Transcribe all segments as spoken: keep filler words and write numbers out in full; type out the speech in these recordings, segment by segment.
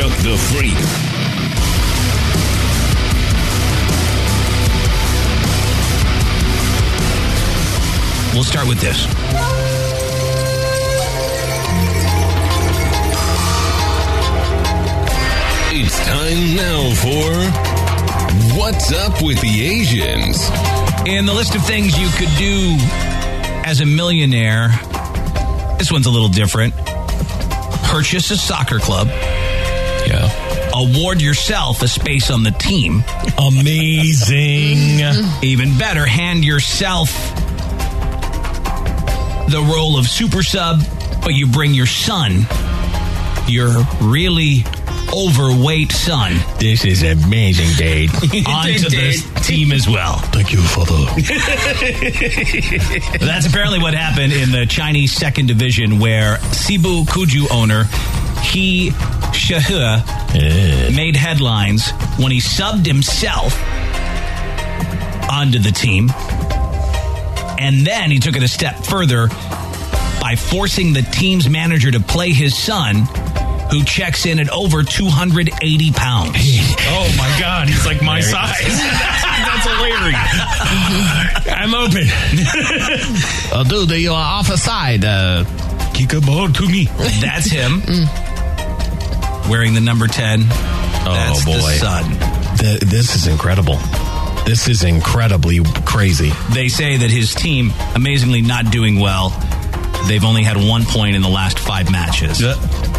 Chuck the Freak. We'll start with this. It's time now for What's Up with the Asians? In the list of things you could do as a millionaire, this one's a little different. Purchase a soccer club. Yeah. Award yourself a space on the team. Amazing. Even better, hand yourself the role of super sub, but you bring your son, your really overweight son. This is amazing, Dade. Onto this team as well. Thank you, Father. That's apparently what happened in the Chinese second division, where Cebu Kuju owner He Shahe Yeah. made headlines when he subbed himself onto the team. And then he took it a step further by forcing the team's manager to play his son, who checks in at over two hundred eighty pounds. Oh, my God. He's like my size. That's hilarious. I'm open. Oh, dude, you are off the side. Uh, Kick a ball to me. That's him. Wearing the number ten. That's oh, boy. the son. Th- this is incredible. This is incredibly crazy. They say that his team, amazingly not doing well. They've only had one point in the last five matches. Yeah.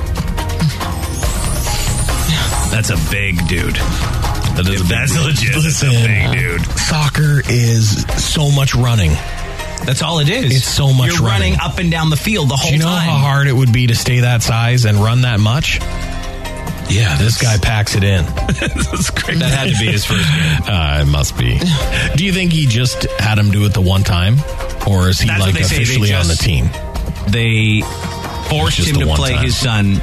That's a big dude. That is a That's big legit. dude. That's a big dude. Soccer is so much running. That's all it is. It's so much You're running. running. up and down the field the whole Do you know time. how hard it would be to stay that size and run that much? Yeah, this guy packs it in. That's great. That had to be his first game. Uh, it must be. Do you think he just had him do it the one time? Or is he That's what like they say. They officially on the just- team? They forced Just him the to one play time. his son,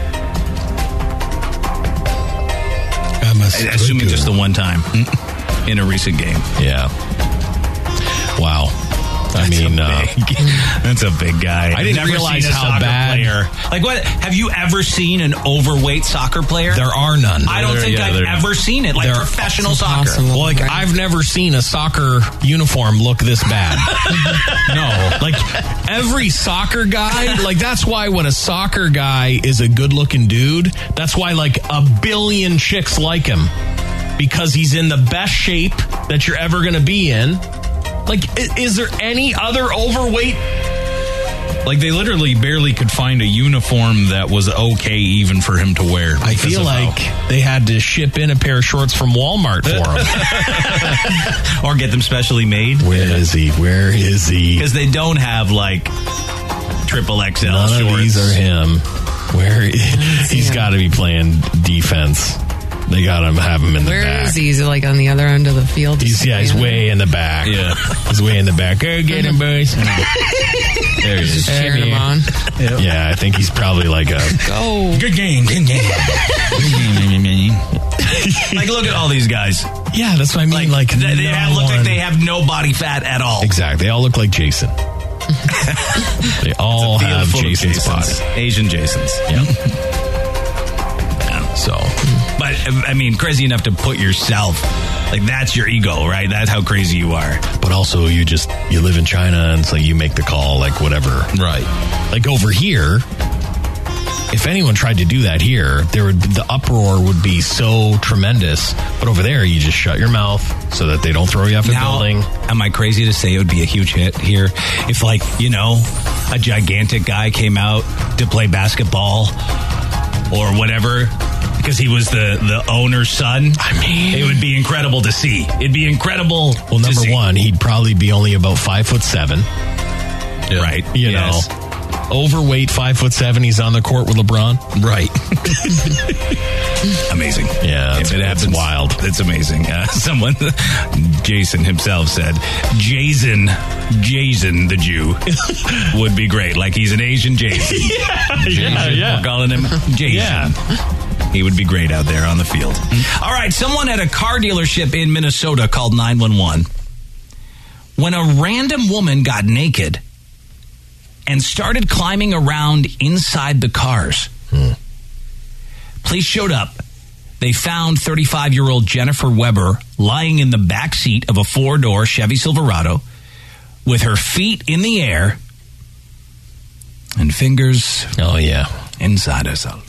assuming just the one time in a recent game. Yeah. Wow. I That's mean, a uh, big, that's a big guy. I didn't I've never realize seen a how soccer bad- player. Like, what? Have you ever seen an overweight soccer player? there are none. I don't There- think yeah, I've there- ever seen it. Like there- professional It's soccer. impossible. Well, like, Right. I've never seen a soccer uniform look this bad. No. Like, every soccer guy, like, that's why when a soccer guy is a good-looking dude, that's why, like, a billion chicks like him. Because he's in the best shape that you're ever going to be in. Like, i- is there any other overweight? Like, they literally barely could find a uniform that was okay even for him to wear. I because feel of how- like they had to ship in a pair of shorts from Walmart for him. Or get them specially made. Where is he? Where is he? Because they don't have, like, triple X L None shorts. of these are him. Where he's got to be playing defense. They got to have him in the Where back. is he? Is he like on the other end of the field? He's yeah, he's way in the back. Yeah. He's way in the back. Go get him, boys. There he is. Just cheering him on. Yeah, I think he's probably like a Go. Good game, good game. Like, look at all these guys. yeah. That's what I mean. Like, They, they no have, look like one- they have no body fat at all. exactly. They all look like Jason. They all Field have full of Jason's Jasons. body. Asian Jasons. Yeah. So But, I mean, crazy enough to put yourself, like, that's your ego, right? That's how crazy you are. but also you just you live in China and it's like you make the call, like whatever. Right. Like over here, if anyone tried to do that here, there would the uproar would be so tremendous. But over there, you just shut your mouth so that they don't throw you off the Now, building. am I crazy to say it would be a huge hit here if, like, you know, a gigantic guy came out to play basketball or whatever because he was the, the owner's son? I mean, It would be incredible to see. It'd be incredible. well, to number see. one, he'd probably be only about five foot seven. Right. You Yes. know, overweight, five foot seven. He's on the court with LeBron. Right. Amazing. Yeah, If it's, it it's happens, wild. It's amazing. Uh, someone, Jason himself said, Jason, Jason the Jew would be great. Like he's an Asian Jason. yeah, Jason, yeah. We're calling him Jason. Yeah. He would be great out there on the field. All right, someone at a car dealership in Minnesota called nine one one when a random woman got naked and started climbing around inside the cars. Hmm. Police showed up They found thirty-five-year-old Jennifer Weber lying in the back seat of a four-door Chevy Silverado with her feet in the air and fingers Oh, yeah. inside herself.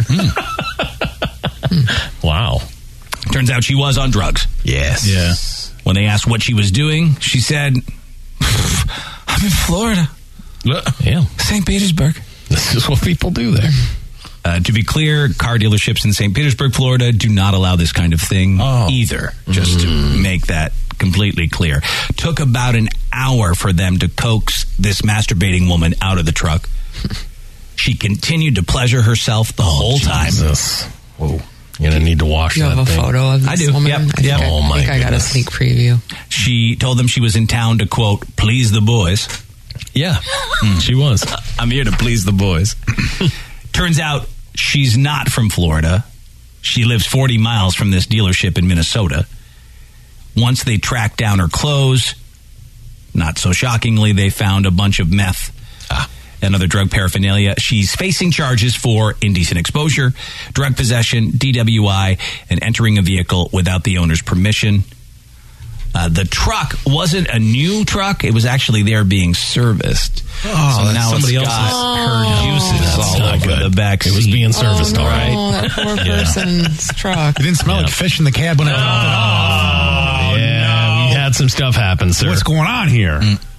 Wow. Turns out she was on drugs. Yes. Yeah. When they asked what she was doing, she said, I'm in Florida, Yeah. Saint Petersburg. This is what people do there. Uh, to be clear, car dealerships in Saint Petersburg, Florida do not allow this kind of thing Oh. either, just to make that completely clear. Took about an hour for them to coax this masturbating woman out of the truck. She continued to pleasure herself the whole time. Jesus. Whoa. You're going to need to wash You that have a thing. photo of this I do. woman? Yep. I think, Yep. I, Oh, my think I got a goodness. sneak preview. She told them she was in town to, quote, please the boys. Yeah. She was. I'm here to please the boys. Turns out she's not from Florida. She lives forty miles from this dealership in Minnesota. Once they tracked down her clothes, not so shockingly, they found a bunch of meth ah, and other drug paraphernalia. She's facing charges for indecent exposure, drug possession, D W I, and entering a vehicle without the owner's permission. Uh, the truck wasn't a new truck. It was actually there being serviced. Oh, so that's now somebody it's else's. got her juices That's all not over good. the back It was seat. being serviced, oh, all no, right. that poor person's truck. It didn't smell like fish in the cab when I dropped it off. Oh, yeah. We had some stuff happen, sir. What's going on here?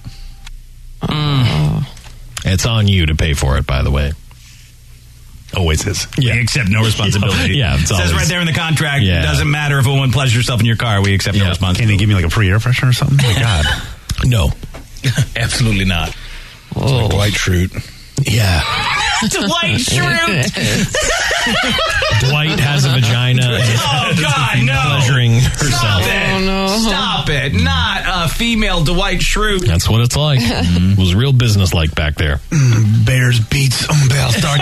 It's on you to pay for it, by the way. Always is. We accept no responsibility. Yeah, it's it says always- right there in the contract. Yeah. It doesn't matter if a woman pleasures herself in your car. We accept no Yeah. Can responsibility. they give me like a free air freshener or something? My God. No. Absolutely not. Whoa. Dwight Schrute. Yeah. Dwight Schrute. Dwight has a vagina and is Oh, God, no. pleasuring herself. Stop it. Oh, no. Stop it. Not a female Dwight Schrute. That's what it's like. It was real business like back there. Bears beats um, Battlestar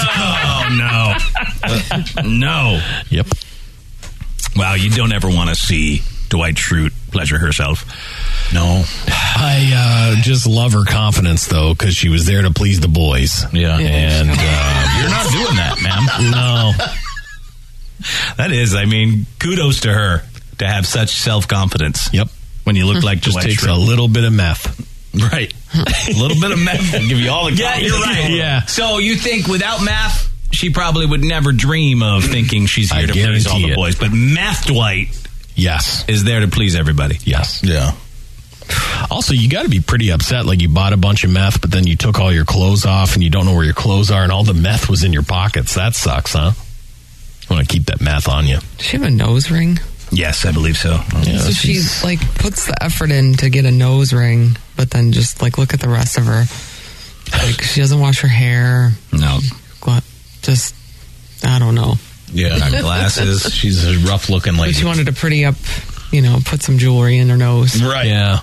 Galactica. Oh, no. no. Yep. Wow, you don't ever want to see Dwight Schrute pleasure herself. No. I uh, just love her confidence, though, because she was there to please the boys. Yeah. And uh, You're not doing that, ma'am. no. That is, I mean, kudos to her to have such self-confidence. Yep. When you look like Just Dwight takes Schrute. a little bit of meth. Right. A little bit of meth will give you all the Yeah, you're right. Yeah. So you think without meth, she probably would never dream of thinking she's here I to please all guarantee the it. boys. But meth Dwight Yes. is there to please everybody. Yes. Yeah. Also, you got to be pretty upset. Like, you bought a bunch of meth, but then you took all your clothes off and you don't know where your clothes are, and all the meth was in your pockets. That sucks, huh? You want to keep that meth on you. Does she have a nose ring? Yes, I believe so. Yeah, So she she's- like puts the effort in to get a nose ring, but then just like look at the rest of her. Like she doesn't wash her hair. No. Gla- Just I don't know. Yeah. Got glasses. She's a rough looking But lady. she wanted to pretty up, you know, put some jewelry in her nose. Right. Yeah.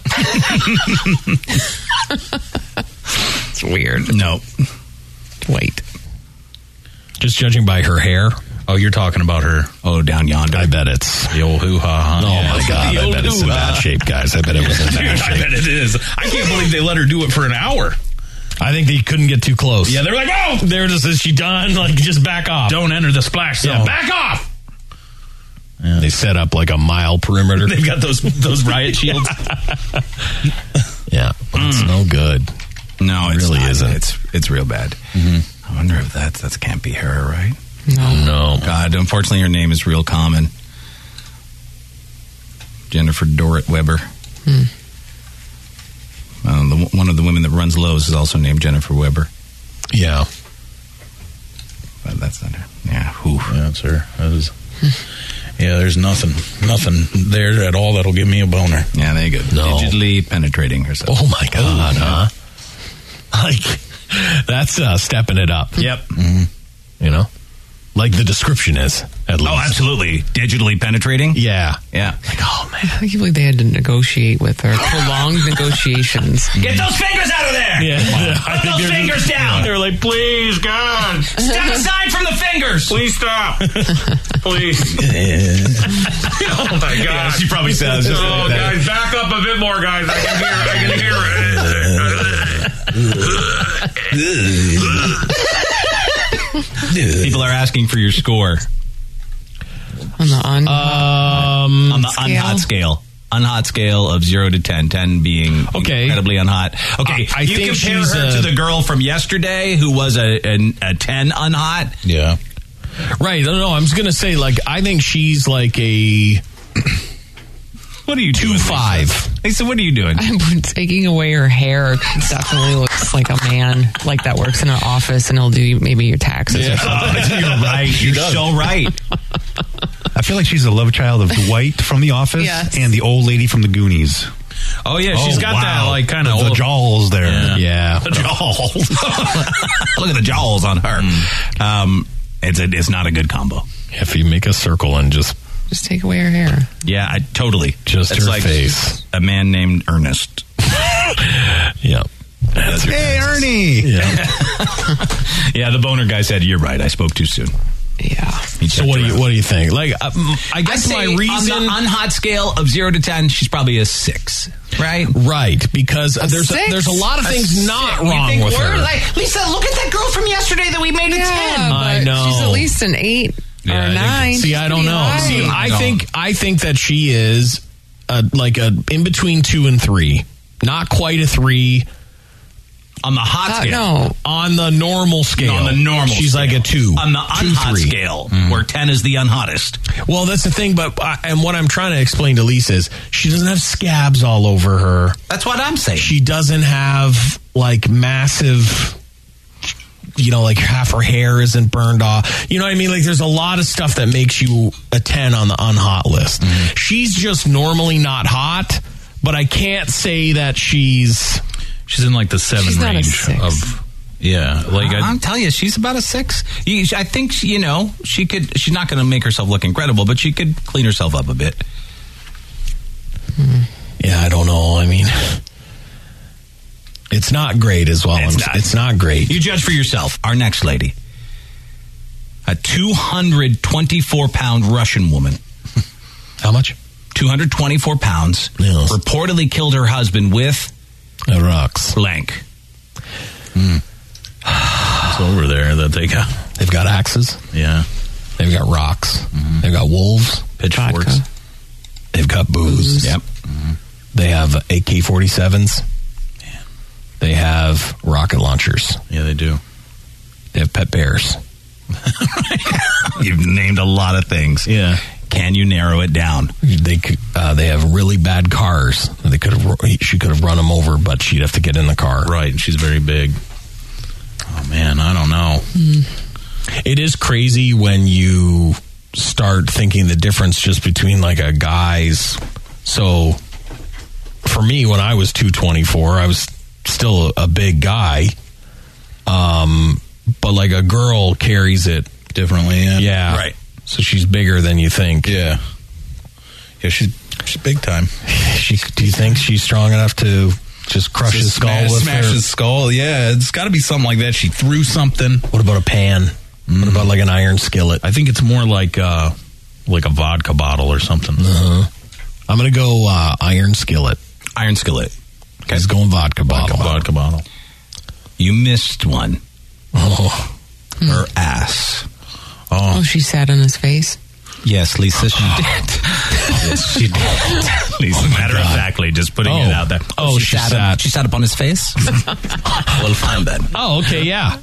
It's weird. No. Wait. Just judging by her hair, Oh, you're talking about her. Oh, down yonder. I bet it's... The old hoo-ha, huh? Oh, my God. The I old bet it's in hoo-ha. bad shape, guys. I bet it was in Dude, bad I shape. bet it is. I can't believe they let her do it for an hour. I think they couldn't get too close. Yeah, they're like, oh! They're just, is she done? Like, just back off. Don't enter the splash zone. Yeah. Back off! They set up like a mile perimeter. They've got those those riot shields. Yeah. It's no good. No, it really not. isn't. It's it's real bad. I wonder if that that can't be her, right? No. No. God, unfortunately, her name is real common. Jennifer Dorrit Weber. Hmm. Um, the, one of the women that runs Lowe's is also named Jennifer Weber. Yeah. But that's not her. Yeah, whew. Yeah, that's her. That is. Yeah, there's nothing, nothing there at all that'll give me a boner. Yeah, there you go. No. Digitally penetrating herself. Oh, my God, huh? Like, that's uh, stepping it up. Yep. You know? Like the description is, at least. Oh, absolutely. Digitally penetrating? Yeah. Yeah. Like, oh, man. I can't believe they had to negotiate with her. Prolonged negotiations. Get those fingers out of there! Yeah. Put those fingers down! They're like, please, God. Step aside from the fingers! Please stop. Please. Oh my God. Yeah, she probably sounds just Oh, like that. guys, back up a bit more, guys. I can hear. I can hear it. People are asking for your score. On the un- Um, On the Scale? unhot scale. Unhot scale of zero to ten. ten being Okay. incredibly unhot. Okay, I- I you think compare she's her a- to the girl from yesterday who was a, a, a ten unhot. Yeah. right. No, no, I'm just going to say, like, I think she's like a What are you two doing? five. Lisa, what are you doing? I'm taking away her hair. She definitely looks like a man, like that works in an office and he'll do maybe your taxes or something. Oh, you're right. You're so right. I feel like she's a love child of Dwight from The Office Yes. and the old lady from the Goonies. Oh, yeah. She's Oh, got wow. that, like, kind of the, the jaws there. Yeah. Yeah. The jowls. Look at the jowls on her. Um, it's a, it's not a good combo. If you make a circle and just Just take away her hair. Yeah, I totally. Just It's her like face. a man named Ernest. yeah. That's Hey, Ernie! Yeah. Yeah, the boner guy said, "You're right. I spoke too soon." Yeah. He So checked what do you around. what do you think? Like, uh, m- I I'd guess say my reason, on the unhot scale of zero to ten, she's probably a six, right? right? Because there's a, six? there's a lot of things not You wrong think with we're her. like, Lisa, look at that girl from yesterday that we made a Yeah, ten. I but know. she's at least an eight Yeah, I or think- nine. See, She I could don't be know. high. See, I don't. think I think that she is a, like a in between two and three, not quite a three. On the hot Uh, scale. no. On the normal scale, On the normal she's scale. like a two. On the two, unhot three. scale, where ten is the unhottest. Well, that's the thing. But uh, and what I'm trying to explain to Lisa is she doesn't have scabs all over her. That's what I'm saying. She doesn't have like massive, you know, like half her hair isn't burned off. You know what I mean? Like there's a lot of stuff that makes you a ten on the unhot list. Mm-hmm. She's just normally not hot, but I can't say that she's. She's in, like, the seven She's not a range six. of... Yeah. Like, I, I'm telling you, she's about a six. You- I think, she- you know, she could, she's not going to make herself look incredible, but she could clean herself up a bit. Yeah, I don't know. I mean, it's not great as well. It's It's not. not, it's not great. You judge for yourself. Our next lady. A two hundred twenty-four pound Russian woman. How much? two hundred twenty-four pounds. Yes. Reportedly killed her husband with It rocks. blank. it's over there that they got... They've got axes. Yeah. They've got rocks. They've got wolves. Pitchforks. Vodka. They've got booze. Yep. They have A K forty-sevens. They have rocket launchers. Yeah, they do. They have pet bears. You've named a lot of things. Yeah. Can you narrow it down? They could, uh, they have really bad cars. They could have. She could have run them over, but she'd have to get in the car. Right, and she's very big. Oh, man, I don't know. It is crazy when you start thinking the difference just between like a guy's. So, for me, when I was two twenty-four, I was still a, a big guy. Um, but like a girl carries it. Differently, yeah. Yeah. Right. So she's bigger than you think. Yeah. Yeah, she's, she's big time. She, do you think she's strong enough to just crush his skull smash, with smash her? his skull. Yeah, it's got to be something like that. She threw something. What about a pan? What about like an iron skillet? I think it's more like uh, like a vodka bottle or something. Uh-huh. I'm going to go uh, iron skillet. Iron skillet. Okay. He's going vodka bottle. Vodka bottle. You missed one. Oh. Her ass. Oh, Oh, she sat on his face. Yes, Lisa, she did. Yes, she did. Lisa, matter of factly, just putting Oh. it out there. Oh, she sat, sat. Up, she sat up on his face? Well, fine then. Oh, okay, yeah.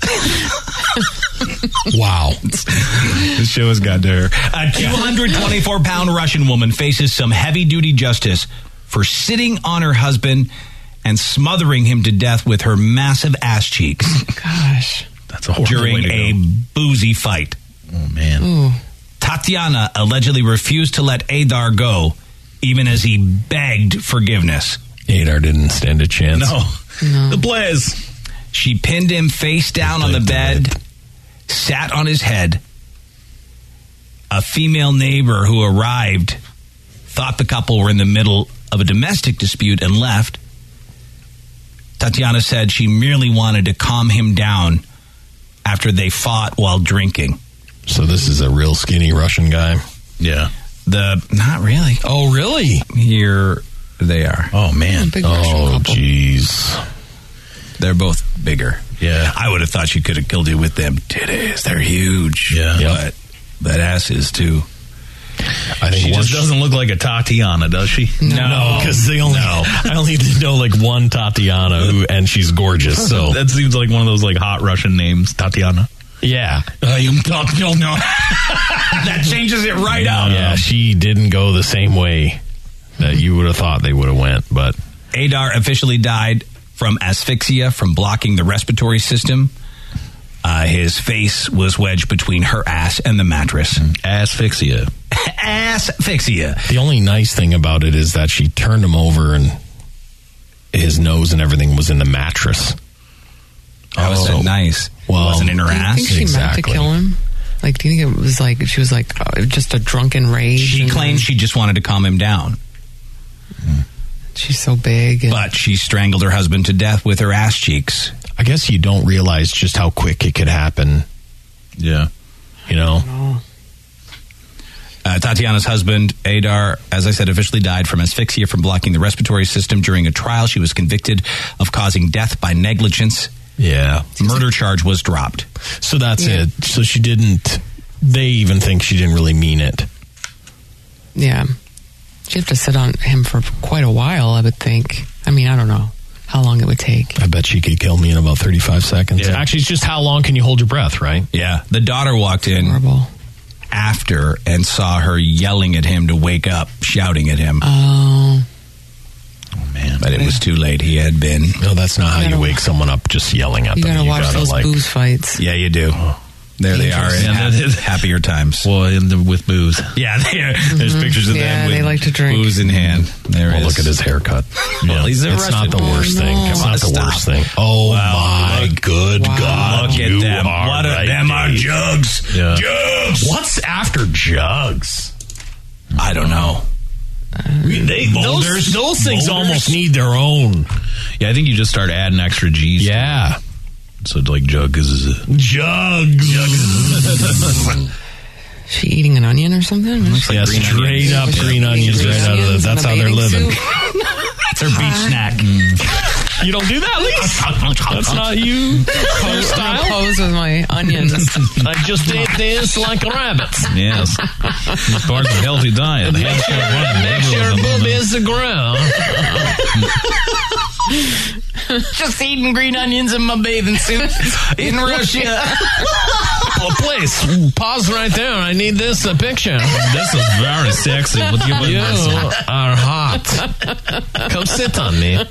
Wow. This show has got to her. A two hundred twenty-four pound Russian woman faces some heavy-duty justice for sitting on her husband and smothering him to death with her massive ass cheeks Gosh. that's a horrible during way to a go. boozy fight. Oh, man. Ooh. Tatiana allegedly refused to let Adar go, even as he begged forgiveness. Adar didn't stand a chance. No. No. The Blaze. She pinned him face down on the bed, sat on his head. A female neighbor who arrived thought the couple were in the middle of a domestic dispute and left. Tatiana said she merely wanted to calm him down after they fought while drinking. So this is a real skinny Russian guy. Yeah. The not really. Oh, really? Here they are. Oh, man. Big Russian Oh, couple. jeez. They're both bigger. Yeah. I would have thought she could have killed you with them titties. They're huge. Yeah. Yep. But that ass is too. I think She once just doesn't look like a Tatiana, does she? No, because they only I only know like one Tatiana, who, and she's gorgeous. So That seems like one of those like hot Russian names, Tatiana. yeah, I am Tatiana. That changes it right up. yeah, she didn't go the same way that you would have thought they would have went, but Adar officially died from asphyxia from blocking the respiratory system. Uh, his face was wedged between her ass and the mattress. Asphyxia. Asphyxia. the only nice thing about it is that she turned him over and his nose and everything was in the mattress. That was so nice. Well, it wasn't in her Do you ass. think she meant Exactly. to kill him? Like, do you think it was like she was like uh, just a drunken rage? She and claimed then she just wanted to calm him down, she's so big. And but she strangled her husband to death with her ass cheeks. I guess you don't realize just how quick it could happen. Yeah. You know, Uh, Tatiana's husband, Adar, as I said, officially died from asphyxia from blocking the respiratory system during a trial. She was convicted of causing death by negligence. yeah. Murder charge was dropped. So that's Yeah. it. So she didn't. They even think she didn't really mean it. yeah, she'd have to sit on him for quite a while, I would think. I mean, I don't know how long it would take. I bet she could kill me in about thirty-five seconds. Yeah. Actually, it's just how long can you hold your breath, right? Yeah. The daughter walked in Horrible. after and saw her yelling at him to wake up, shouting at him. Oh, Man. But it was too late. He had been. No, that's not how You you gotta- wake someone up just yelling at you them. gotta watch those like, booze fights. Yeah, you do. There they are in Yeah, ha- that is- happier times. Well, in the, with booze. Yeah, there, there's pictures of Yeah, them with they like to drink. booze in hand. There Oh, is. look at his haircut. Well, he's a it's not Russian. the worst Oh, thing. no. It's Come on, not the stop. worst thing. Oh Wow, my look- good Wow. God! Look at you them. are What a, right, them are Dave. jugs. Yeah. Jugs. What's after jugs? I don't know. They, those, those things Boulders? almost need their own. Yeah, I think you just start adding extra G's. to Yeah, it. So like jug is jugs. She eating an onion or something? Yeah, green straight onions. up green onions Green right out of the. onions That's in a how they're bathing living. suit? It's her beach snack. You don't do that, Lisa. That's not you. I'm gonna Hairstyle. pose with my onions. I just ate this like a rabbit. Yes. It's part of a healthy diet. The head shall run Make wherever sure the boob moment. is the ground. Just eating green onions in my bathing suit in Russia. Well, please pause right there. I need this uh, picture. This is very sexy. What you You are hot. Come sit on me.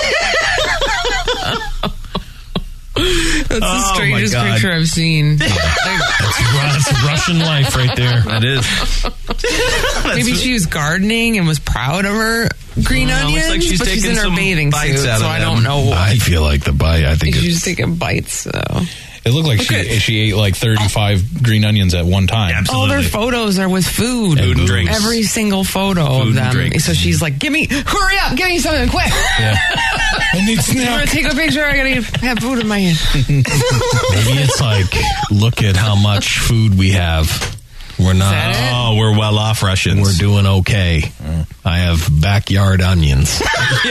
That's the Oh, strangest my God. picture I've seen. That's Russian life right there. That is. Maybe she was gardening and was proud of her green Well, onions, looks like she's but she's taking in her some bathing bites suit, out so of I them. don't know. I feel like the bite. I think She's it's. taking bites, so. It looked like she, she ate like thirty-five green onions at one time. All their photos are with food. Food and drinks. Every single photo Food of and them. drinks. So she's like, "Give me, hurry up, give me something quick. I need I'm gonna snack. take a picture. I gotta have food in my hand." Maybe it's like, look at how much food we have. We're not. that it? Oh, we're well off Russians. We're doing okay. I have backyard onions.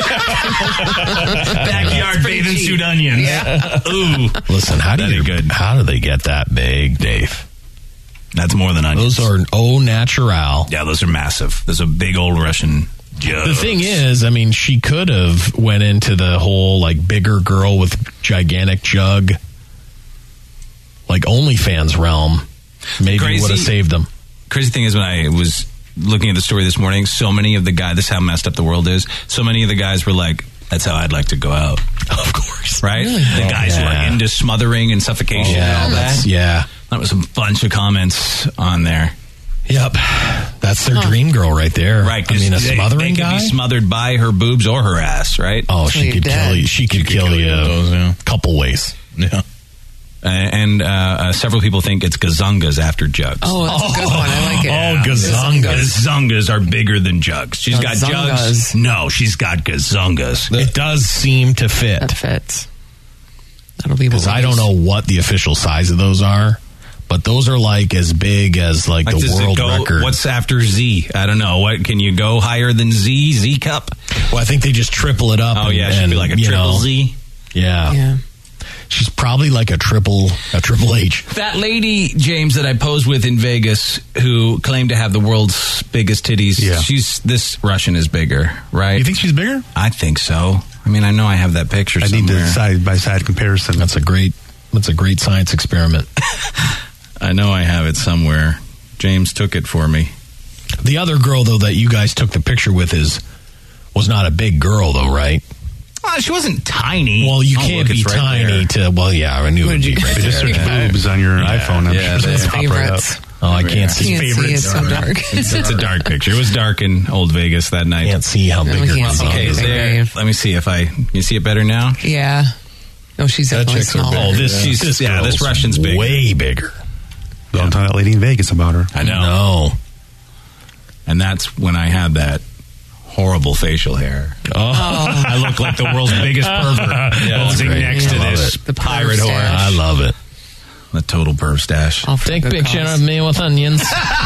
backyard bathing suit onions. Yeah. Ooh, Listen, how do That you ain't good. how do they get that big, Dave? that's more than onions. Those are au natural. yeah, those are massive. Those are big old Russian jugs. The thing is, I mean, she could have went into the whole like bigger girl with gigantic jug, like OnlyFans realm. Maybe Crazy- would have saved them. crazy thing is when I was looking at the story this morning, so many of the guys, this is how messed up the world is, so many of the guys were like, that's how I'd like to go out. Of course, Right? The guys who yeah. are into smothering and suffocation and all that. that's- yeah. That was a bunch of comments on there. Yep, that's their dream girl right there. Right. I mean, a they, smothering they could guy. be smothered by her boobs or her ass, right? oh, Till she you're could dead. kill you. She could kill, kill you you with those, yeah. a couple ways. Yeah. Uh, and uh, uh, several people think it's gazungas after jugs. Oh, that's a good one. I like it. Oh, gazungas. Gazungas are bigger than jugs. She's got jugs. Gazungas. No, she's got gazungas. It does seem to fit. That fits. That'll be Because I don't know what the official size of those are, but those are like as big as like, Like, the does it world go- record. What's after Z? I don't know. What can you go higher than Z? Z cup? well, I think they just triple it up. Oh and, yeah, it should and, be like a you triple know, Z. Yeah. Yeah. She's probably like a triple a triple H. That lady, James, that I posed with in Vegas, who claimed to have the world's biggest titties, Yeah. she's this Russian is bigger, right? You think she's bigger? I think so. I mean, I know I have that picture I somewhere. need the side by side comparison. That's a great that's a great science experiment. I know I have it somewhere. James took it for me. The other girl though that you guys took the picture with is was not a big girl though, right? Well, she wasn't tiny. Well, you Oh, can't look, be it's right tiny there. to. Well, yeah, I knew it would be right They just there. search boobs on your iPhone. I'm Yeah, sure they- it's pop right up. Favorites. Oh, I can't see Can't see, favorites. it's so dark. It's, it's a dark picture. It was dark in Old Vegas that night. Can't see how No, big we her can't see thumb Okay, it. is. is Big there, wave. let me see if I. You see it better now? Yeah. No, she's That definitely checks her smaller. big. Oh, this, She's- this yeah, this girl's Russian's bigger. way bigger. Don't tell that lady in Vegas about her. I know. No. And that's when I had that horrible facial hair. Oh, I look like the world's biggest pervert posing great. next to I love this it. The perv pirate horse. stash. I love it. The total perv stash. All for Take good picture cause. of me with onions.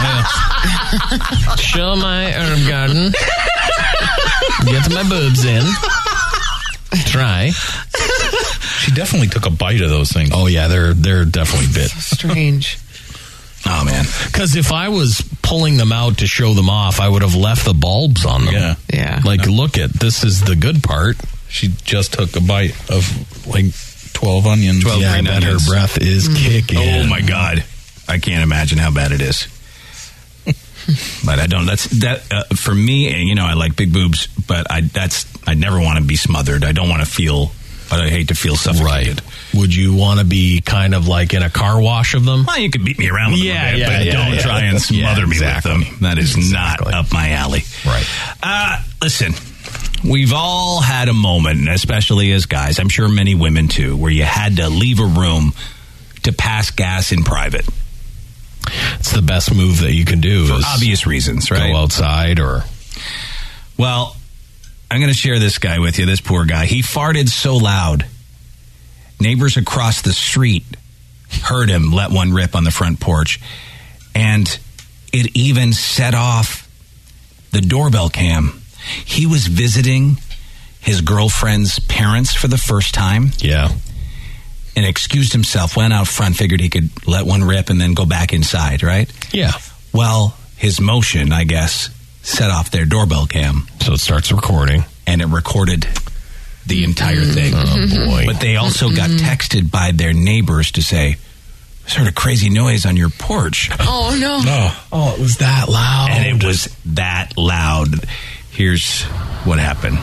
Show my herb garden. Get my boobs in. Try. She definitely took a bite of those things. Oh yeah, they're they're definitely bit. Strange. Oh, man. Because if I was pulling them out to show them off, I would have left the bulbs on them. Yeah. Yeah. Like, look at this is the good part. She just took a bite of like twelve onions. twelve yeah, I green bet her onions. breath is kicking. Oh, my God. I can't imagine how bad it is. But I don't. That's that uh, for me. You know, I like big boobs, but I that's I never want to be smothered. I don't want to feel. I hate to feel suffocated. Right. Would you want to be kind of like in a car wash of them? Well, you could beat me around with Yeah, them a bit, yeah, but yeah, don't yeah. try and smother Yeah, me exactly. with them. That is Exactly. not up my alley. Right. Uh, listen, we've all had a moment, especially as guys, I'm sure many women too, where you had to leave a room to pass gas in private. It's the best move that you can do. For is obvious reasons, right? Go outside or... Well, I'm going to share this guy with you, this poor guy. He farted so loud, neighbors across the street heard him let one rip on the front porch, and it even set off the doorbell cam. He was visiting his girlfriend's parents for the first time Yeah. and excused himself, went out front, figured he could let one rip and then go back inside, right? Yeah. Well, his motion, I guess, set off their doorbell cam, So it starts recording. and it recorded the entire thing. Oh, boy. But they also got texted by their neighbors to say, "I heard a crazy noise on your porch." Oh, no. Oh, it was that loud. And it was that loud. Here's what happened.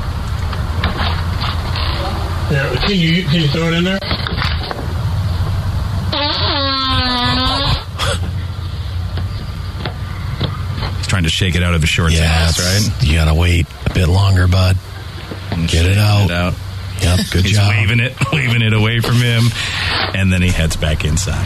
Yeah, can you can you throw it in there? He's trying to shake it out of his shorts, Yeah, and ass, right? You gotta wait a bit longer, bud. Get it out. It out. Yep, good He's job. waving it, waving it away from him, and then he heads back inside.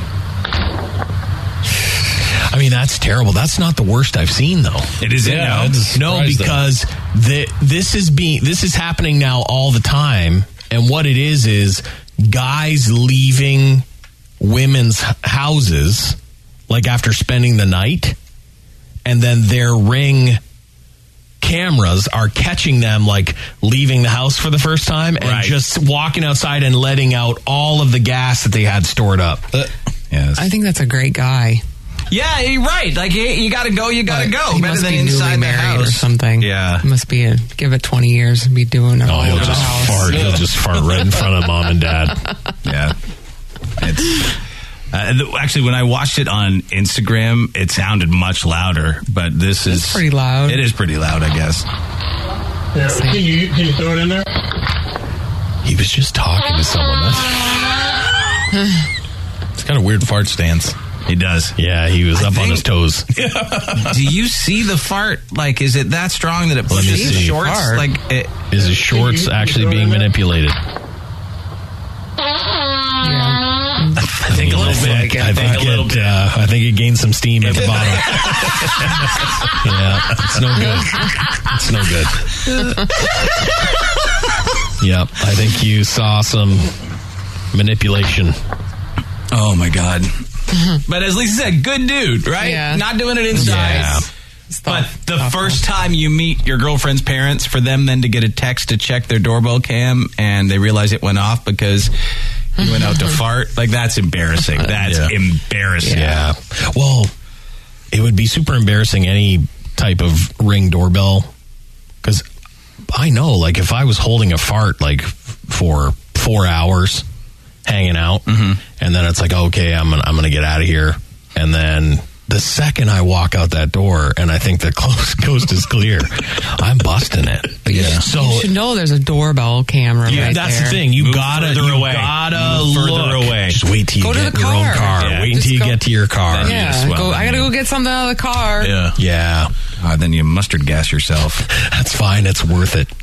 I mean, that's terrible. That's not the worst I've seen, though. It is in now. No, because the, this is being this is happening now all the time, and what it is is guys leaving women's houses like after spending the night, and then their Ring cameras are catching them like leaving the house for the first time and Right. just walking outside and letting out all of the gas that they had stored up. Yes. I think that's a great guy. Yeah, you're right. Like, you, you got to go, you got to go. He Better must than be inside newly the married house. or something. Yeah. He must be a, give it twenty years and be doing it Oh, all he'll over the just house. fart. He'll just fart right in front of mom and dad. Yeah. It's, uh, th- actually, when I watched it on Instagram, it sounded much louder, but this is... It's pretty loud. It is pretty loud, I guess. Yeah, can you can you throw it in there? He was just talking to someone. That's, It's got a weird fart stance. He does. yeah, he was I up on think- his toes. Do you see the fart? Like, is it that strong that it Let me pushes his see. shorts? Fart. Like, it, Is his shorts actually being manipulated? Yeah. I think a little bit. I think, a little it, bit. uh, I think it gained some steam at the bottom. Yeah, it's no good. It's no good. Yep, I think you saw some manipulation. Oh, my God. But as Lisa said, good dude, right? Yeah. Not doing it inside. Yeah. But the first time you meet your girlfriend's parents, for them then to get a text to check their doorbell cam and they realize it went off because You went out to fart. Like, that's embarrassing. That's Yeah. embarrassing. Yeah. Well, it would be super embarrassing any type of Ring doorbell, because I know, like, if I was holding a fart like f- for four hours hanging out, Mm-hmm. and then it's like, okay, I'm gonna, I'm gonna get out of here, and then the second I walk out that door and I think the close coast is clear, I'm busting it. Yeah. So You should know there's a doorbell camera yeah, right that's there. the thing. You Move gotta, further you away. gotta Move further look. away. Just wait till you Go to get the your own car. car. Yeah. Wait Just until you go- get to your car. Yeah, swell go, in I gotta there. go get something out of the car. Yeah. Yeah, Uh, then you mustard gas yourself. that's fine. It's worth it.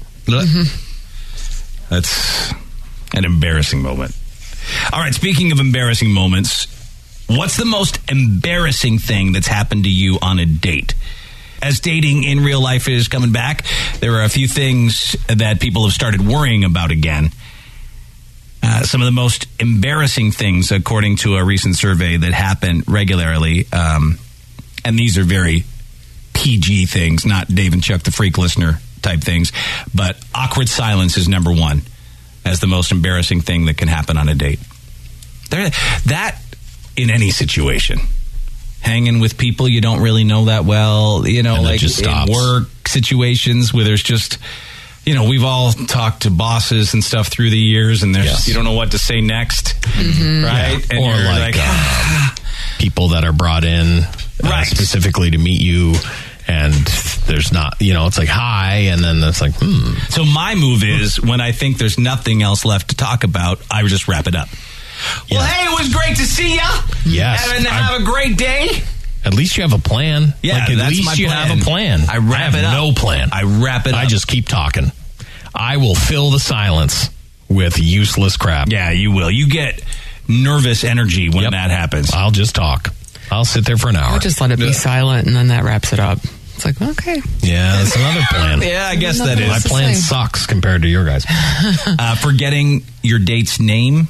That's an embarrassing moment. All right, speaking of embarrassing moments, what's the most embarrassing thing that's happened to you on a date? As dating in real life is coming back, there are a few things that people have started worrying about again. Uh, some of the most embarrassing things, according to a recent survey that happen regularly, um, and these are very P G things, not Dave and Chuck the Freak listener type things, but awkward silence is number one as the most embarrassing thing that can happen on a date. There, that in any situation, hanging with people you don't really know that well, you know, And it like just in stops. work situations where there's just, you know, we've all talked to bosses and stuff through the years, and there's Yes. you don't know what to say next, Mm-hmm. right? And Or you're like, like, um, people that are brought in uh, Right. specifically to meet you, and there's not, you know, it's like, hi, and then it's like, hmm. So my move is when I think there's nothing else left to talk about, I would just wrap it up. Well, Yeah. hey, it was great to see you. Yes. Having I'm- have a great day. At least you have a plan. Yeah, like, at that's least my you plan. have a plan. I wrap have it up. no plan. I wrap it I up. just keep talking. I will fill the silence with useless crap. Yeah, you will. You get nervous energy when Yep. that happens. I'll just talk. I'll sit there for an hour. I'll just let it be silent, and then that wraps it up. It's like, okay. yeah, that's another plan. Yeah, I guess that Nothing My is. else to plan say. sucks compared to your guys. Uh, forgetting your date's name.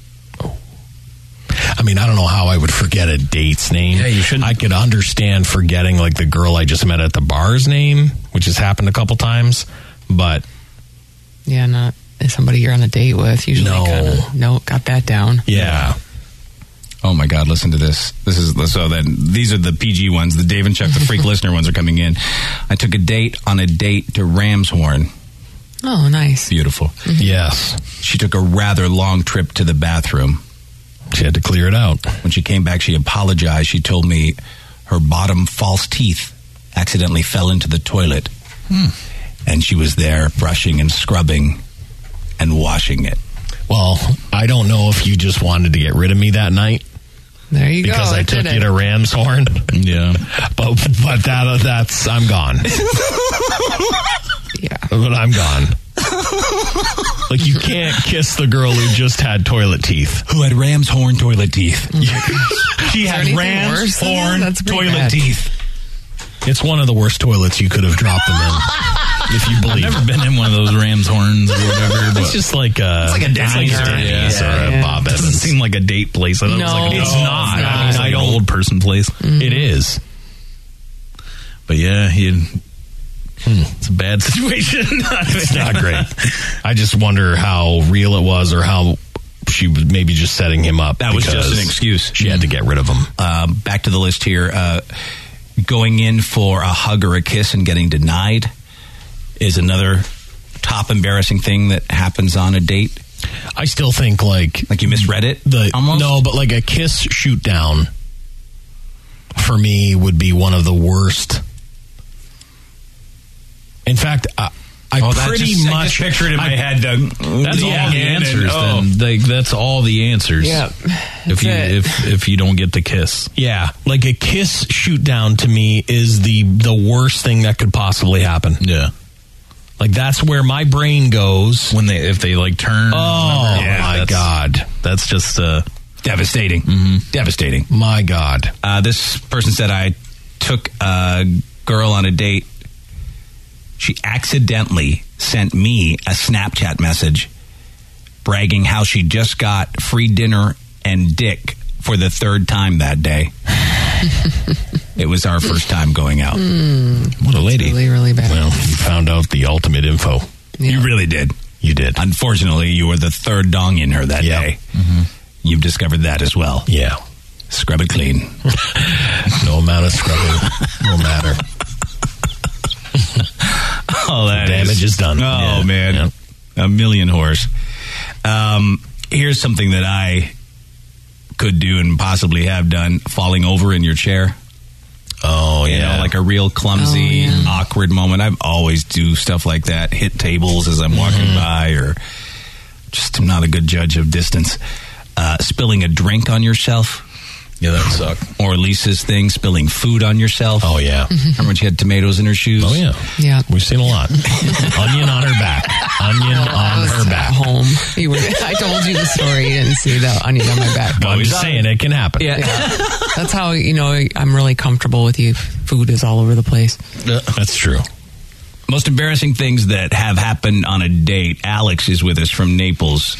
I mean, I don't know how I would forget a date's name. Yeah, you shouldn't. I could understand forgetting like the girl I just met at the bar's name, which has happened a couple times, but Yeah, not somebody you're on a date with. Usually, No. kinda, no, got that down. yeah. Oh my God! Listen to this. This is so. Then these are the P G ones. The Dave and Chuck the Freak listener ones are coming in. I took a date on a date to Ramshorn. Oh, nice. Beautiful. Yes. She took a rather long trip to the bathroom. She had to clear it out. When she came back, she apologized. She told me her bottom false teeth accidentally fell into the toilet. And she was there brushing and scrubbing and washing it. Well, I don't know if you just wanted to get rid of me that night There you because go. I That took did you it. to Ramshorn. Yeah. but but that that's I'm gone. Yeah. But I'm gone. Like, you can't kiss the girl who just had toilet teeth. Who had ram's horn toilet teeth. She had anything ram's worse than that? horn That's pretty toilet bad. teeth. It's one of the worst toilets you could have dropped them in, if you I've believe. never been in one of those Rams horns or whatever. But It's just like a, It's like a diner. Denny's Yeah. or a Yeah. Bob it doesn't Evans. seem like a date place. I thought it was No, like a, It's No, not. it's I not. mean, It's I like an don't. old person place. It is. But yeah, he. It's a bad situation. It's not great. I just wonder how real it was, or how she was maybe just setting him up. That was just because an excuse. She had to get rid of him. Um, back to the list here. Uh, going in for a hug or a kiss and getting denied is another top embarrassing thing that happens on a date. I still think like Like you misread it? the almost? no, but like a kiss shoot down for me would be one of the worst. In fact, I, I Oh, that pretty just, I much just pictured in my I- head. Uh, That's yeah, all the and- answers. oh. Then like that's all the answers. Yep. If you That's it. if if you don't get the kiss, Yeah, like a kiss shoot down to me is the the worst thing that could possibly happen. yeah. Like, that's where my brain goes. When they if they like turn. Oh remember? Yeah, my that's- god, That's just uh. Devastating. Mm-hmm. Devastating. my god. Uh, this person said, I took a girl on a date. She accidentally sent me a Snapchat message bragging how she just got free dinner and dick for the third time that day. It was our first time going out. What a lady. Really, really bad. Well, you found out the ultimate info. You really did. You did. Unfortunately, you were the third dong in her that Yep. day. Mm-hmm. You've discovered that as well. Yeah. Scrub it clean. No amount of scrubbing will matter. Oh, that damage is, is done. Oh, yeah. man. Yeah. A million whores. Um, here's something that I could do and possibly have done, falling over in your chair. Oh, yeah. You know, like a real clumsy, oh, yeah. awkward moment. I always do stuff like that, hit tables as I'm walking mm-hmm. by, or just I'm not a good judge of distance. Uh, spilling a drink on yourself. Yeah, that would suck. Or Lisa's thing, spilling food on yourself. Oh, yeah. Remember when she had tomatoes in her shoes? Oh, yeah. Yeah. We've seen a lot. Onion on her back. Onion on her back. At home. You were, I told you the story. You didn't see the onion on my back. I'm just saying it can happen. Yeah. yeah. That's how, you know, I'm really comfortable with you. Food is all over the place. That's true. Most embarrassing things that have happened on a date. Alex is with us from Naples.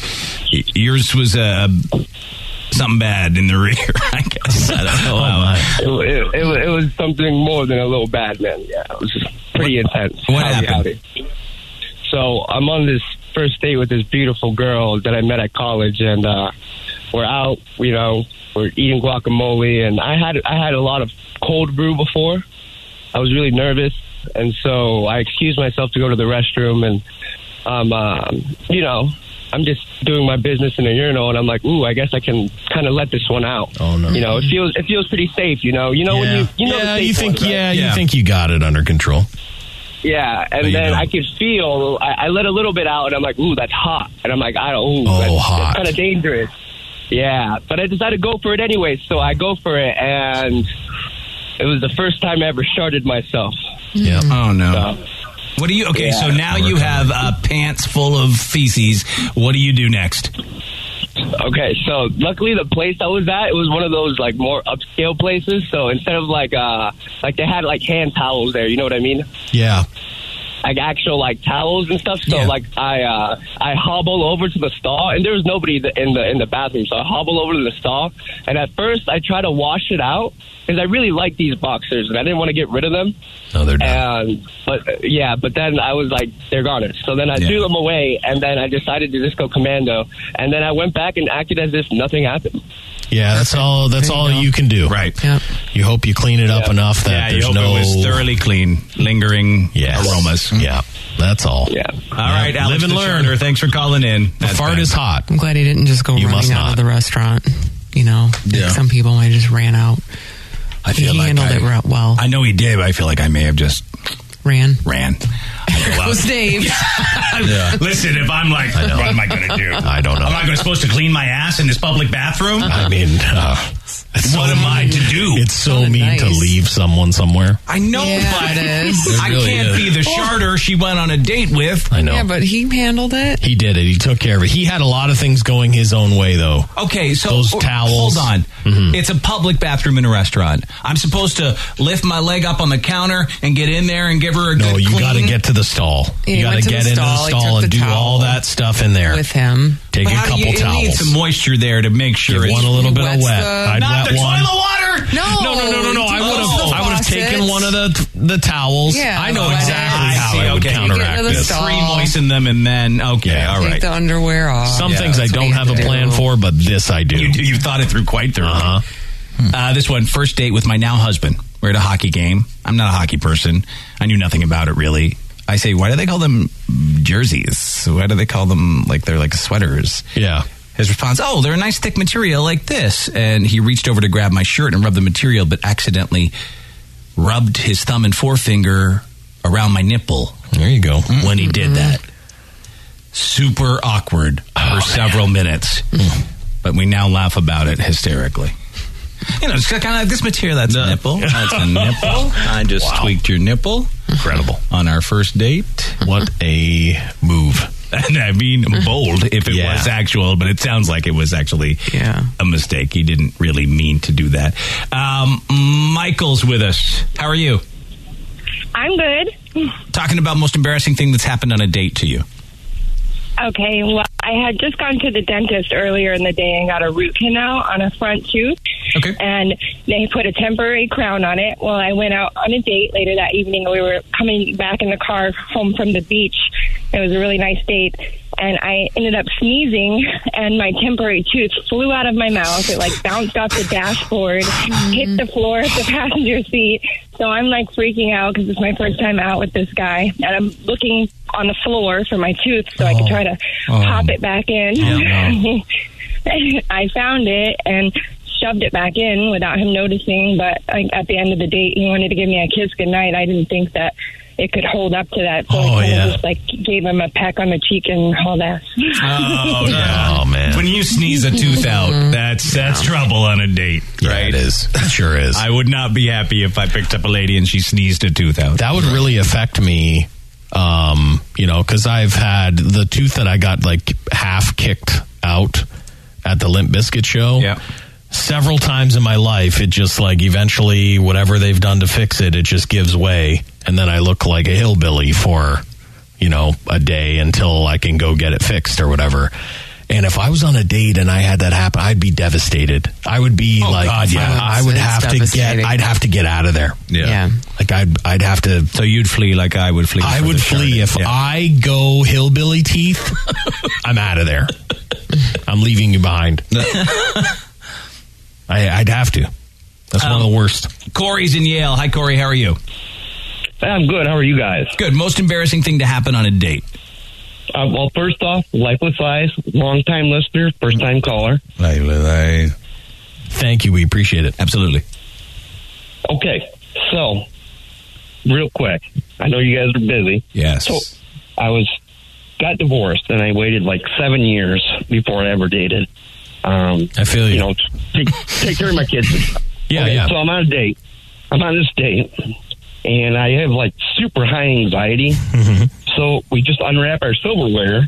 Yours was a... Uh, something bad in the rear, I guess. I don't know. Oh, it, it, it, it was something more than a little bad, man. Yeah, it was just pretty what, intense. What howdy, happened? Howdy. So I'm on this first date with this beautiful girl that I met at college, and uh, we're out, you know, we're eating guacamole, and I had I had a lot of cold brew before. I was really nervous, and so I excused myself to go to the restroom, and, um, um, you know, I'm just doing my business in a urinal, and I'm like, ooh, I guess I can kind of let this one out. Oh no! You know, it feels it feels pretty safe. You know, you know yeah. when you you know yeah, the safe you think one, right? yeah, yeah, you think you got it under control. Yeah, and then I could feel I, I let a little bit out, and I'm like, ooh, that's hot, and I'm like, I don't, ooh, oh, that's, hot, that's kind of dangerous. Yeah, but I decided to go for it anyway, so I go for it, and it was the first time I ever sharded myself. Yeah. Oh no. So, What do you? Okay, yeah. so now you have uh, pants full of feces. What do you do next? Okay, so luckily the place I was at, it was one of those like more upscale places. So instead of like uh like they had like hand towels there, you know what I mean? Yeah. Like actual like towels and stuff. So Yeah. like I uh I hobble over to the stall, and there was nobody in the in the bathroom. So I hobble over to the stall, and at first I try to wash it out because I really like these boxers and I didn't want to get rid of them. No, they're done. And but uh, yeah, but then I was like, they're gone. So then I Yeah. threw them away, and then I decided to just go commando. And then I went back and acted as if nothing happened. Yeah, that's all. That's There you all go. you can do. Right. Yep. You hope you clean it up Yeah. enough that Yeah, you there's hope no it was thoroughly clean, lingering Yes. aromas. Yeah, that's all. Yeah. All right, Alex live and the learn. Charter, thanks for calling in. The That's fart bad. is hot. I'm glad he didn't just go You must running out not. of the restaurant. You know, like Yeah. some people might have just ran out. I feel he like handled I, it re- well. I know he did, but I feel like I may have just Ran. ran. It was Dave. Yeah. Listen, if I'm like, what am I going to do? I don't know. Am I going to supposed to clean my ass in this public bathroom? I mean, uh, it's What so am I mean. to do? It's so Sounded mean to nice. leave someone somewhere. I know, Yeah, but it is. I It really can't is. be the charter she went on a date with. I know. Yeah, but he handled it. He did it. He took care of it. He had a lot of things going his own way, though. Okay, so Those oh, towels. Hold on. Mhm. It's a public bathroom in a restaurant. I'm supposed to lift my leg up on the counter and get in there and give her a No, good you clean? got to get to the stall. Yeah, he you got to went to get the into stall, the he stall took and the do towel all that stuff in there. with him. Take But a how do couple you, towels. It needs some moisture there to make sure Give it's one a little He bit of wets wet. the- I'd not wet the one. toilet water. No, No, no, no, no, no. I would have. Oh, I would have faucets. taken one of the the towels. Yeah, I know wet it. exactly I how see, I would okay. counteract Get into the this. stall. Pre-moisten them and then okay, Yeah. all Take right. the underwear off. Some Yeah, things I that's what don't you have a have to plan do. for, but this I do. You you thought it through quite thoroughly. Uh-huh. Uh, this one, first date with my now husband. We're at a hockey game. I'm not a hockey person. I knew nothing about it really. I say, why do they call them jerseys? Why do they call them like they're like sweaters? Yeah. His response, oh, they're a nice thick material like this. And he reached over to grab my shirt and rub the material, but accidentally rubbed his thumb and forefinger around my nipple There you go. when he did that. Super awkward for several minutes. But we now laugh about it hysterically. You know, it's kind of like this material, that's a nipple. That's a nipple. I just tweaked your nipple. Incredible. On our first date. What a move. And I mean, bold if it Yeah. was actual, but it sounds like it was actually Yeah. a mistake. He didn't really mean to do that. Um, Michael's with us. How are you? I'm good. Talking about most embarrassing thing that's happened on a date to you. Okay, well, I had just gone to the dentist earlier in the day and got a root canal on a front tooth. Okay. And they put a temporary crown on it. Well, I went out on a date later that evening. We were coming back in the car home from the beach. It was a really nice date. and I ended up sneezing, and my temporary tooth flew out of my mouth. It, like, bounced off the dashboard, hit the floor at the passenger seat. So I'm, like, freaking out because it's my first time out with this guy, and I'm looking on the floor for my tooth so oh. I could try to oh. pop it back in. Yeah, no. I found it and shoved it back in without him noticing, but like, at the end of the date, he wanted to give me a kiss goodnight. I didn't think that it could hold up to that, so oh, I kind yeah. of just like gave him a peck on the cheek and all that. Oh, yeah. Oh, man. When you sneeze a tooth out, that's that's trouble on a date, right? Yeah, it is. It sure is. I would not be happy if I picked up a lady and she sneezed a tooth out. That would really affect me, um, you know, because I've had the tooth that I got like half kicked out at the Limp Bizkit show. Yeah. Several times in my life, it just like eventually whatever they've done to fix it, it just gives way. And then I look like a hillbilly for, you know, a day until I can go get it fixed or whatever. And if I was on a date and I had that happen, I'd be devastated. I would be oh, like, God, yeah. I would it's have to get, I'd have to get out of there. Yeah. yeah. Like I'd, I'd have to. So you'd flee like I would flee. I would flee. If yeah. I go hillbilly teeth, I'm out of there. I'm leaving you behind. I, I'd have to. That's um, one of the worst. Corey's in Yale. Hi, Corey. How are you? I'm good. How are you guys? Good. Most embarrassing thing to happen on a date? Uh, well, first off, Lifeless Eyes, long-time listener, first-time caller. Lifeless Eyes. Thank you. We appreciate it. Absolutely. Okay. So, real quick, I know you guys are busy. Yes. So, I was got divorced, and I waited like seven years before I ever dated. Um, I feel you. You know, take, take care of my kids. yeah, okay, yeah. So I'm on a date. I'm on this date, and I have like super high anxiety. Mm-hmm. So we just unwrap our silverware,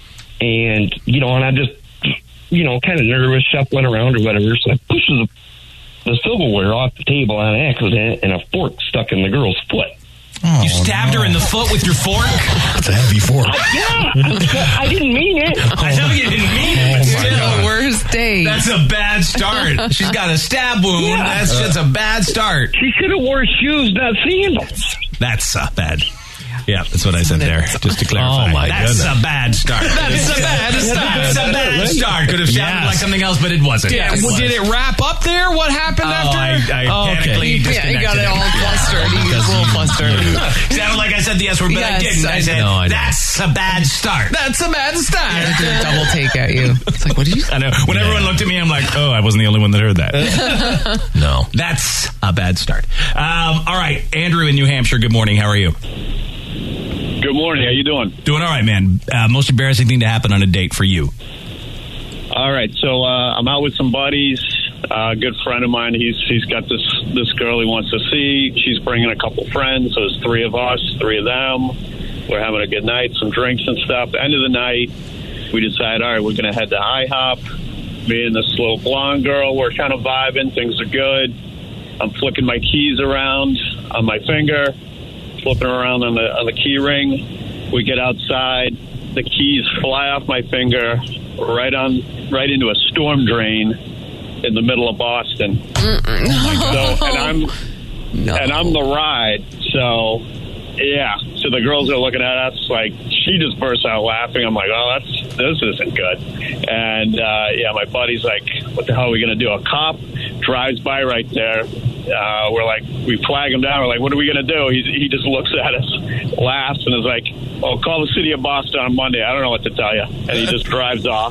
and you know, and I'm just, you know, kind of nervous, shuffling around or whatever. So I push the, the silverware off the table on accident, and a fork stuck in the girl's foot. Oh, you stabbed no. her in the foot with your fork? It's a heavy fork. Uh, yeah, I didn't mean it. I know you didn't mean it. Oh, still, the worst day. That's a bad start. She's got a stab wound. Yeah. That's just a bad start. She should have wore shoes, not sandals. That's uh, bad. Yeah, that's what I said there, just to clarify. Oh, my That's goodness. a bad start. That's a bad start. That's a bad start. Could have sounded Yes. like something else, but it wasn't. Yeah, it well, was. did it wrap up there? What happened Oh, after? I, I oh, panically okay. disconnected. Yeah, he got it all flustered. He was a little flustered. Sounded like I said the S word, but I Yes, didn't. I I said, know, I know. that's a bad start. That's a bad start. I did a double take at you. It's like, what did you say? I know. When everyone looked at me, I'm like, oh, I wasn't the only one that heard that. No. That's a bad start. Um, all right, Andrew in New Hampshire, good morning. How are you? Good morning. How you doing? Doing all right, man. Uh, most embarrassing thing to happen on a date for you? All right. So uh, I'm out with some buddies. Uh, a good friend of mine. He's he's got this this girl he wants to see. She's bringing a couple friends. So there's three of us, three of them. We're having a good night, some drinks and stuff. End of the night, we decide, all right, we're going to head to IHOP. Me and this little blonde girl, we're kind of vibing. Things are good. I'm flicking my keys around on my finger. Flipping around on the on the key ring. We get outside. The keys fly off my finger right on right into a storm drain in the middle of Boston. Oh my God. So, and I'm no. and I'm the ride. So yeah. So the girls are looking at us like she just bursts out laughing. I'm like, oh, that's this isn't good. And uh, yeah, my buddy's like, what the hell are we gonna do? A cop drives by right there. Uh, we're like, we flag him down. We're like, what are we going to do? He, he just looks at us, laughs, and is like, oh, call the city of Boston on Monday. I don't know what to tell you. And he just drives off.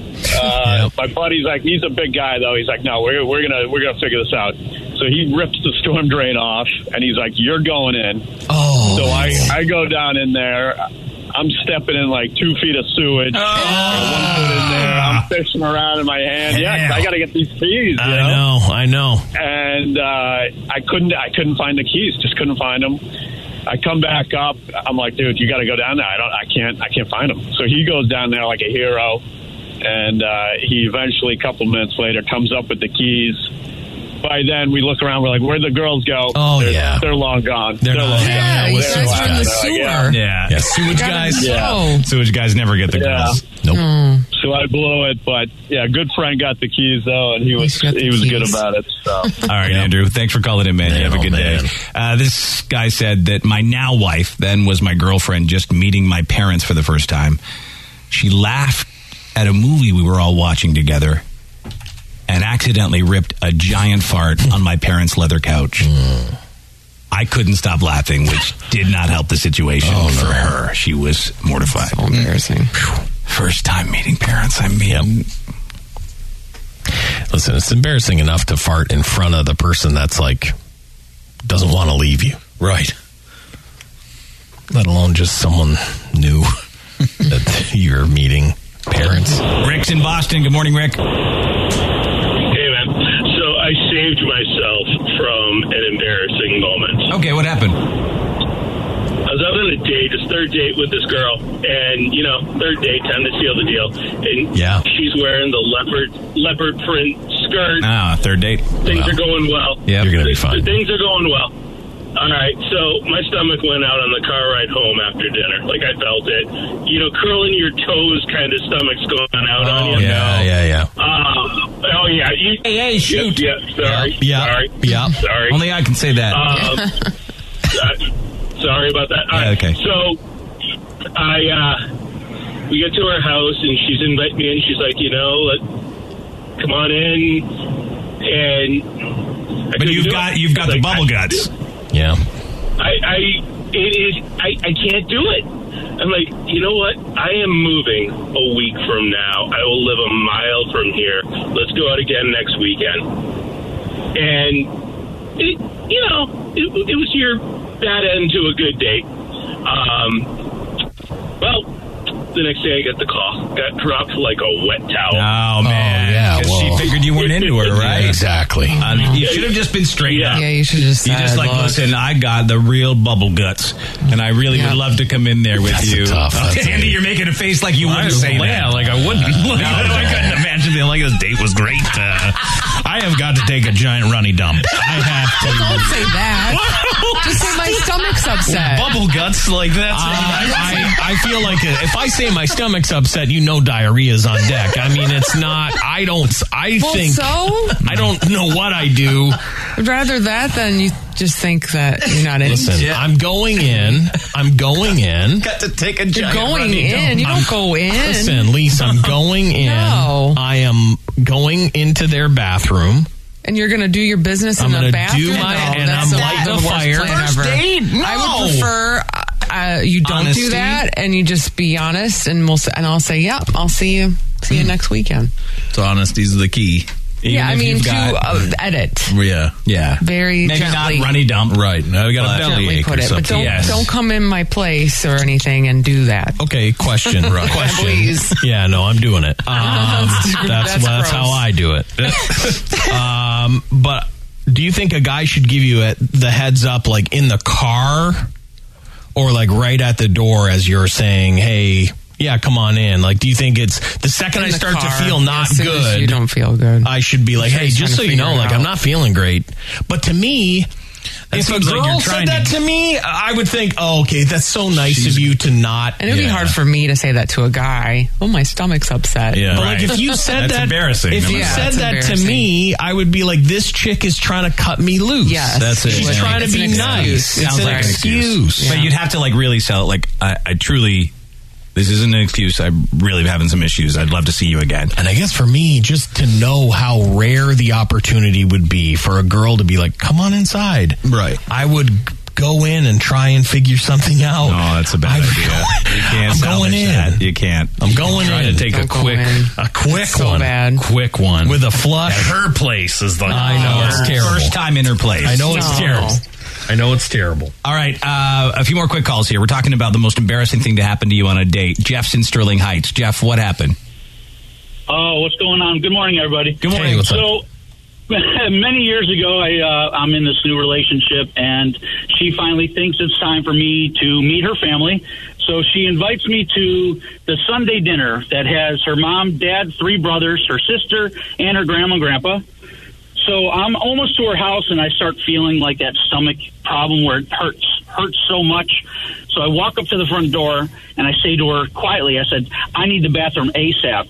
Uh, yep. My buddy's like, he's a big guy, though. He's like, no, we're, we're going to we're gonna figure this out. So he rips the storm drain off, and he's like, you're going in. Oh. So I, I go down in there. I'm stepping in like two feet of sewage. Oh. One foot in there. I'm fishing around in my hand. Yeah, I got to get these keys. You I know? know, I know. And uh, I couldn't, I couldn't find the keys. Just couldn't find them. I come back up. I'm like, dude, you got to go down there. I don't, I can't, I can't find them. So he goes down there like a hero, and uh, he eventually, a couple minutes later, comes up with the keys. By then, we look around. We're like, "Where'd the girls go?" Oh they're, yeah, they're long gone. They're, they're long long gone. Yeah, you they're guys from the sewer. Like, yeah. Yeah, yeah. Sewage guys. Yeah. Sewage guys never get the Yeah. girls. Nope. Mm. So I blew it, but yeah, good friend got the keys though, and he was he was keys. good about it. So. All right, yep. Andrew, thanks for calling in, man. man you have a good oh, day. Uh, this guy said that my now wife then was my girlfriend, just meeting my parents for the first time. she laughed at a movie we were all watching together and accidentally ripped a giant fart on my parents' leather couch. Mm. I couldn't stop laughing, which did not help the situation oh, for no. her. She was mortified. So embarrassing. First time meeting parents. I mean... Yep. Listen, it's embarrassing enough to fart in front of the person that's like, doesn't want to leave you. Right. Let alone just someone new that you're meeting. Parents. Rick's in Boston. Good morning, Rick. Hey, man. So I saved myself from an embarrassing moment. Okay, what happened? I was out on a date, this third date with this girl, and, you know, third date, time to seal the deal. And yeah. she's wearing the leopard leopard print skirt. Ah, third date. Things wow. are going well. Yeah, you're going to be fine. Things are going well. All right, so my stomach went out on the car ride home after dinner. Like, I felt it. You know, curling your toes kind of stomach's going out oh, on you. Yeah, yeah, yeah. Uh, oh, yeah. You, hey, hey, shoot. Yeah, yeah sorry. Yeah, sorry. yeah. Sorry. Only I can say that. Um, uh, sorry about that. Yeah, okay. So, I, uh, we get to her house, and she's inviting me in. She's like, you know, let, come on in. And... I but you've got, it. you've got the like, bubble guts. Yeah. I, I, it is, I, I can't do it. I'm like, you know what? I am moving a week from now. I will live a mile from here. Let's go out again next weekend. And, it, you know, it, it was your bad end to a good date. Um, well, the next day I get the call. Got dropped like a wet towel. Oh, man. Oh, yeah. Because well, she figured you weren't into her, right? Yeah, exactly. Um, you should have just been straight yeah. up. Yeah, you should just You just like, look. listen, I got the real bubble guts, and I really yeah. would love to come in there with that's you. Tough. Oh, that's Andy, a... you're making a face like you wouldn't I, say yeah, that. like I wouldn't. Uh, like, no, I couldn't imagine being like, this date was great. Uh, I have got to take a giant runny dump. I have to. Don't say that. Just say my stomach's upset. Bubble guts, like that's. Uh, I, I feel like if I say my stomach's upset, you know diarrhea's on deck. I mean, it's not. I don't. I well, think. so? I don't know what I do. I'd rather that than you just think that you're not in. Listen, yeah. I'm going in. I'm going in. Got to take a You're giant going runny in. dump. You don't I'm, go in. Listen, Lisa, I'm going in. No. I am going into their bathroom. And you're going to do your business I'm in the bathroom? do my, no, and that's I'm the, light the the worst fire. plan First ever. date? No. I would prefer uh, you don't Honesty. do that, and you just be honest, and we'll and I'll say, yeah, I'll see you see you next weekend. So honesty's the key. Even yeah, I if mean you've to got- uh, edit Yeah. Yeah. very Maybe gently. not runny dump. Right. Now we got But a belly Gently ache put or it, but something. don't Yes. don't come in my place or anything and do that. Okay, question. Right. Question. Please. Yeah, no, I'm doing it. Um, that's That's that's, gross. how I do it. um, but do you think a guy should give you a, the heads up, like in the car, or like right at the door as you're saying, "Hey, yeah, come on in"? Like, do you think it's the second In I the start car, to feel not as soon as good, you don't feel good. I should be like, Sure "Hey, he's just so trying to you know, figure it like I'm out. not feeling great." But to me, if a seems like girl you're said trying that to- to me, I would think, "Oh, okay, that's so nice of you to not." And it'd be Yeah. hard for me to say that to a guy. Oh, my stomach's upset. Yeah. But Right. like if you said That's that, embarrassing. if you Yeah, said that's that to embarrassing. me, I would be like, "This chick is trying to cut me loose." Yes. That's it. She's Yeah. trying to It's be an nice. excuse. It's Sounds an like an excuse. Yeah. But you'd have to like really sell it. Like, I, I truly, this isn't an excuse. I'm really having some issues. I'd love to see you again. And I guess for me, just to know how rare the opportunity would be for a girl to be like, "Come on inside," Right. I would go in and try and figure something out. No, that's a bad I'd idea. go- You can't I'm salvage going in. that. You can't. I'm going Trying in. to take a Don't go quick, in. a quick So one, bad. quick one with a flush. Her place is like. I know it's terrible. First time in her place. I know it's No. terrible. I know it's terrible. All right, uh, a few more quick calls here. We're talking about the most embarrassing thing to happen to you on a date. Jeff's in Sterling Heights. Jeff, what happened? Oh, what's going on? Good morning, everybody. Good morning. Hey, what's up? So, many years ago, I, uh, I'm in this new relationship, and she finally thinks it's time for me to meet her family. So she invites me to the Sunday dinner that has her mom, dad, three brothers, her sister, and her grandma and grandpa. So I'm almost to her house, and I start feeling like that stomach problem where it hurts, hurts so much. So I walk up to the front door, and I say to her quietly, I said, "I need the bathroom ASAP."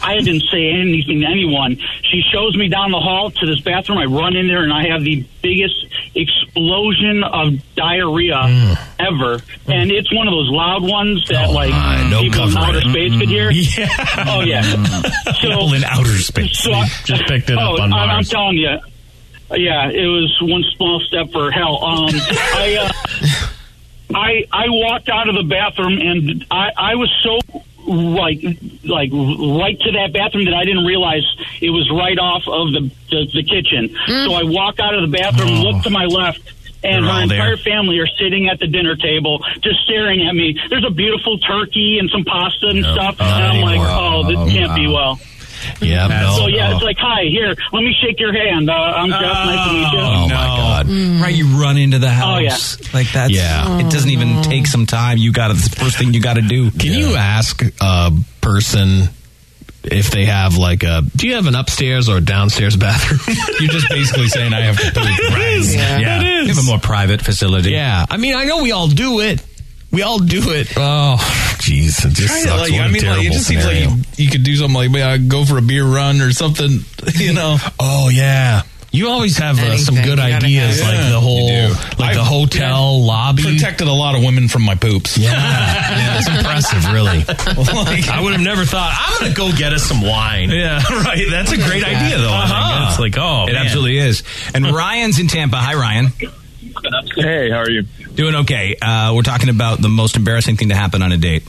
I didn't say anything to anyone. She shows me down the hall to this bathroom. I run in there, and I have the biggest explosion of diarrhea mm. ever. And it's one of those loud ones that, oh, like, uh, no people in outer space mm-hmm. could hear. Yeah. Oh, yeah. So, people in outer space. So, just picked it oh, up on Mars. I'm telling you. Yeah, it was one small step for hell. Um, I, uh, I, I walked out of the bathroom, and I, I was so... like like right to that bathroom that I didn't realize it was right off of the the, the kitchen. Mm. So I walk out of the bathroom, oh. look to my left, and her entire there. family are sitting at the dinner table just staring at me. There's a beautiful turkey and some pasta and no. stuff, oh, and I'm like, wow. oh, this can't wow. be well. Yeah, no, so yeah, no. it's like, hi, here, let me shake your hand. Uh, I'm Jeff. Oh, nice to meet you. Oh no. my God! Mm. Right, you run into the house. Oh yeah, like that's. Yeah. It doesn't even Oh. take some time. You got to. The first thing you got to do. Can yeah. you ask a person if they have like a? Do you have an upstairs or a downstairs bathroom? You're just basically saying I have to poop. Right? Yeah. yeah. You have a more private facility. Yeah, I mean, I know we all do it. We all do it. Oh, jeez. It just Try sucks. Like, What I a mean, like, it just scenario. seems like you, you could do something like yeah, go for a beer run or something, you know. Oh, yeah. You always have uh, some Anything. good You gotta ideas, have- like Yeah, the whole, you do. like I've- the hotel yeah, lobby. Protected a lot of women from my poops. Yeah, yeah, it's impressive, really. Like, I would have never thought, I'm going to go get us some wine. Yeah, right. That's a great idea, though. I Uh-huh. think. It's like, oh, It man. absolutely is. And Ryan's in Tampa. Hi, Ryan. Hey, how are you? Doing okay. Uh, we're talking about the most embarrassing thing to happen on a date.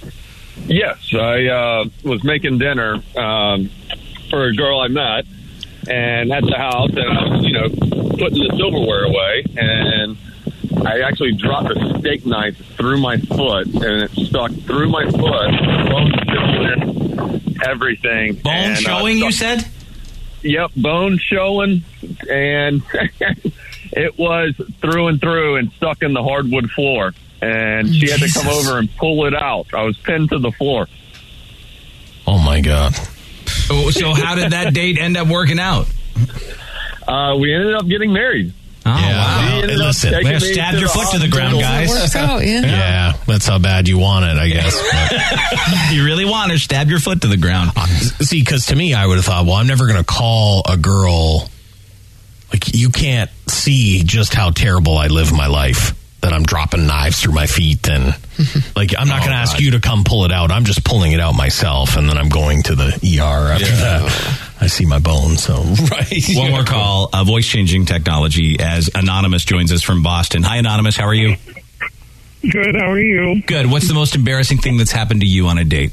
Yes, I uh, was making dinner um, for a girl I met, and at the house, and I was, you know, putting the silverware away, and I actually dropped a steak knife through my foot, and it stuck through my foot, bone showing, everything. Bone and, showing, uh, you said? Yep, bone showing, and it was through and through and stuck in the hardwood floor. And she had to come over and pull it out. I was pinned to the floor. Oh, my God. So, so how did that date end up working out? Uh, we ended up getting married. Oh, Yeah. wow. She ended up Listen, taking well, me stab to your the foot to the ground, hospital. guys. Works out, yeah. Yeah, that's how bad you want it, I guess. You really want to stab your foot to the ground. See, because to me, I would have thought, well, I'm never going to call a girl. Like, you can't see just how terrible I live my life. That I'm dropping knives through my feet, and like I'm not Oh, going to ask God. you to come pull it out. I'm just pulling it out myself, and then I'm going to the E R after Yeah. that. I see my bone, so Right. One more call. Uh, voice changing technology as Anonymous joins us from Boston. Hi, Anonymous. How are you? Good, how are you? Good. What's the most embarrassing thing that's happened to you on a date?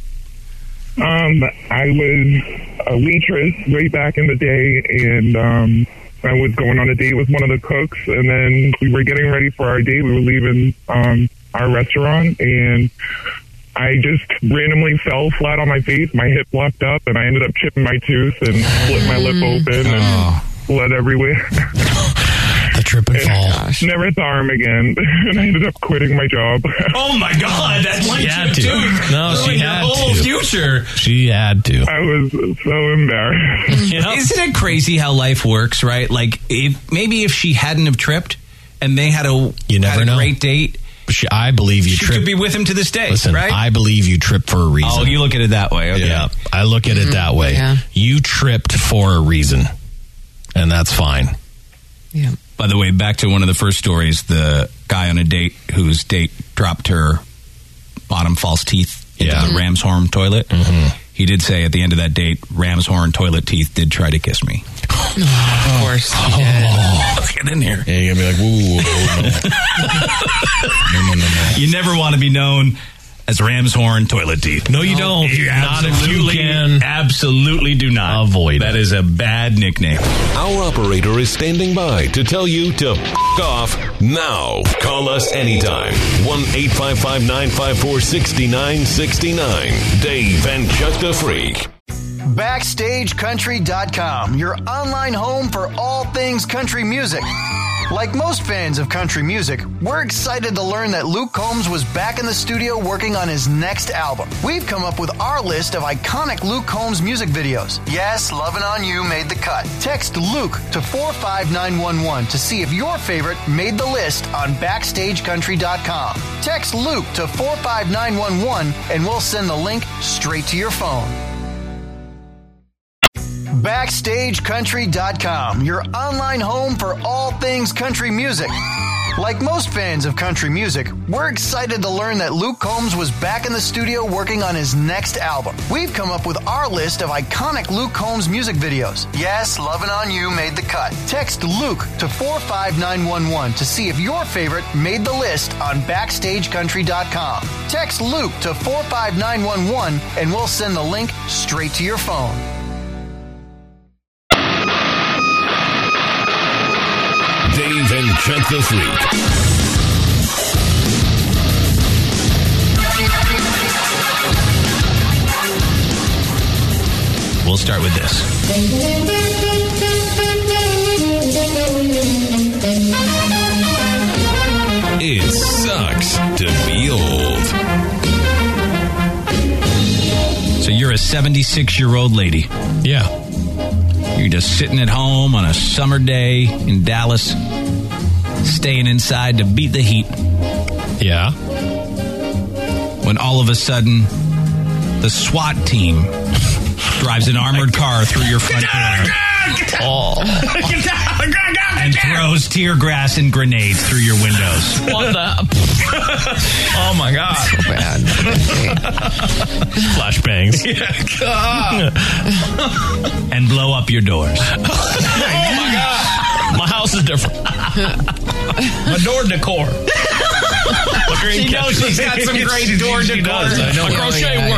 Um, I was a waitress way back in the day, and um, I was going on a date with one of the cooks, and then we were getting ready for our date. We were leaving um, our restaurant, and I just randomly fell flat on my face. My hip locked up, and I ended up chipping my tooth and split my lip open and blood everywhere. the trip and fall. Never saw him again, and I ended up quitting my job. Oh my God, that's like She had to. dude. No, she Ruined your had whole to. future. She had to. I was so embarrassed. Isn't it crazy how life works, right? Like, if maybe if she hadn't have tripped and they had a, You never had a know. great date, She, I believe you she trip. could be with him to this day, Listen, right? I believe you trip for a reason. Oh, you look at it that way. Okay. Yeah, I look at it that way. yeah. You tripped for a reason, and that's fine. Yeah. By the way, back to one of the first stories, the guy on a date whose date dropped her bottom false teeth into Yeah. the ram's horn toilet. Mm-hmm. He did say at the end of that date, ram's horn toilet teeth did try to kiss me. Of course. he did. Let's get in here. Yeah, you're gonna be like, woo, no. no, no, no, no. You never want to be known as ram's horn toilet teeth. No, you don't. You Not if you absolutely, can absolutely do not avoid That it. is a bad nickname. Our operator is standing by to tell you to f- off now. Call us anytime. one eight five five nine five four six nine six nine. Dave and Chuck the Freak. Backstage Country dot com, your online home for all things country music. Like most fans of country music, we're excited to learn that Luke Combs was back in the studio working on his next album. We've come up with our list of iconic Luke Combs music videos. Yes, Lovin' On You made the cut. Text Luke to four five nine one one to see if your favorite made the list on Backstage Country dot com. Text Luke to four five nine one one and we'll send the link straight to your phone. Backstage Country dot com, your online home for all things country music. Like most fans of country music, we're excited to learn that Luke Combs was back in the studio working on his next album. We've come up with our list of iconic Luke Combs music videos. Yes, Lovin' On You made the cut. Text Luke to four five nine one one to see if your favorite made the list on Backstage Country dot com. Text Luke to four five nine one one and we'll send the link straight to your phone. Dave and Chuck the Freak. We'll start with this. It sucks to be old. So you're a seventy-six-year-old lady. Yeah. You're just sitting at home on a summer day in Dallas, staying inside to beat the heat. Yeah. When all of a sudden, the SWAT team drives an armored car through your front door. Oh. And throws tear gas and grenades through your windows. What the? Oh my God. So bad. Flashbangs. Yeah. And blow up your doors. Oh my God. My house is different. My door decor. She knows she's got some great door she decor. Does. I know. My crochet yeah, work.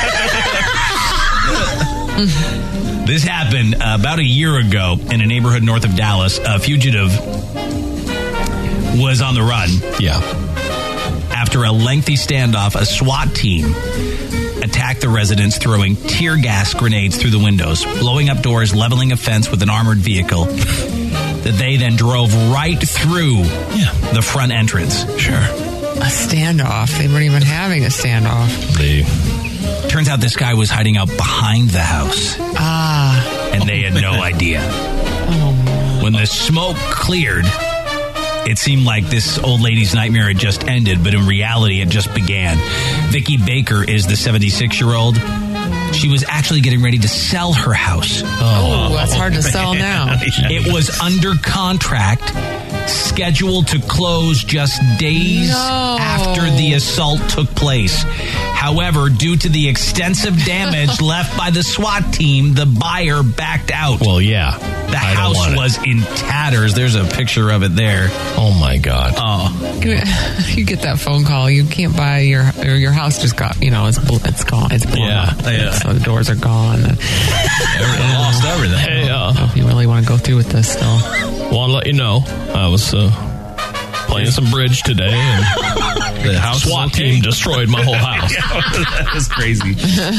yeah, yeah. This happened uh, about a year ago in a neighborhood north of Dallas. A fugitive was on the run. Yeah. After a lengthy standoff, a SWAT team attacked the residents, throwing tear gas grenades through the windows, blowing up doors, leveling a fence with an armored vehicle that they then drove right through yeah. the front entrance. Sure. A standoff. They weren't even having a standoff. They... Turns out this guy was hiding out behind the house. Ah. And they had no idea. Oh. When the smoke cleared, it seemed like this old lady's nightmare had just ended, but in reality, it just began. Vicky Baker is the seventy-six-year-old. She was actually getting ready to sell her house. Oh, that's hard to sell now. It was under contract, scheduled to close just days No. after the assault took place. However, due to the extensive damage left by the SWAT team, the buyer backed out. Well, yeah. The I don't house want it. was in tatters. There's a picture of it there. Oh my God. Oh, You get that phone call. You can't buy your or your house. Just got you know it's bl- it's gone. It's blown Yeah, up. yeah. So the doors are gone. everything lost everything. Hey, uh, If you really want to go through with this still. want to let you know, I was uh, playing some bridge today, and The house SWAT is okay. team destroyed my whole house. That was crazy.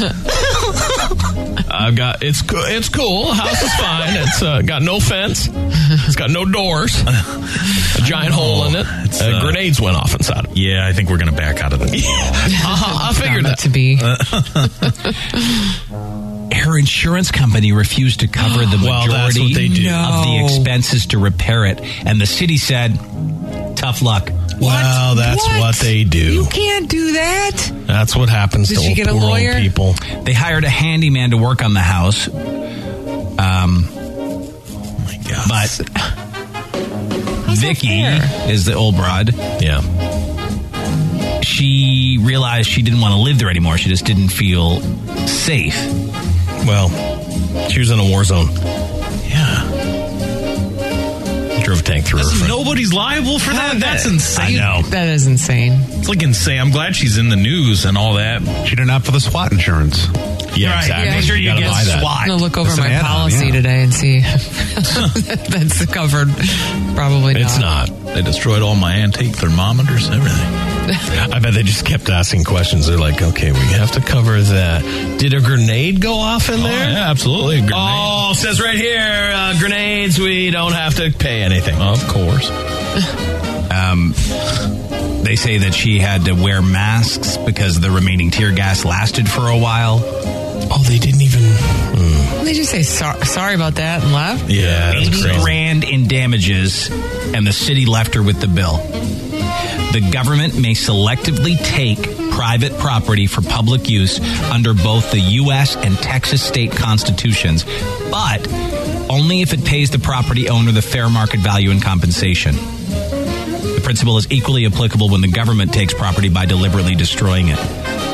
I've got it's co- it's cool. The house is fine. It's uh, got no fence. It's got no doors. A giant hole in it. It's, Uh, uh, grenades went off inside. Of it. Yeah, I think we're going to back out of this. Uh-huh, I figured Not that. to be. Her insurance company refused to cover the Well, majority that's what they do. of the No. expenses to repair it, and the city said, "Tough luck." Well, that's what? What? they do. You can't do that. That's what happens Did to she old, get a poor old lawyer? people. They hired a handyman to work on the house. Um, Oh my God. but How's that Vicky fair? is the old broad. Yeah. She realized she didn't want to live there anymore. She just didn't feel safe. Well, she was in a war zone. yeah. Drove a tank through her. Listen, friend. nobody's liable for that. That's I insane. know. That is insane. It's like insane. I'm glad she's in the news and all that. She didn't opt for the SWAT insurance. Yeah, Right. exactly. Make sure you, gotta get buy that. SWAT. I'm gonna look over That's an my add-on, policy yeah. today and see if that's covered. Probably not. It's not. They destroyed all my antique thermometers and everything. I bet they just kept asking questions. They're like, okay, we have to cover that. Did a grenade go off in Oh, there? yeah, absolutely. A grenade. Oh, says right here, uh, grenades, we don't have to pay anything. Of course. Um, they say that she had to wear masks because the remaining tear gas lasted for a while. Oh, they didn't even... Mm. They just say sorry, sorry about that and left. Yeah, that's eighty crazy. grand in damages, and the city left her with the bill. The government may selectively take private property for public use under both the U S and Texas state constitutions, but only if it pays the property owner the fair market value and compensation. The principle is equally applicable when the government takes property by deliberately destroying it.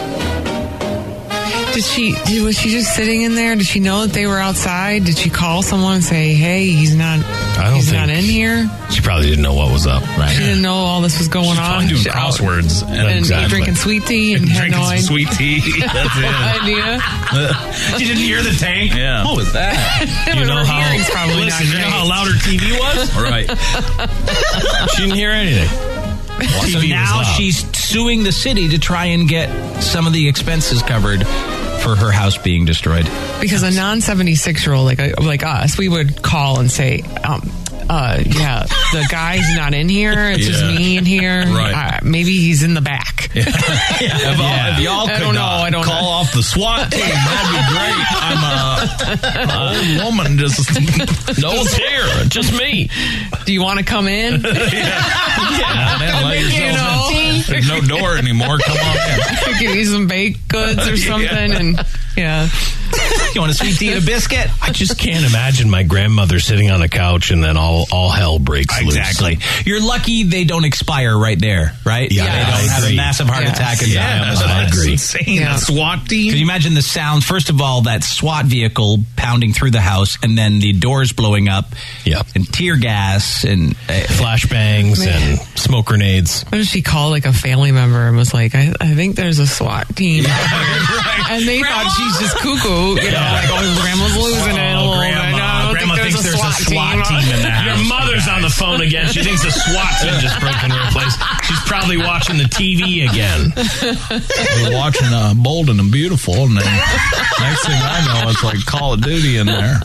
Did she, did, was she just sitting in there? Did she know that they were outside? Did she call someone and say, hey, he's not, I don't he's think not in here? She probably didn't know what was up, right? She didn't know all this was going She's on. doing She- crosswords and, and exactly. drinking sweet tea and had Drinking no some idea. sweet tea. That's No it. idea. You didn't hear the tank? Yeah. What was that? You know Her how, hearing's probably listen, not you know great. how loud her T V was? Right. She didn't hear anything. So T V was now loud. she's suing the city to try and get some of the expenses covered for her house being destroyed. Because a non seventy-six year old like uh, like us, we would call and say, um, uh, yeah, the guy's not in here. It's just Yeah. me in here. Right. Uh, maybe he's in the back. Yeah. If, all, if y'all I could don't know, uh, I don't call know. off the SWAT team, that'd be great. I'm a, an old woman just... No one's here. Just me. Do you want to come in? yeah, man, let think you yourself in. know. There's no door anymore. Come on in. Give you some baked goods or something, Yeah. and yeah. You want a sweet tea and a biscuit? I just can't imagine my grandmother sitting on a couch and then all, all hell breaks Exactly. loose. You're lucky they don't expire right there, right? Yeah, they I don't have a agree. massive heart Yes. attack and die. Yeah, on the spot. I agree. That's insane. Yeah. The SWAT team? Can you imagine the sound? First of all, that SWAT vehicle pounding through the house, and then the doors blowing up, Yep. and tear gas, and uh, Flashbangs Man. and smoke grenades. What if she called like a family member and was like, I, I think there's a SWAT team out here. And they thought she's just cuckoo, you know, like, oh, grandma's losing it a little bit. No, I don't Grandma think thinks there's a SWAT team in the house. Your mother's on the phone again. She thinks the SWAT team just broke into her place. She's probably watching the T V again. We're watching uh, Bold and Beautiful, and then next thing I know, it's like Call of Duty in there.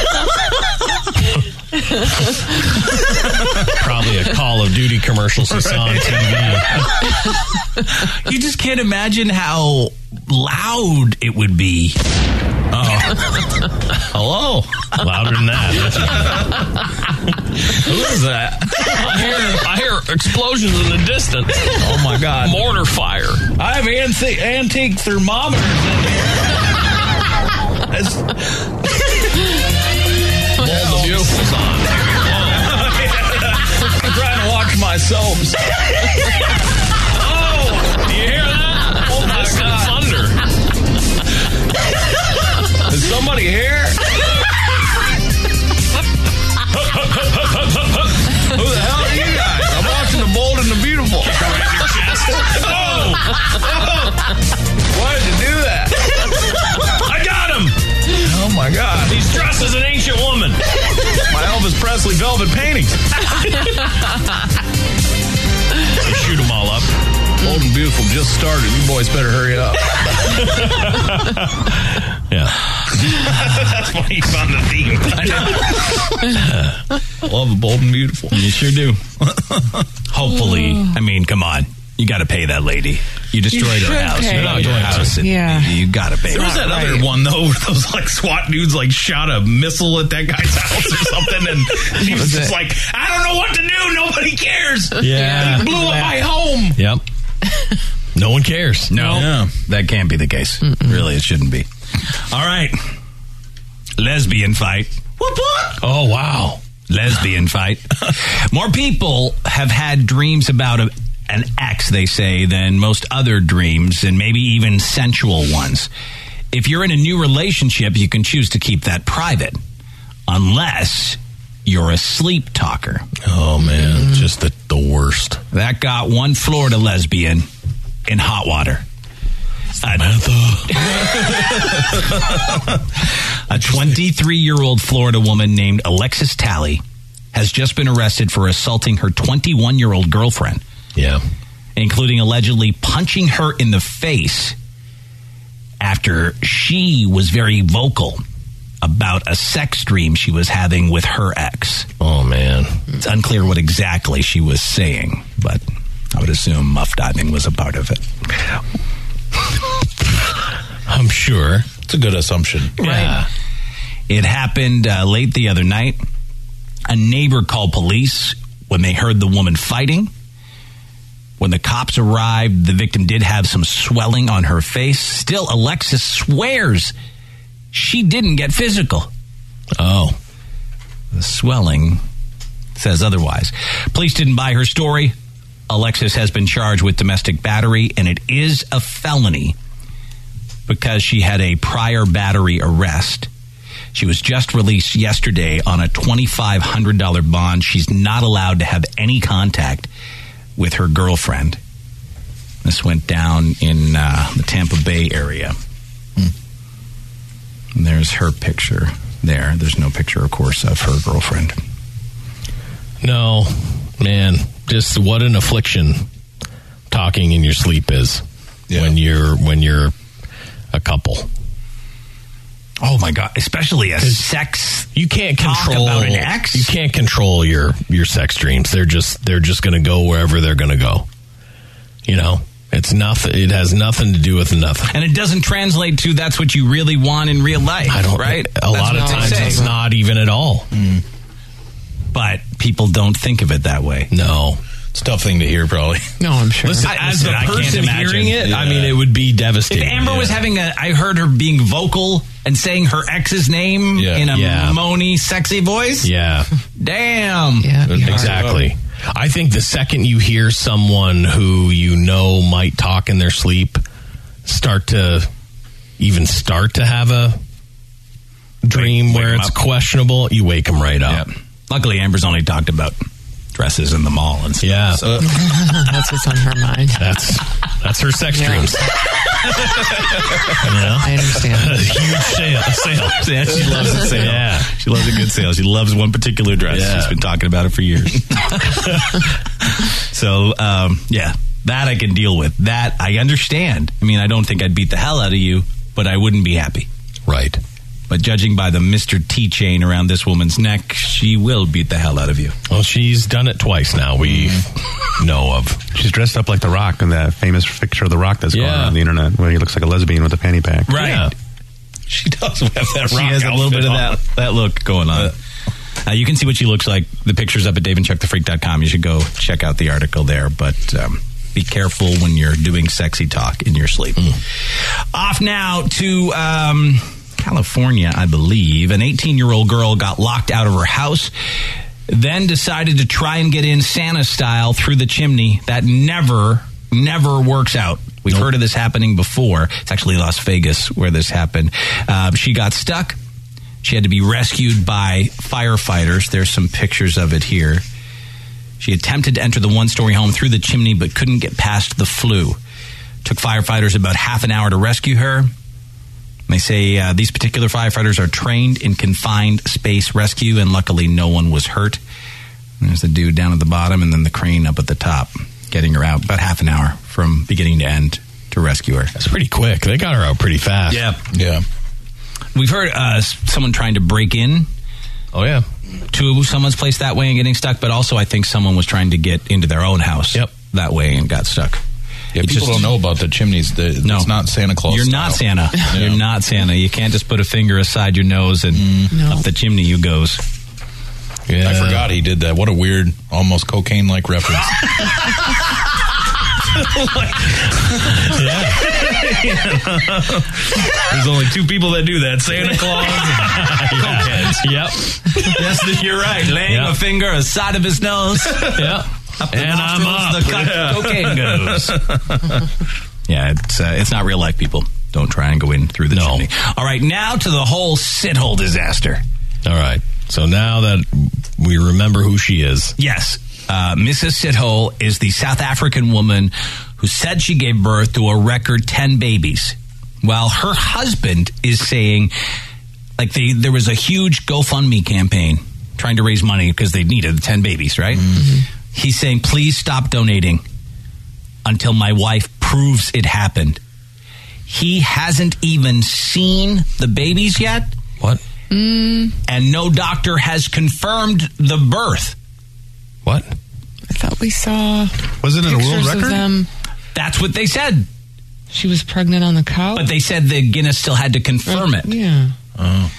Probably a Call of Duty commercial she saw on T V. you just can't imagine how loud it would be. Oh. Hello. Louder than that. Who is that? I hear, I hear explosions in the distance. Oh, my God. Mortar fire. I have anti- antique thermometers in here. It's- Bold and Beautiful's on. I'm trying to watch my soaps. Oh, do you hear that? Oh, my Distant God. thunder. Is somebody here? Who the hell are you guys? I'm watching The Bold and the Beautiful. Oh! Oh! Why did you do that? I got him. Oh my God. He's dressed as an ancient woman. My Elvis Presley velvet paintings. So shoot them all up. Bold and Beautiful just started. You boys better hurry up. Yeah. That's why you found the theme. Love Bold and Beautiful. You sure do. Hopefully. I mean, come on. You got to pay that lady. You destroyed You her should house. pay. You're not doing house. Yeah. You, you got to pay There was her. that Right. other one, though, where those like SWAT dudes like shot a missile at that guy's house or something, and he was was just it. like, I don't know what to do. Nobody cares. Yeah. He blew up my home. Yep. No one cares. No, Yeah. that can't be the case. Really, it shouldn't be. All right. Lesbian fight. Whoop, whoop. Oh, wow. Lesbian fight. More people have had dreams about a, an ex, they say, than most other dreams, and maybe even sensual ones. If you're in a new relationship, you can choose to keep that private, unless you're a sleep talker. Oh, man. Just the, the worst. That got one Florida lesbian in hot water. Samantha. A twenty-three-year-old Florida woman named Alexis Talley has just been arrested for assaulting her twenty-one-year-old girlfriend, Yeah. including allegedly punching her in the face after she was very vocal about a sex dream she was having with her ex. Oh, man. It's unclear what exactly she was saying, but I would assume muff diving was a part of it. I'm sure. It's a good assumption. Yeah. It happened uh, late the other night. A neighbor called police when they heard the woman fighting. When the cops arrived, the victim did have some swelling on her face. Still, Alexis swears she didn't get physical. Oh. The swelling says otherwise. Police didn't buy her story. Alexis has been charged with domestic battery, and it is a felony because she had a prior battery arrest. She was just released yesterday on a twenty-five hundred dollars bond. She's not allowed to have any contact with her girlfriend. This went down in uh, the Tampa Bay area. Hmm. And there's her picture there. There's no picture, of course, of her girlfriend. No, man, just what an affliction talking in your sleep is yeah. when you're when you're a couple. Oh my God! Especially a sex. You can't control about an ex. You can't control your your sex dreams. They're just they're just going to go wherever they're going to go. You know, it's nothing. It has nothing to do with nothing. And it doesn't translate to that's what you really want in real life. I don't. Right. A that's lot of times it's not even at all. Mm. But people don't think of it that way. No. It's a tough thing to hear, probably. No, I'm sure. Listen, as listen, a person hearing it, yeah. I mean, it would be devastating. If Amber yeah. was having a, I heard her being vocal and saying her ex's name yeah. in a yeah. moany, sexy voice. Yeah. Damn. Yeah, exactly. I think the second you hear someone who you know might talk in their sleep start to even start to have a dream wake, where wake it's questionable, you wake them right up. Yep. Luckily, Amber's only talked about dresses in the mall and stuff. Yeah. So. That's what's on her mind. That's that's her sex yeah. dreams. You know? I understand. A huge sale. A sale. Yeah, she loves a sale. Yeah. She loves a good sale. She loves one particular dress. Yeah. She's been talking about it for years. So, um, yeah, that I can deal with. That I understand. I mean, I don't think I'd beat the hell out of you, but I wouldn't be happy. Right. But judging by the Mister T chain around this woman's neck, she will beat the hell out of you. Well, she's done it twice now, we know of. She's dressed up like The Rock in that famous picture of The Rock that's yeah. going around the internet where he looks like a lesbian with a fanny pack. Right. Yeah. She does have that She rock has a little bit of on. that, that look going on. Uh, you can see what she looks like. The picture's up at dave and chuck the freak dot com. You should go check out the article there. But um, be careful when you're doing sexy talk in your sleep. Mm. Off now to... Um, California, I believe. An eighteen-year-old girl got locked out of her house, then decided to try and get in Santa style through the chimney. That never, never works out. We've nope. heard of this happening before. It's actually Las Vegas where this happened. Um, she got stuck. She had to be rescued by firefighters. There's some pictures of it here. She attempted to enter the one-story home through the chimney, but couldn't get past the flue. Took firefighters about half an hour to rescue her. They say uh, these particular firefighters are trained in confined space rescue, and luckily no one was hurt. And there's the dude down at the bottom and then the crane up at the top, getting her out about half an hour from beginning to end to rescue her. That's pretty quick. They got her out pretty fast. Yeah. Yeah. We've heard uh, someone trying to break in. Oh, yeah. To someone's place that way and getting stuck, but also I think someone was trying to get into their own house yep. that way and got stuck. Yeah, It people just, don't know about the chimneys. The, no. It's not Santa Claus You're style. not Santa. Yeah. You're not Santa. You can't just put a finger aside your nose and Mm. No. up the chimney you goes. Yeah. I forgot he did that. What a weird, almost cocaine-like reference. There's only two people that do that: Santa Claus and cokeheads. Yep. Yes, you're right. Laying Yep. a finger aside of his nose. Yep. Up the And I'm nostrils, up. the co- Yeah. cocaine goes. Yeah, it's uh, it's not real life, people. Don't try and go in through the No. chimney. All right, now to the whole shithole disaster. All right. So now that we remember who she is. Yes. Uh, Missus Shithole is the South African woman who said she gave birth to a record ten babies. While her husband is saying, like, they, there was a huge GoFundMe campaign trying to raise money because they needed the ten babies, right? Mm-hmm. He's saying, please stop donating until my wife proves it happened. He hasn't even seen the babies yet. What? Mm. And no doctor has confirmed the birth. What? I thought we saw. Was it in a world pictures record? Of them. That's what they said. She was pregnant on the couch. But they said the Guinness still had to confirm it. Yeah. Oh.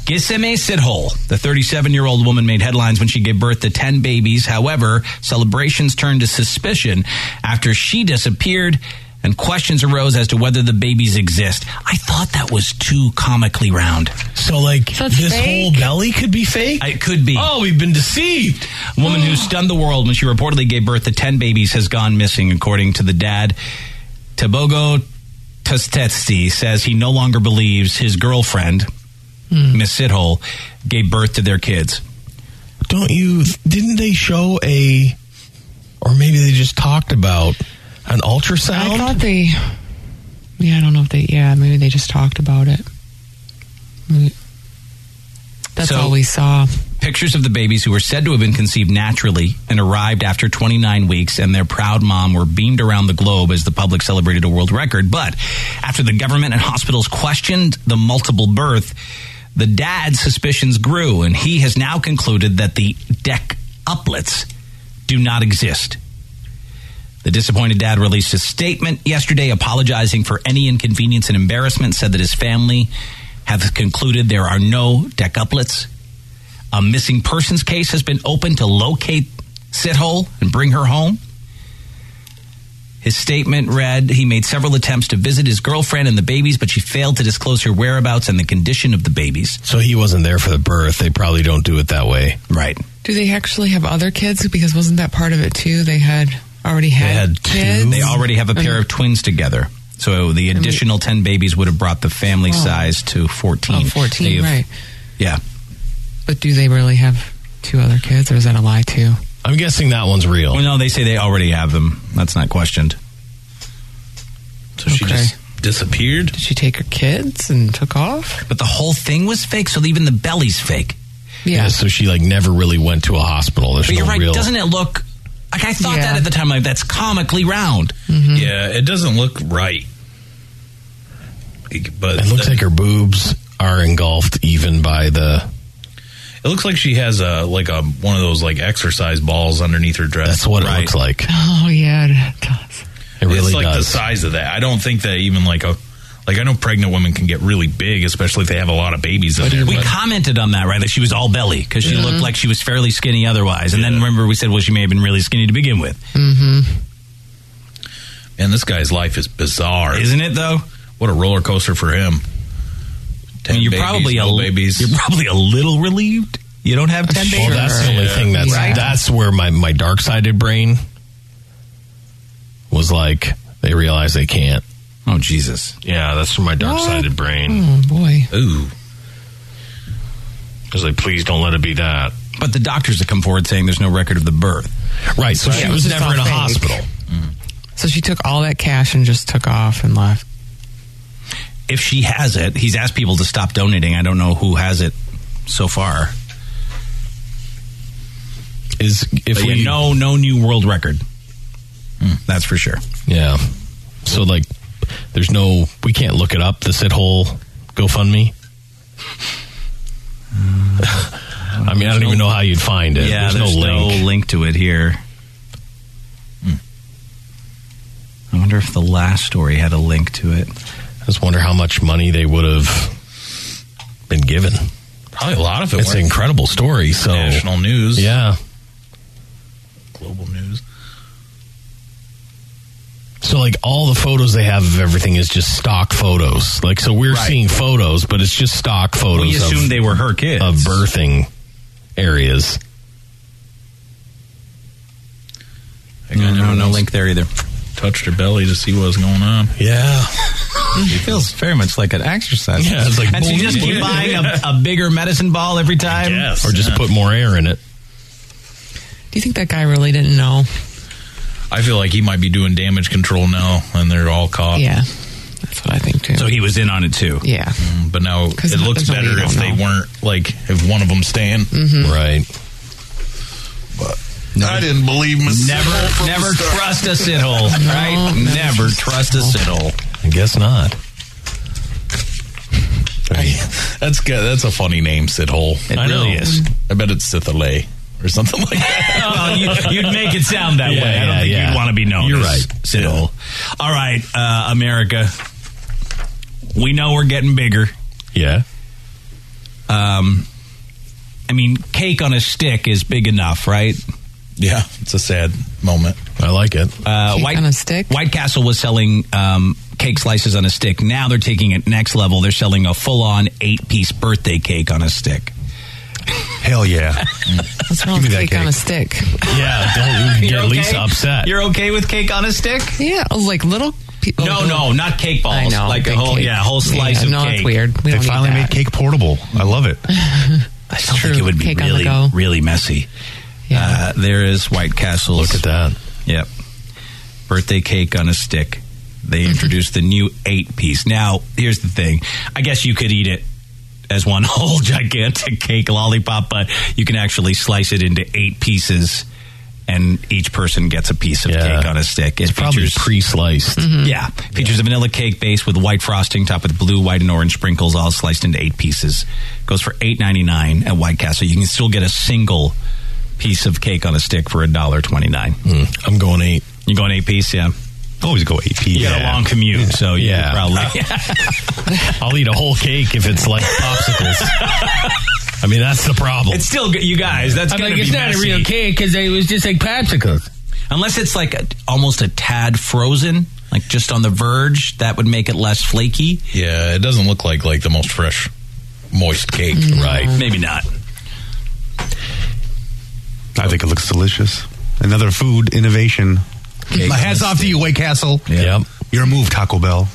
Giseme Sidhol, the thirty-seven-year-old woman, made headlines when she gave birth to ten babies. However, celebrations turned to suspicion after she disappeared and questions arose as to whether the babies exist. I thought that was too comically round. So, like, So it's this fake? whole belly could be fake? It could be. Oh, we've been deceived. A woman who stunned the world when she reportedly gave birth to ten babies has gone missing, according to the dad. Tabogo Tostesti says he no longer believes his girlfriend, Miss Sidhol, gave birth to their kids. Don't you... Didn't they show a... Or maybe they just talked about an ultrasound? I thought they... Yeah, I don't know if they... Yeah, maybe they just talked about it. Maybe- That's So- all we saw. Pictures of the babies who were said to have been conceived naturally and arrived after twenty-nine weeks and their proud mom were beamed around the globe as the public celebrated a world record. But after the government and hospitals questioned the multiple birth, the dad's suspicions grew, and he has now concluded that the decuplets do not exist. The disappointed dad released a statement yesterday apologizing for any inconvenience and embarrassment, said that his family have concluded there are no decuplets. A missing persons case has been opened to locate Sidhol and bring her home. His statement read, he made several attempts to visit his girlfriend and the babies, but she failed to disclose her whereabouts and the condition of the babies. So he wasn't there for the birth. They probably don't do it that way. Right. Do they actually have other kids? Because wasn't that part of it too? They had already had, had kids. They already have a pair of twins together. So the additional ten babies would have brought the family Oh. size to fourteen. Oh, fourteen, They have- right. Yeah. But do they really have two other kids, or is that a lie too? I'm guessing that one's real. Well, no, they say they already have them. That's not questioned. So she just disappeared? Did she take her kids and took off? But the whole thing was fake, so even the belly's fake. Yeah. So she, like, never really went to a hospital. There's But no you're right, real... doesn't it look... Like, I thought Yeah. that at the time, like, that's comically round. Yeah, it doesn't look right. But It looks like her boobs are engulfed even by the... It looks like she has a like a one of those like exercise balls underneath her dress. That's what it looks like. Oh yeah, it does. It really it's like does. the size of that. I don't think that even like a like I know pregnant women can get really big, especially if they have a lot of babies in there. We but- commented on that, right? That she was all belly because she Yeah. looked like she was fairly skinny otherwise. And then remember we said, well, she may have been really skinny to begin with. Mm-hmm. And this guy's life is bizarre, Isn't it, though? What a roller coaster for him. I mean, you're babies, probably no a, babies. You're probably a little relieved. You don't have ten Well, babies. that's the only thing that's Right. that's where my, my dark-sided brain was like, they realize they can't. Oh, Jesus. Yeah, that's from my dark-sided brain. Oh boy. Ooh. Because like, please don't let it be that. But the doctors have come forward saying there's no record of the birth. Right, so Right. she It was was just never in a all fake. hospital. So she took all that cash and just took off and left. If she has it, he's asked people to stop donating. I don't know who has it so far. Is if But we yeah, no, no new world record. That's for sure. Yeah. So, like, there's no... We can't look it up, the Sidhol GoFundMe? I mean, I don't even know how you'd find it. Yeah, there's, there's, no link. no link to it here. Hmm. I wonder if the last story had a link to it. I just wonder how much money they would have been given. Probably a lot of it. It's an went incredible story. So national news. Yeah. Global news. So, like, all the photos they have of everything is just stock photos. Like, so we're Right. seeing photos, but it's just stock photos We assumed of, they were her kids. of birthing areas. No, no, no link there either. Touched her belly to see what was going on. Yeah. It feels very much like an exercise. Yeah, it's like and so you just keep buying a, a bigger medicine ball every time? Yes. Or just Yeah. put more air in it. Do you think that guy really didn't know? I feel like he might be doing damage control now, and they're all caught. Yeah, that's what I think too. So he was in on it too. Yeah. Mm, But now 'Cause it looks there's nobody better you if don't they know. weren't, like, if one of them staying. Mm-hmm. Right. But I didn't believe Miss Never, Sidhol from never the start. trust a shithole, right? No, Never trust a shithole. I guess not. That's good. That's a funny name, Sidhole. It I really know. is. I bet it's Sithole or something like that. Well, you, you'd make it sound that Yeah, way. I don't yeah, think yeah. you'd want to be known You're as right. shithole. All right, uh, America. We know we're getting bigger. Yeah. Um, I mean, cake on a stick is big enough, right? Yeah, it's a sad moment. I like it. Uh, Cake White, on a stick? White Castle was selling um, cake slices on a stick. Now they're taking it next level. They're selling a full-on eight-piece birthday cake on a stick. Hell yeah. What's wrong with cake, cake on a stick? Yeah, don't get okay? Lisa upset. You're okay with cake on a stick? Yeah, like little... Pe- no, oh, no, not cake balls. I know, like a big whole, cake. yeah, a whole slice Yeah, of no, cake. it's weird. We They don't finally need made that. cake portable. I love it. I still True. think it would be Cake on the really, go. really messy. Yeah. Uh, there is White Castle's. Look at that. Yep. Birthday cake on a stick. They introduced the new eight-piece. Now, here's the thing. I guess you could eat it as one whole gigantic cake lollipop, but you can actually slice it into eight pieces, and each person gets a piece of Yeah. cake on a stick. It It's probably features pre-sliced. Yeah. Features a vanilla cake base with white frosting topped with blue, white, and orange sprinkles, all sliced into eight pieces. Goes for eight ninety-nine at White Castle. You can still get a single piece of cake on a stick for one dollar twenty-nine. Mm, I'm going eight. You going eight piece? Yeah. Always go eight piece. You got a long commute, so you Yeah. could probably. I'll eat a whole cake if it's like popsicles. I mean, that's the problem. It's still good, you guys. That's I'm going like, to be it's not messy. a real cake because it was just like popsicles. Unless it's like a, almost a tad frozen, like just on the verge, that would make it less flaky. Yeah, it doesn't look like like the most fresh, moist cake. Right. Maybe not. I think it looks delicious. Another food innovation. Cake My hats on a off to you, White Castle. Yep. You're a move, Taco Bell.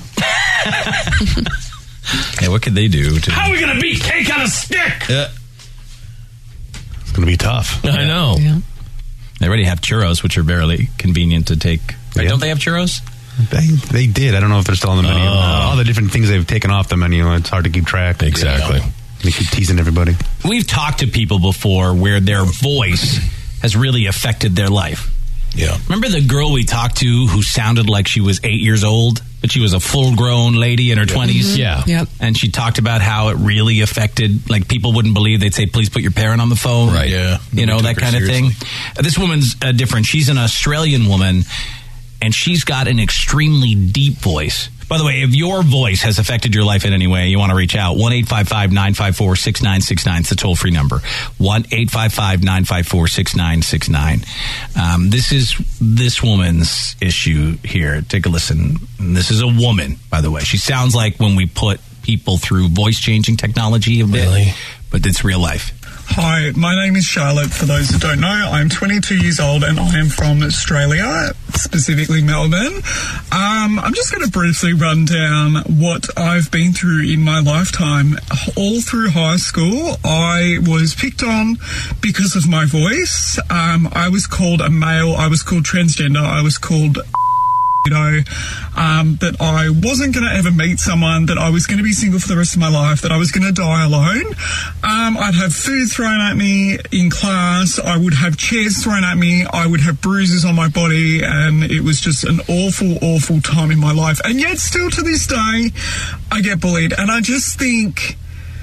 Hey, what could they do to? How are we going to beat cake on a stick? Yeah. It's going to be tough. I know. Yeah. They already have churros, which are very convenient to take. Right, Yeah. Don't they have churros? They, they did. I don't know if they're still on the menu. Oh. All the different things they've taken off the menu, it's hard to keep track. Exactly. They keep teasing everybody. We've talked to people before where their voice has really affected their life. Yeah. Remember the girl we talked to who sounded like she was eight years old, but she was a full-grown lady in her twenties? Yeah. Yep. And she talked about how it really affected, like, people wouldn't believe. They'd say, please put your parent on the phone. Right. Yeah. You know, We that took her kind of thing. seriously. Uh, this woman's uh, different. She's an Australian woman, and she's got an extremely deep voice. By the way, if your voice has affected your life in any way, you want to reach out. one eight five five nine five four six nine six nine. It's a toll-free number. one eight five five nine five four six nine six nine. Um, this is this woman's issue here. Take a listen. This is a woman, by the way. She sounds like when we put people through voice-changing technology a bit, Really? but it's real life. Hi, my name is Charlotte. For those that don't know, I'm twenty-two years old and I am from Australia, specifically Melbourne. Um, I'm just going to briefly run down what I've been through in my lifetime. All through high school, I was picked on because of my voice. Um, I was called a male. I was called transgender. I was called... You know, um, that I wasn't going to ever meet someone, that I was going to be single for the rest of my life, that I was going to die alone. Um, I'd have food thrown at me in class. I would have chairs thrown at me. I would have bruises on my body. And it was just an awful, awful time in my life. And yet still to this day, I get bullied. And I just think...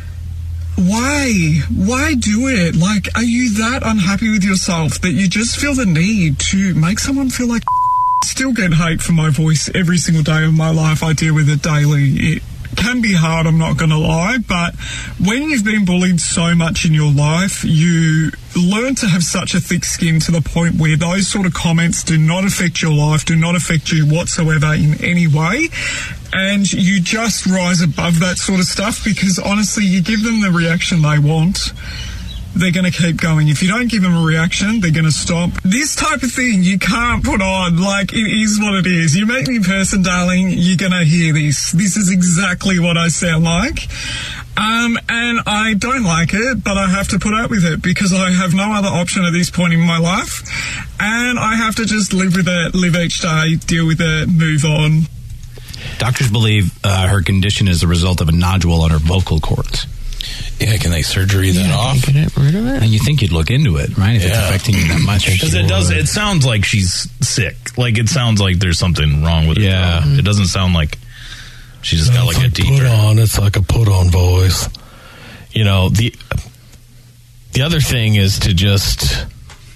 Why? Why do it? Like, are you that unhappy with yourself that you just feel the need to make someone feel like... Still get hate for my voice every single day of my life. I deal with it daily. It can be hard, I'm not going to lie, but when you've been bullied so much in your life, you learn to have such a thick skin to the point where those sort of comments do not affect your life, do not affect you whatsoever in any way. And you just rise above that sort of stuff because honestly, you give them the reaction they want. They're going to keep going. If you don't give them a reaction, they're going to stop. This type of thing you can't put on. Like, it is what it is. You meet me in person, darling, you're going to hear this. This is exactly what I sound like. Um, and I don't like it, but I have to put up with it because I have no other option at this point in my life. And I have to just live with it, live each day, deal with it, move on. Doctors believe uh, her condition is the result of a nodule on her vocal cords. Yeah, can they surgery that Yeah, off? can you get rid of it? And you think you'd look into it, right? If it's Yeah. affecting you that much. Because it does. It sounds like she's sick. Like it sounds like there's something wrong with her. Yeah. It doesn't sound like she just got like a put teacher. on. It's like a put on voice. You know, the the other thing is to just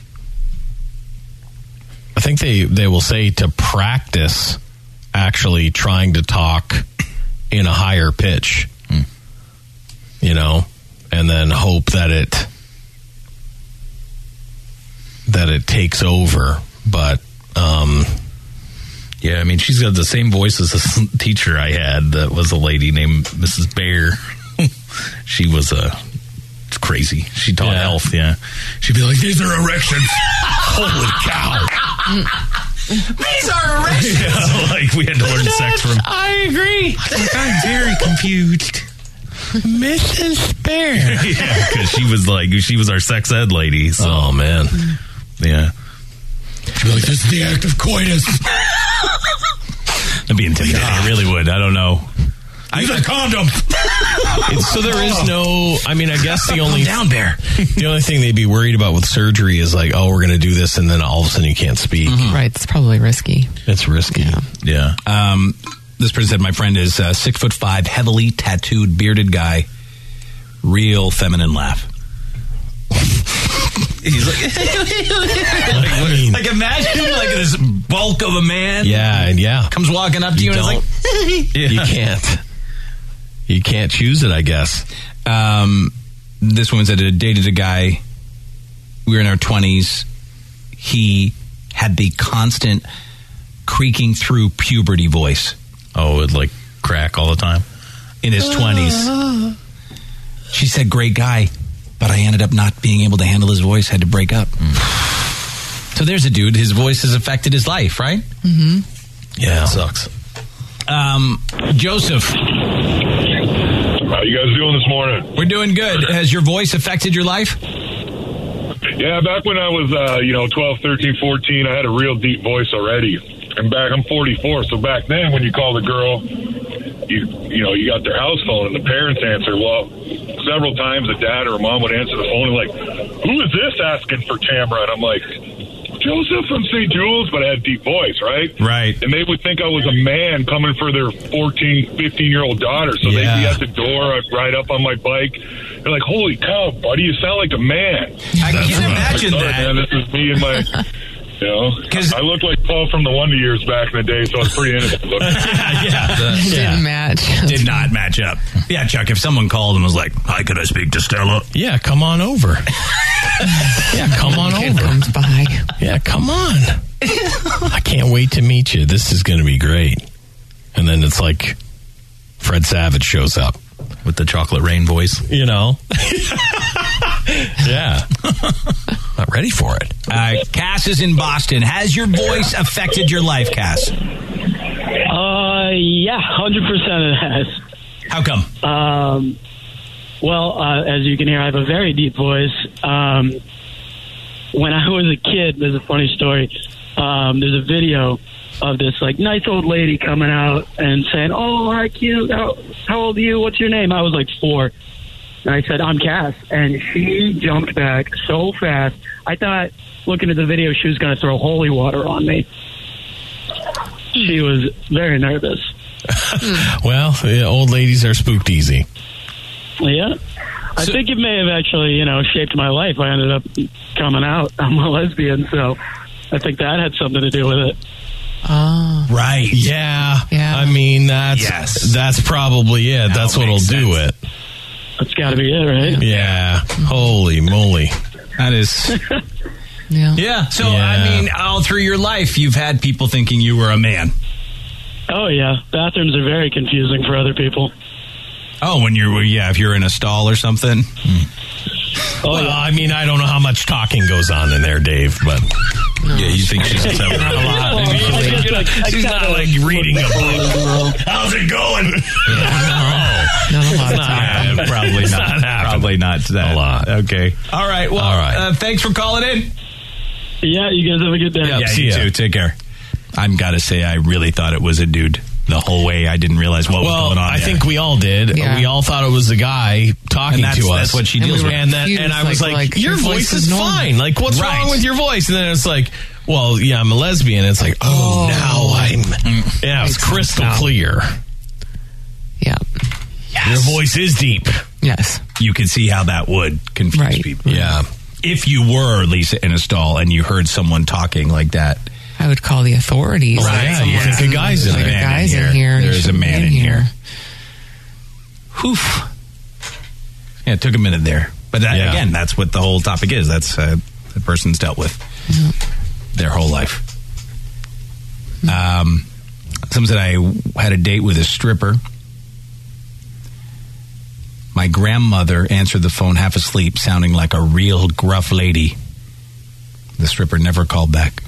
I think they, they will say to practice actually trying to talk in a higher pitch. You know, and then hope that it that it takes over. But um, yeah, I mean, she's got the same voice as a teacher I had that was a lady named Missus Bear. She was a. It's crazy. She taught Yeah. health, yeah. She'd be like, these are erections. Holy cow. These are erections. Yeah, like we had to learn sex from. I agree. Like, I'm very confused. Missus Bear. Yeah, because she was like, she was our sex ed lady. So. Oh, man. Yeah. She'd be like, this is the act of coitus. That'd be intimidating. I really would. I don't know. Use a condom. So there is no, I mean, I guess the only down Bear. the only thing they'd be worried about with surgery is like, oh, we're going to do this, and then all of a sudden you can't speak. Mm-hmm. Right, it's probably risky. It's risky. Yeah. Um, this person said, my friend is a six foot five, heavily tattooed, bearded guy. Real feminine laugh. He's like, like, like imagine like this bulk of a man. Yeah, and yeah. Comes walking up to you, You and don't- is like, You can't. You can't choose it, I guess. Um, this woman said, I dated a guy. We were in our twenties. He had the constant creaking through puberty voice. Oh, it would like crack all the time. In his twenties. She said, great guy, but I ended up not being able to handle his voice, had to break up. Mm. So there's a dude, his voice has affected his life, right? Mm-hmm. Yeah. It sucks. Um, Joseph. How you guys doing this morning? We're doing good. Has your voice affected your life? Yeah, back when I was, uh, you know, twelve, thirteen, fourteen, I had a real deep voice already. And back, I'm forty-four, so back then when you called a girl, you you know, you got their house phone and the parents answer. Well, several times a dad or a mom would answer the phone and like, who is this asking for Tamara? And I'm like, Joseph from Saint Jules, but I had a deep voice, right? Right. And they would think I was a man coming for their fourteen, fifteen-year-old daughter. So Yeah. they'd be at the door, I'd ride up on my bike. They're like, holy cow, buddy, you sound like a man. I can imagine Sorry, that. man, this is me and my... You know, I look like Paul from the Wonder Years back in the day, so I was pretty into it. yeah. It didn't match. Did not match up. Yeah, Chuck, if someone called and was like, hi, could I speak to Stella? Yeah, come on over. Yeah, come on Kid over. comes by. Yeah, come on. I can't wait to meet you. This is going to be great. And then it's like Fred Savage shows up with the chocolate rain voice. You know? Yeah. Not ready for it. Uh, Cass is in Boston. Has your voice affected your life, Cass? Uh, yeah, one hundred percent it has. How come? Um, well, uh, as you can hear, I have a very deep voice. Um, when I was a kid, there's a funny story. Um, there's a video of this like nice old lady coming out and saying, "Oh, hi, cute. How, how old are you? What's your name?" I was like four. And I said, "I'm Cass." And she jumped back so fast. I thought, looking at the video, she was going to throw holy water on me. She was very nervous. Well, yeah, old ladies are spooked easy. Yeah. I think it may have actually, you know, shaped my life. I ended up coming out. I'm a lesbian, so I think that had something to do with it. Oh. Right. Yeah. Yeah. I mean, that's Yes. that's probably it. That's what'll makes do sense. it. That's got to be it, right? Yeah. Holy moly. That is... Yeah. Yeah. So, Yeah. I mean, all through your life, you've had people thinking you were a man. Oh, yeah. Bathrooms are very confusing for other people. Oh, when you're, yeah, if you're in a stall or something. Oh, Well, yeah. I mean, I don't know how much talking goes on in there, Dave, but Yeah, you think she's a seven? not a lot. Well, I just, like, I She's kinda not like reading a book. How's it going? Not a lot of not talk. happening. Probably It's not. not happening. Probably not that. A lot. Okay. All right. Well, All right. Uh, thanks for calling in. Yeah, you guys have a good day. Yeah. Yeah, see you ya. too. Take care. I've got to say, I really thought it was a dude the whole way. I didn't realize what was Well, going on I there. think we all did. Yeah. We all thought it was the guy talking And that's- to us. that's what she And deals we with. were And then, confused, and I was like- like, like, "Your your voice voice is is normal." fine. Like, what's Right. wrong with your voice?" And then it's like, "Well, yeah, I'm a lesbian." It's like, "Oh, Oh. now I'm." Yeah, it's Makes crystal sense now. clear. Yeah. Your voice is deep. Yes. You can see how that would confuse Right. people. Yeah. If you were, Lisa, in a stall and you heard someone talking like that. I would call the authorities. Oh, Like, yeah, you someone's think a guy's in like there. a guy's Man in in here. here. and he There's a shouldn't man be in here. Whew. Yeah, it took a minute there. But that, Yeah. again, that's what the whole topic is. That's uh, the person's dealt with their whole life. Um, someone said I had a date with a stripper. My grandmother answered the phone half asleep, sounding like a real gruff lady. The stripper never called back.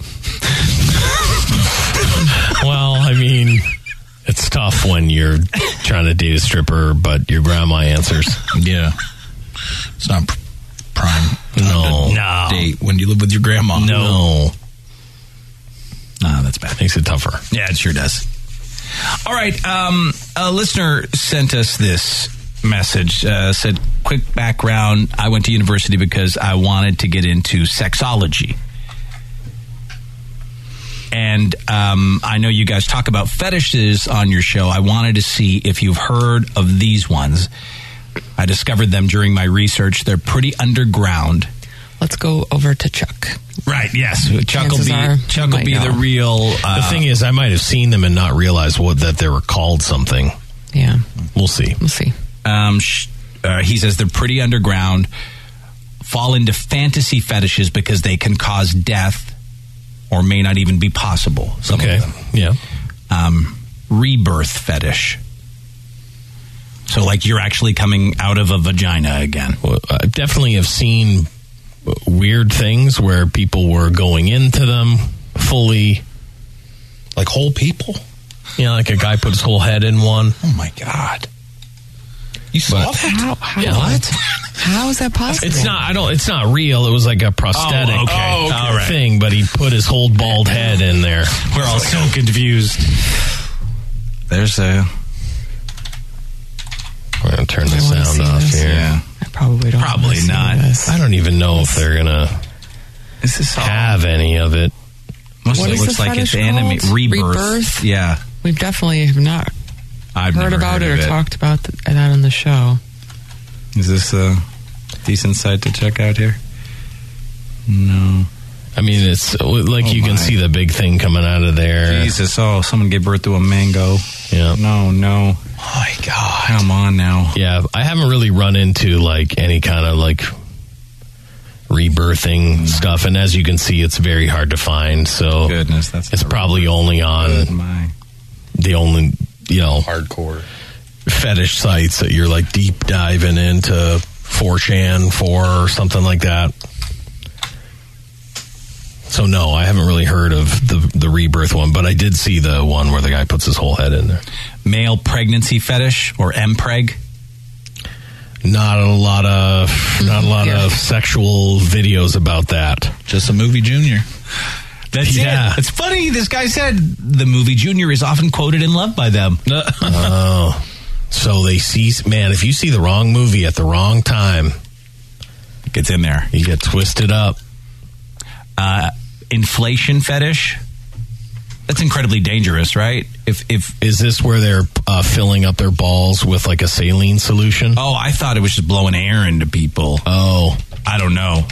Well, I mean, it's tough when you're trying to date a stripper, but your grandma answers. Yeah. It's not pr- prime. No. No. Date when you live with your grandma. No. No, that's bad. Makes it tougher. Yeah, it sure does. All right. Um, a listener sent us this message. Uh, said, quick background. I went to university because I wanted to get into sexology. And um, I know you guys talk about fetishes on your show. I wanted to see if you've heard of these ones. I discovered them during my research. They're pretty underground. Let's go over to Chuck. Right, yes. Chuck will Chances be, are Chuck you will might be know. the real... Uh, The thing is, I might have seen them and not realized what that they were called something. Yeah. We'll see. We'll see. Um, sh- uh, he says they're pretty underground, fall into fantasy fetishes because they can cause death or may not even be possible. Some Okay. of them. Yeah. Um, rebirth fetish. So, like, you're actually coming out of a vagina again. Well, I definitely have seen weird things where people were going into them fully. Like whole people? You know, like a guy put his whole head in one. Oh, my God. You saw But- that? How, how, Yeah. what? How is that possible? It's not. I don't. It's not real. It was like a prosthetic Oh, okay. Oh, okay. All right. thing, but he put his whole bald head in there. We're all so confused. There's a... We're gonna turn the I wanna sound see off this. here. Yeah. I probably don't. Probably wanna see not. this. I don't even know if they're gonna Is this all... have any of it. Mostly What is looks the like it's fetish anime. called? Rebirth. Rebirth? Yeah. We've definitely have not I've heard never about heard it of or talked about th- that on the show. Is this a decent site to check out here? No. I mean, it's like Oh, you can my. see the big thing coming out of there. Jesus, oh, someone gave birth to a mango. Yeah. No, no. Oh, my God. Come on now. Yeah, I haven't really run into like any kind of like rebirthing stuff, and as you can see, it's very hard to find. So Goodness, that's it's not probably only Good on my. the only you know Hardcore. fetish sites that you're like deep diving into four chan for or something like that. So no, I haven't really heard of the the rebirth one, but I did see the one where the guy puts his whole head in there. Male pregnancy fetish or M preg? Not a lot of not a lot Yeah. of sexual videos about that. Just a movie junior. That's Yeah. it. It's funny. This guy said the movie Junior is often quoted and loved by them. Oh, so they see, man, if you see the wrong movie at the wrong time, It gets in there. you get twisted up. Uh, inflation fetish. That's incredibly dangerous, right? If if Is this where they're uh, filling up their balls with like a saline solution? oh, I thought it was just blowing air into people. Oh, I don't know.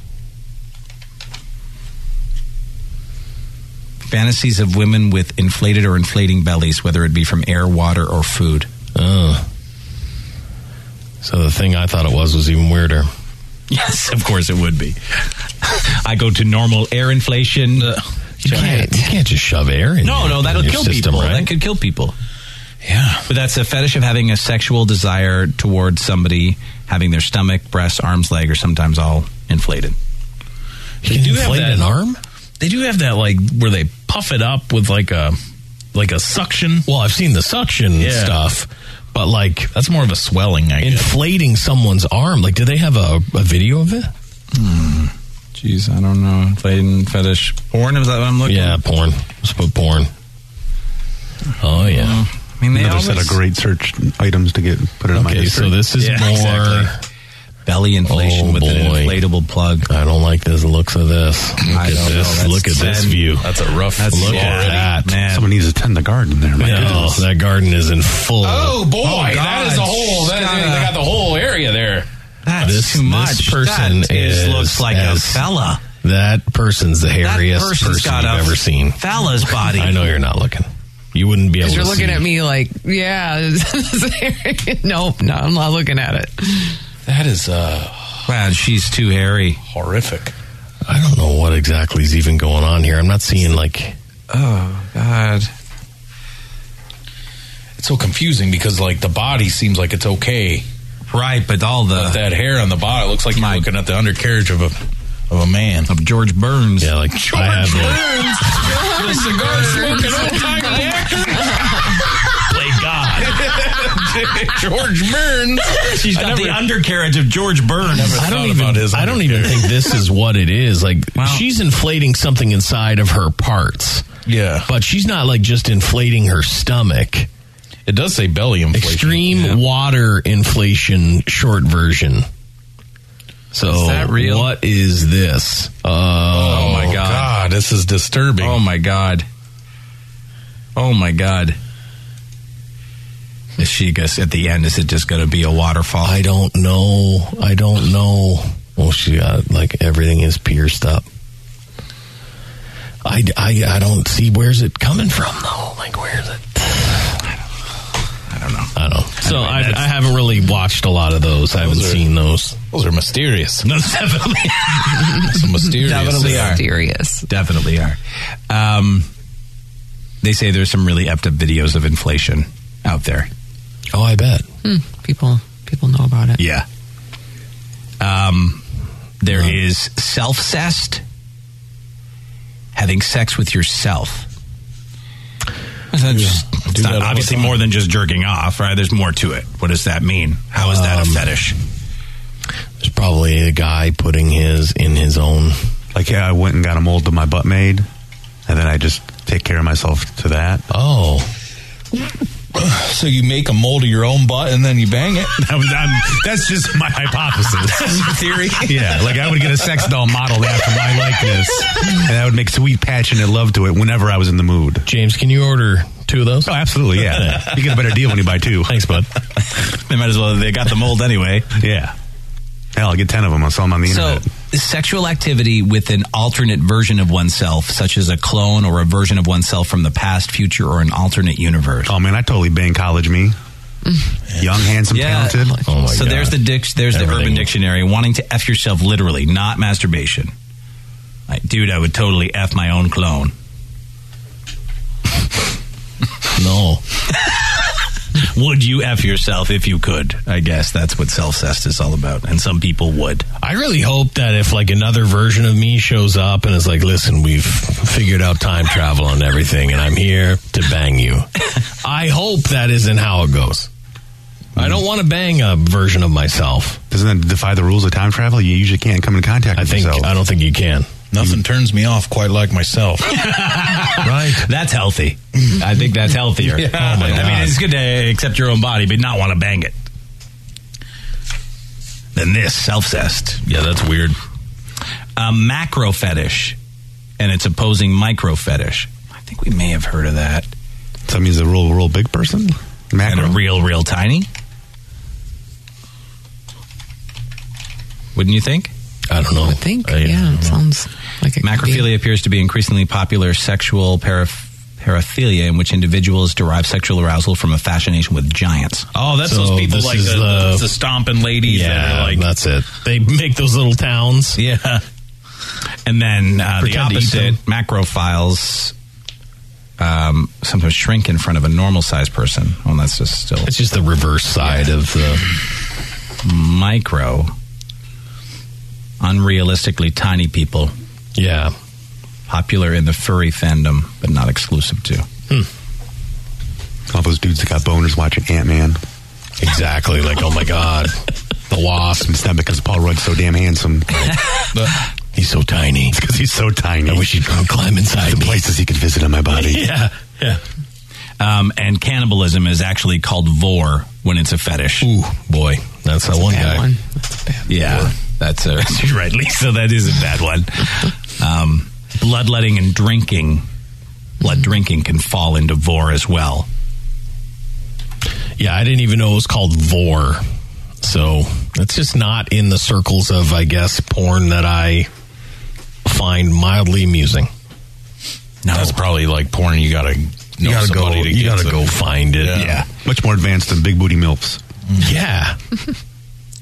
Fantasies of women with inflated or inflating bellies, whether it be from air, water, or food. oh. So the thing I thought it was was even weirder. Yes, of course it would be. I go to normal air inflation. Uh, You can't, you can't just shove air in no, your, no, that'll in your kill system, people. right? That could kill people. Yeah. But that's a fetish of having a sexual desire towards somebody, having their stomach, breast, arms, leg, or sometimes all inflated. You can do have inflate that- an arm? They do have that, like, where they puff it up with, like, a like a suction. Well, I've seen the suction Yeah. stuff, but like That's more of a swelling, I guess. inflating someone's arm. Like, do they have a, a video of it? Hmm. Jeez, I don't know. Inflating fetish. Porn, is that what I'm looking Yeah, porn. Let's put porn. Oh, yeah. I mean, they Another always... set of great search items to get put in my Okay, history. so this is Yeah, more exactly. Belly inflation Oh, with an boy. inflatable plug. I don't like the looks of this. Look I at don't know, this. that's Look at this ten. view. That's a rough That's Look yeah, at that. man. Someone needs to tend the garden there. My No, goodness. that garden is in full. Oh, boy. Oh, that is a God. whole, that, Gotta- they got the whole area there. That's This- too this much. person that is, is looks like as- a fella. That person's the That hairiest person's person got you've a ever seen. fella's body. I know you're not looking. You wouldn't be able Because to you're looking see. at me like, yeah. Nope, no, I'm not looking at it. That is, uh... Wow, she's too hairy. Horrific. I don't know what exactly is even going on here. I'm not seeing, like... Oh, God. It's so confusing because, like, the body seems like it's okay. Right, but all the... But that hair on the body, it looks like you're looking at the undercarriage of a of a man. Of George Burns. Yeah, like, George I have Burns! The cigar-smoking old-timey actor! Play God. George Burns! She's got never, the undercarriage of George Burns. I don't even. I don't even think this is what it is. Like wow. she's inflating something inside of her parts. Yeah, but she's not like just inflating her stomach. It does say belly inflation. Extreme yeah. water inflation, short version. So is that real? What is this? Uh, oh my god. god, this is disturbing. Oh my god. Oh my god. Is she guess at the end? Is it just going to be a waterfall? I don't know. I don't know. Well, she got like everything is pierced up. I, I, I don't see where's it coming from though. Like where's it? I don't know. I don't know. So anyway, I, I haven't really watched a lot of those. I haven't those are, seen those. Those are mysterious. Those definitely, Some mysterious. definitely are. Mysterious. Definitely are. Um, they say there's some really effed up videos of inflation out there. Oh, I bet. Hmm. People, people know about it. Yeah. Um, there oh. is self-cest, having sex with yourself. That's just, it's not obviously more than just jerking off, right? There's more to it. What does that mean? How is that um, a fetish? There's probably a guy putting his in his own. Like, yeah, I went and got a mold of my butt made, and then I just take care of myself to that. Oh. So you make a mold of your own butt and then you bang it? That was, I'm, that's just my hypothesis. Theory? Yeah, like I would get a sex doll modeled after my likeness, and I would make sweet, passionate love to it whenever I was in the mood. James, can you order two of those? Oh, absolutely, yeah. You get a better deal when you buy two. Thanks, bud. They might as well, they got the mold anyway. Yeah. Hell, I'll get ten of them. I'll sell them on the so, internet. Sexual activity with an alternate version of oneself, such as a clone or a version of oneself from the past, future, or an alternate universe. Oh, man, I totally bang college me. Young, handsome, yeah. talented. Oh, my so God. there's the dic- there's Everything. the Urban Dictionary. Wanting to F yourself literally, not masturbation. Like, dude, I would totally F my own clone. No. Would you F yourself if you could? I guess that's what self-cest is all about. And some people would. I really hope that if like another version of me shows up and is like, listen, we've figured out time travel and everything, and I'm here to bang you. I hope that isn't how it goes. I don't want to bang a version of myself. Doesn't that defy the rules of time travel? You usually can't come in contact I with think yourself. I don't think you can. Nothing turns me off quite like myself. Right. That's healthy. I think that's healthier. Yeah. Oh my God. I mean, it's good to accept your own body, but not want to bang it. Then this, self-cest. Yeah, that's weird. A macro fetish and its opposing micro fetish. I think we may have heard of that. So that means a real, real big person? Macro. And a real, real tiny? Wouldn't you think? I don't know. I think, I, yeah, it sounds like it. Macrophilia appears to be increasingly popular sexual paraph- paraphilia in which individuals derive sexual arousal from a fascination with giants. Oh, that's So those people this like is the, the- the stomping ladies. Yeah, that are like, that's it. They make those little towns. Yeah. And then uh, the Pretend to eat opposite, them. macrophiles um, sometimes shrink in front of a normal-sized person. Oh, that's just still... It's just the reverse side Yeah. of the... Micro... unrealistically tiny people. Yeah. Popular in the furry fandom, but not exclusive to. Hmm. All those dudes that got boners watching Ant-Man. Exactly. Like, oh my God. The Wasp. It's not because Paul Rudd's so damn handsome. But he's so tiny. It's because he's so tiny. I wish he'd come climb inside the me. places he could visit on my body. Yeah. Yeah. Um, and cannibalism is actually called vor when it's a fetish. Ooh, boy. That's that one guy. One. That's a bad Yeah. one. That's a, you're right, Lisa. That is a bad one. Um, bloodletting and drinking. Blood drinking can fall into vor as well. Yeah, I didn't even know it was called vor. So it's just not in the circles of, I guess, porn that I find mildly amusing. No. That's probably like porn. You gotta know You gotta go. somebody to You get gotta to. go find it. Yeah. Yeah. Much more advanced than big booty milfs. Yeah.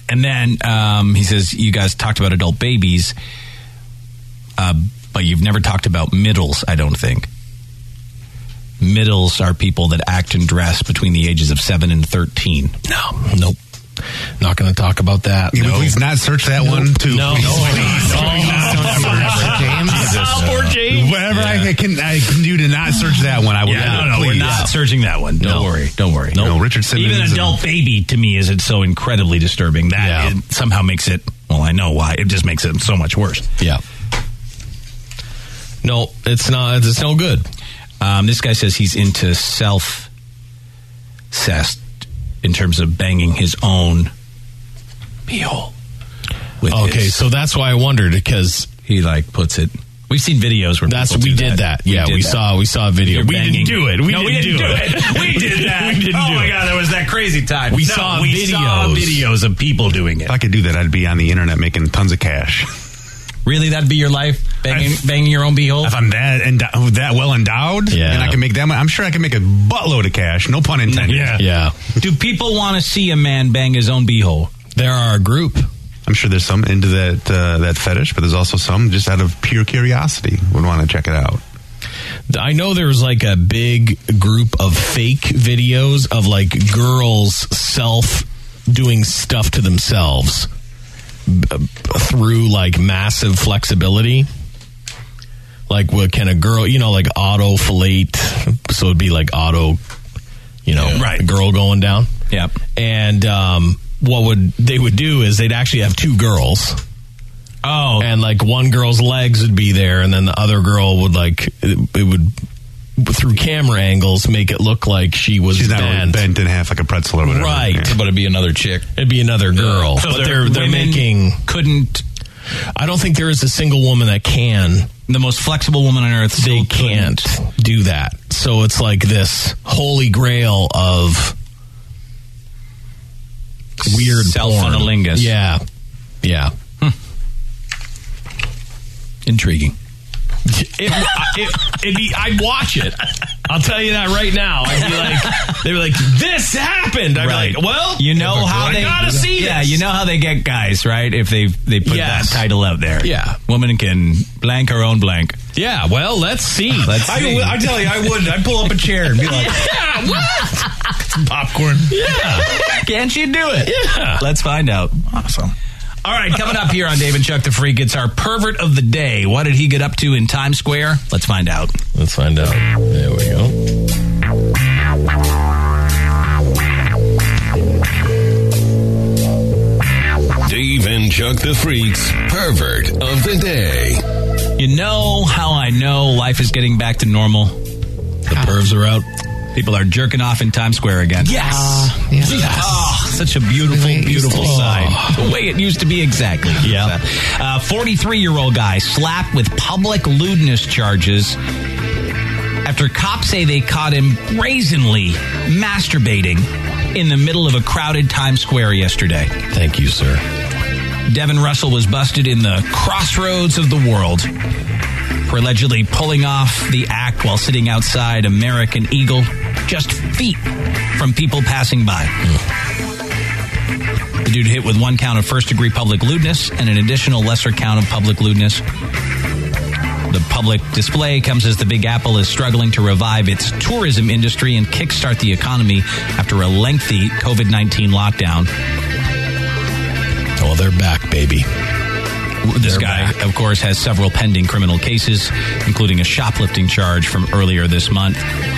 And then um, he says, you guys talked about adult babies, uh, but you've never talked about middles, I don't think. Middles are people that act and dress between the ages of seven and thirteen. No, nope. Not going to talk about that. Can no. we please not search that one too? No, please. no, please. no, no, James. Oh, poor James. Whatever I can, I can do to not search that one. I would. Yeah, no, no, please. we're not searching that one. Don't No. worry. Don't worry. No, no Richard Simmons. Even adult baby to me is it so incredibly disturbing that Yeah. it somehow makes it. Well, I know why. It just makes it so much worse. Yeah. No, it's not. It's no good. Um, this guy says he's into self cest in terms of banging his own beehole. Okay, his- so that's why I wondered, because he like puts it. We've seen videos where that's people we do did that. We Yeah, did we that. saw we saw a video. You're We banging- didn't do it. We no, didn't, we didn't do, do it. it. We did that. We didn't oh do my it. god, there was that crazy time. We No, saw we videos. saw videos of people doing it. If I could do that, I'd be on the internet making tons of cash. Really, that'd be your life, banging, I've- banging your own beehole? If I'm that endow- that well endowed, Yeah. and I can make that, much, I'm sure I can make a buttload of cash. No pun intended. Yeah. Yeah, Do people want to see a man bang his own beehole? there are a group. I'm sure there's some into that uh, that fetish, but there's also some just out of pure curiosity would want to check it out. I know there's like a big group of fake videos of like girls self doing stuff to themselves b- through like massive flexibility. Like, what can a girl, you know, like auto fellate, so it'd be like auto, you know, Yeah. Right. a girl going down. Yep. And um, what would they would do is they'd actually have two girls. Oh, And like one girl's legs would be there, and then the other girl would like it, it would through camera angles make it look like she was She's not really bent. bent in half like a pretzel or whatever. Right. Yeah. But it'd be another chick. It'd be another girl, So but they're- they're they're women making. couldn't. I don't think there is a single woman that can. The most flexible woman on earth. They still can't couldn't. do that. So it's like this holy grail of weird porn. Self-funnelingus. Yeah, yeah. Intriguing. It, it, it'd be, I'd watch it. I'll tell you that right now. I'd be like, they'd be like, this happened. I'd Right. be like, well, You know how I they gotta see Yeah, this. you know how they get guys, right? If they they put Yes. that title out there. Yeah. Woman can blank her own blank. Yeah, well, let's see. Let's I, see. would- I tell you, I would. I'd pull up a chair and be like, Yeah, what? popcorn. Yeah. Can't you do it? Yeah. Let's find out. Awesome. All right, coming up here on Dave and Chuck the Freak, it's our pervert of the day. What did he get up to in Times Square? Let's find out. Let's find out. There we go. Dave and Chuck the Freak's pervert of the day. You know how I know life is getting back to normal? The pervs are out. People are jerking off in Times Square again. Yes. Uh, yeah. Oh, such a beautiful, The way it used beautiful to be. sign. The way it used to be, exactly. Yeah. Uh, forty-three-year-old guy slapped with public lewdness charges after cops say they caught him brazenly masturbating in the middle of a crowded Times Square yesterday. Thank you, sir. Devin Russell was busted in the crossroads of the world for allegedly pulling off the act while sitting outside American Eagle, just feet from people passing by. The dude hit with one count of first-degree public lewdness and an additional lesser count of public lewdness. The public display comes as the Big Apple is struggling to revive its tourism industry and kickstart the economy after a lengthy covid nineteen lockdown. Oh, they're back, baby. This They're guy, back. of course, has several pending criminal cases, including a shoplifting charge from earlier this month.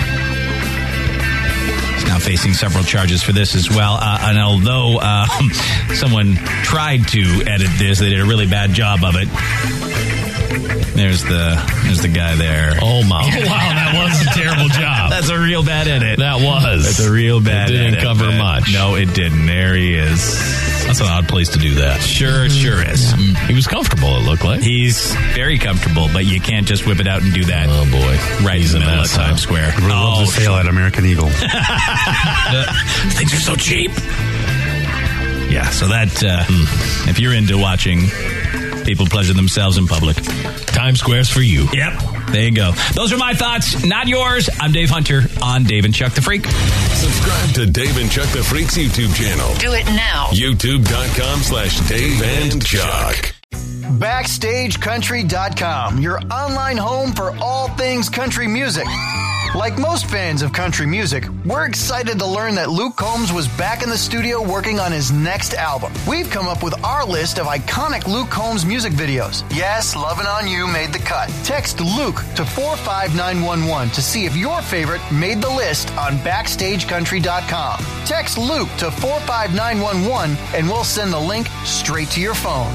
He's now facing several charges for this as well. Uh, and although uh, someone tried to edit this, they did a really bad job of it. There's the there's the guy there. Oh, my. Wow, that was a terrible job. That's a real bad edit. That was. That's a real bad It didn't edit, cover but much. No, it didn't. There he is. That's an odd place to do that. Sure, it sure is. He was comfortable, it looked like. He's very comfortable, but you can't just whip it out and do that. Oh, boy. Right He's in a the middle mess, of Times huh? Square. Everyone loves Oh, a sale at American Eagle. things are so cheap. Yeah, so that, uh, if you're into watching people pleasure themselves in public, Times Square's for you. Yep, there you go. Those are my thoughts, not yours. I'm Dave Hunter on Dave and Chuck the Freak. Subscribe to Dave and Chuck the Freaks YouTube channel. Do it now. YouTube.com slash Dave and Chuck. Backstage Country dot com, your online home for all things country music. Like most fans of country music, we're excited to learn that Luke Combs was back in the studio working on his next album. We've come up with our list of iconic Luke Combs music videos. Yes, Lovin' On You made the cut. Text Luke to four five nine one one to see if your favorite made the list on Backstage Country dot com. Text Luke to four five nine one one and we'll send the link straight to your phone.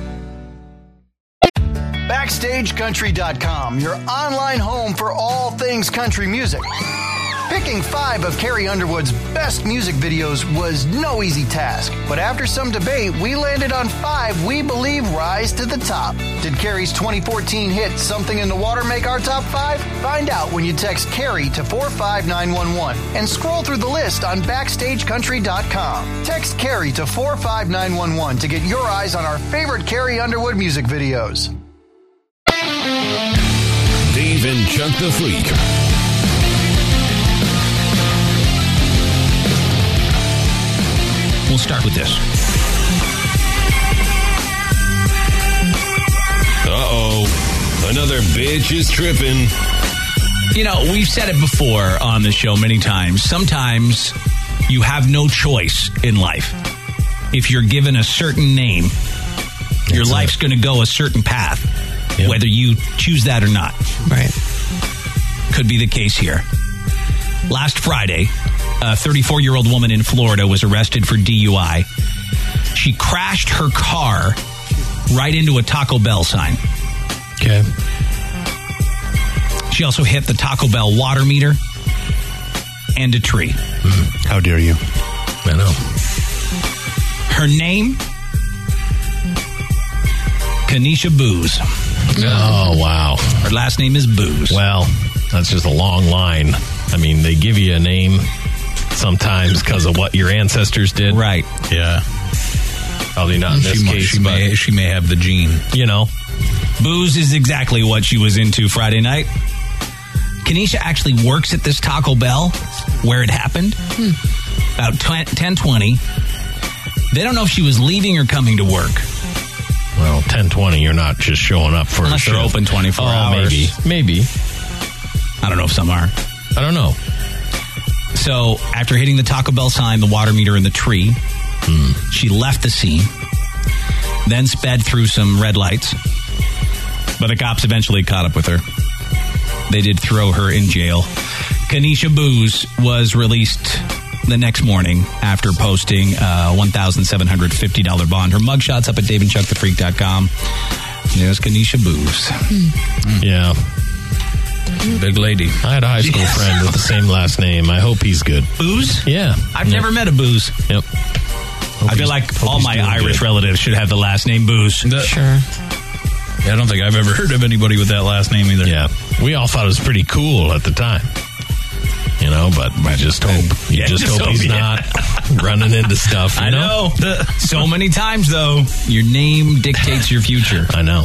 Backstage Country dot com, your online home for all things country music. Picking five of Carrie Underwood's best music videos was no easy task, but after some debate, we landed on five we believe rise to the top. Did Carrie's twenty fourteen hit Something in the Water make our top five? Find out when you text Carrie to four five nine one one and scroll through the list on Backstage Country dot com. Text Carrie to four five nine one one to get your eyes on our favorite Carrie Underwood music videos. Dave and Chuck the Freak. We'll start with this. Uh-oh. Another bitch is tripping. You know, we've said it before on the show many times. Sometimes you have no choice in life. If you're given a certain name, your That's life's going to go a certain path, Yep. whether you choose that or not. Right. Could be the case here. Last Friday, a thirty-four-year-old woman in Florida was arrested for D U I. She crashed her car right into a Taco Bell sign. Okay. She also hit the Taco Bell water meter and a tree. Mm, how dare you? I know. Her name, Kanisha Booze. Oh, wow. Her last name is Booze. Well, that's just a long line. I mean, they give you a name sometimes because of what your ancestors did. Right. Yeah. Probably not in this she, case, she but, may, she may have the gene. you know. Booze is exactly what she was into Friday night. Kanisha actually works at this Taco Bell where it happened. Hmm. About ten twenty. They don't know if she was leaving or coming to work. Well, ten twenty, you're not just showing up for Unless a they're shift. open twenty-four oh, hours. Maybe. Maybe. I don't know if some are. I don't know. So, after hitting the Taco Bell sign, the water meter, and the tree, Hmm. she left the scene, then sped through some red lights. But the cops eventually caught up with her. They did throw her in jail. Kanisha Booze was released the next morning after posting a one thousand seven hundred fifty dollars bond. Her mugshot's up at dave and chuck the freak dot com. There's Kanisha Booze. Hmm. Yeah. Big lady. I had a high school Yes. friend with the same last name. I hope he's good. Booze? Yeah. I've Yep. never met a Booze. Yep. I feel like all my Irish relatives should have the last name Booze. Sure. Yeah, I don't think I've ever heard of anybody with that last name either. Yeah. We all thought it was pretty cool at the time. You know, but I just hope. You Yeah, just just hope hope, he's yeah. not running into stuff. You I know. So many times, though, your name dictates your future. I know.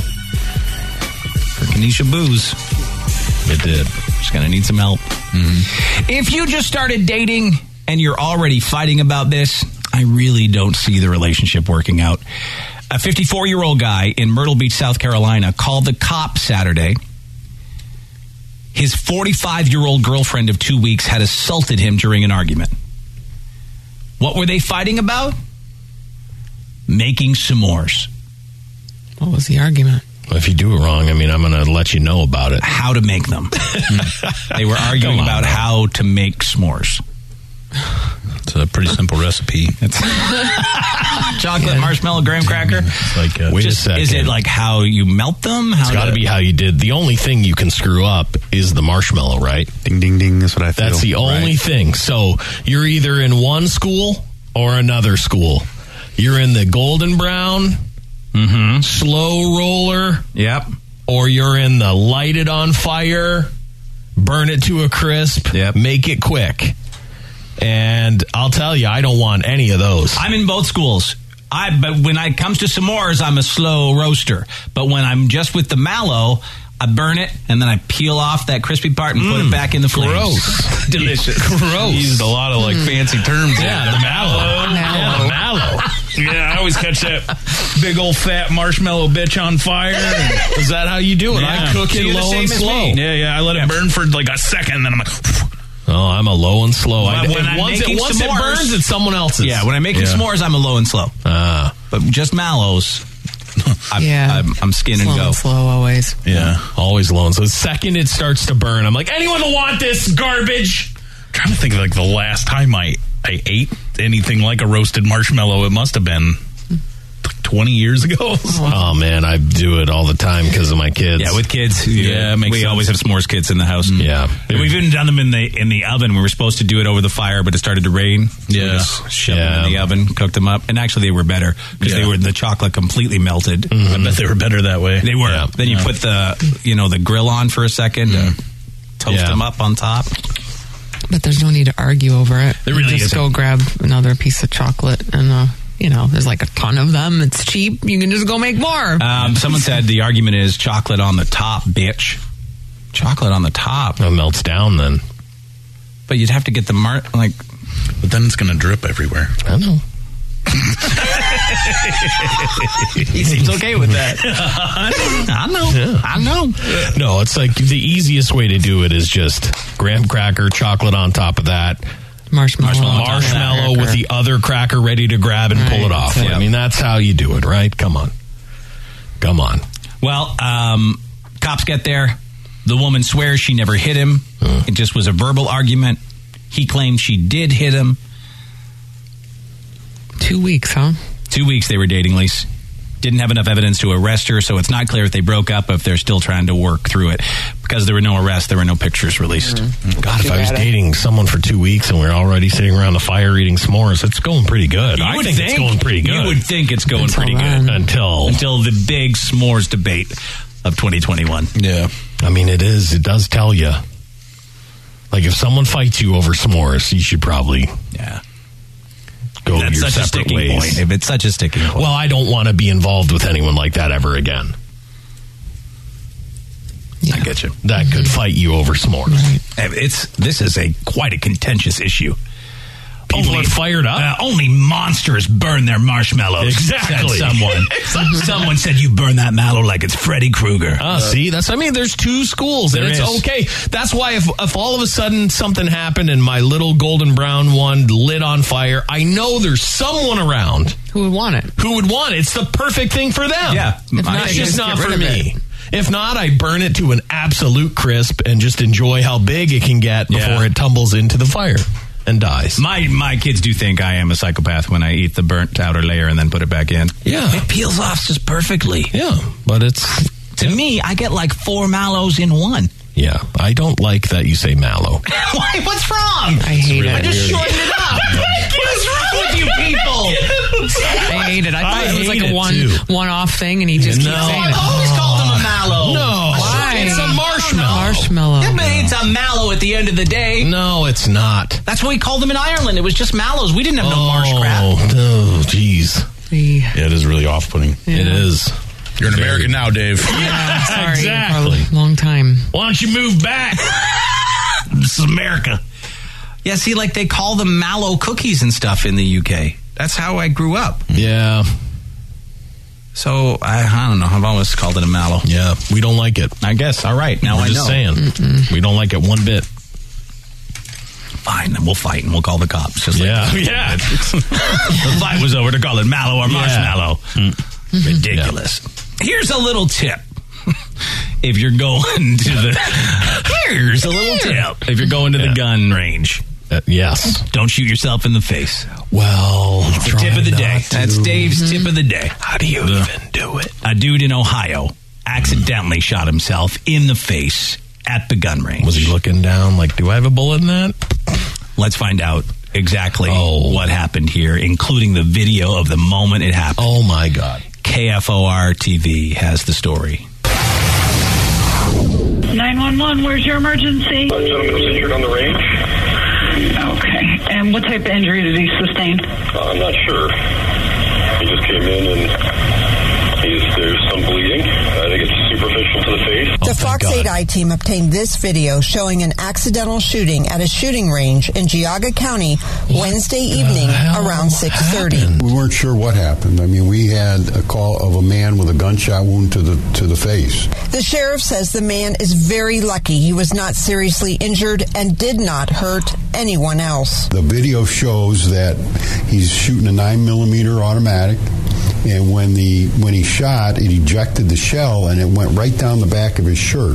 For Kanisha Booze, it did. She's going to need some help. Mm-hmm. If you just started dating and you're already fighting about this, I really don't see the relationship working out. A fifty-four-year-old guy in Myrtle Beach, South Carolina, called the cops Saturday. His forty-five-year-old girlfriend of two weeks had assaulted him during an argument. What were they fighting about? Making s'mores. What was the argument? Well, if you do it wrong, I mean, I'm going to let you know about it. How to make them. They were arguing Come on, about man. how to make s'mores. It's a pretty simple recipe. It's chocolate, marshmallow, graham cracker. It's like, uh, wait Just, a second. Is it like how you melt them? How It's got to to- be how you did. The only thing you can screw up is the marshmallow, right? Ding, ding, ding. That's what I feel. That's the only Right. thing. So you're either in one school or another school. You're in the golden brown, Mm-hmm. slow roller, Yep. or you're in the light it on fire, burn it to a crisp, Yep. make it quick. And I'll tell you, I don't want any of those. I'm in both schools. I but when it comes to s'mores, I'm a slow roaster. But when I'm just with the mallow, I burn it, and then I peel off that crispy part and mm, put it back in the flames. Gross. Delicious. Gross. You used a lot of like mm. fancy terms. Yeah, the mallow. Mallow. Yeah, the mallow. Yeah, I always catch that big old fat marshmallow bitch on fire. And, is that how you do it? Yeah. I cook it low and slow. Yeah, yeah. I let yeah. it burn for like a second, and then I'm like, oh, I'm a low and slow. When, I, when I'm once making it, once s'mores, it burns, it's someone else's. Yeah, when I'm making yeah. s'mores, I'm a low and slow. Ah, but just mallows. I, yeah, I'm, I'm skin and slow go. And slow always. Yeah, always low and slow. The second it starts to burn, I'm like, anyone will want this garbage. I'm trying to think of like the last time I I ate anything like a roasted marshmallow. It must have been twenty years ago. Oh man, I do it all the time because of my kids. Yeah, with kids. Yeah, we sense. always have s'mores kits in the house. Mm. Yeah, we've even done them in the in the oven. We were supposed to do it over the fire, but it started to rain. Yeah, so shoved yeah. them in the oven, cooked them up, and actually they were better because yeah. they were the chocolate completely melted. Mm-hmm. I bet they were better that way. They were. Yeah. Then you yeah. put the you know the grill on for a second mm. to toast yeah. them up on top. But there's no need to argue over it. There really just isn't. Go grab another piece of chocolate and. Uh, You know, there's like a ton of them. It's cheap. You can just go make more. Um, someone said the argument is chocolate on the top, bitch. Chocolate on the top. It melts down then. But you'd have to get the mar- like. But then it's going to drip everywhere. I know. He seems okay with that. I know. Yeah. I know. No, it's like the easiest way to do it is just graham cracker, chocolate on top of that. Marshmallow, marshmallow, marshmallow with the other cracker ready to grab and right. pull it off. Yeah. I mean, that's how you do it, right? Come on. Come on. Well, um, cops get there. The woman swears she never hit him. Hmm. It just was a verbal argument. He claims she did hit him. Two weeks, huh? Two weeks they were dating, Lise. Didn't have enough evidence to arrest her, so it's not clear if they broke up or if they're still trying to work through it. Because there were no arrests, there were no pictures released. Mm-hmm. God, if I was dating someone for two weeks and we're already sitting around the fire eating s'mores, it's going pretty good. You I would think, think it's going pretty good. You would think it's going until pretty then. good. Until... Until the big s'mores debate of twenty twenty-one. Yeah. I mean, it is. It does tell you. Like, if someone fights you over s'mores, you should probably... Yeah. Go That's your such a separate sticking ways. point. If it's such a sticking point. Well, I don't want to be involved with anyone like that ever again. Yeah. I get you. That could fight you over s'mores. Right. It's this is a quite a contentious issue. People only, are fired up. Uh, only monsters burn their marshmallows. Exactly. Said someone. exactly. Someone said you burn that mallow like it's Freddy Krueger. Ah, uh, see, that's. I mean, there's two schools, and there it's is. okay. That's why if if all of a sudden something happened and my little golden brown one lit on fire, I know there's someone around who would want it. Who would want it? It's the perfect thing for them. Yeah, if not, it's just not for It. me. If not, I burn it to an absolute crisp and just enjoy how big it can get before yeah. it tumbles into the fire and dies. My my kids do think I am a psychopath when I eat the burnt outer layer and then put it back in. Yeah. It peels off just perfectly. Yeah, but it's... To yeah. me, I get like four mallows in one. Yeah, I don't like that you say mallow. Why? What's wrong? I hate really it. I just weird. shortened it up. What's wrong with you people? I hate it. I thought I it was like a one, too. one-off thing, and he just No. keeps saying I've it. always called them a mallow. No. Why? It's a marshmallow. Marshmallow. Yeah, but it's a mallow at the end of the day. No, it's not. That's what we called them in Ireland. It was just mallows. We didn't have no marsh crap. Oh, jeez. Yeah, it is really off-putting. Yeah. It is. You're an American now, Dave. Yeah, sorry. Exactly. For a long time. Why don't you move back? This is America. Yeah, see, like they call them mallow cookies and stuff in the U K. That's how I grew up. Yeah. So, I, I don't know. I've always called it a mallow. Yeah, we don't like it. I guess. All right. Now We're I just know. saying. Mm-mm. We don't like it one bit. Fine, then we'll fight and we'll call the cops. Just yeah. Like yeah. the fight was over to call it mallow or marshmallow. Yeah. Mm. Ridiculous. Yeah. Here's a little tip. If you're going to the... Here's a little tip. If you're going to yeah. the gun range. Uh, yes. Don't shoot yourself in the face. Well, the tip of the day. To. That's Dave's mm-hmm. tip of the day. How do you uh, even do it? A dude in Ohio accidentally mm. shot himself in the face at the gun range. Was he looking down like, do I have a bullet in that? Let's find out exactly oh. what happened here, including the video of the moment it happened. Oh, my God. K F O R T V has the story. nine one one, where's your emergency? A gentleman was injured on the range. Okay. And what type of injury did he sustain? Uh, I'm not sure. He just came in and He's, there's some bleeding. I think it's superficial to the face. The Fox eight I team obtained this video showing an accidental shooting at a shooting range in Geauga County Wednesday evening around six thirty. We weren't sure what happened. I mean, we had a call of a man with a gunshot wound to the to the face. The sheriff says the man is very lucky he was not seriously injured and did not hurt anyone else. The video shows that he's shooting a nine millimeter automatic, and when the when he shot, it ejected the shell and it went right down the back of his shirt.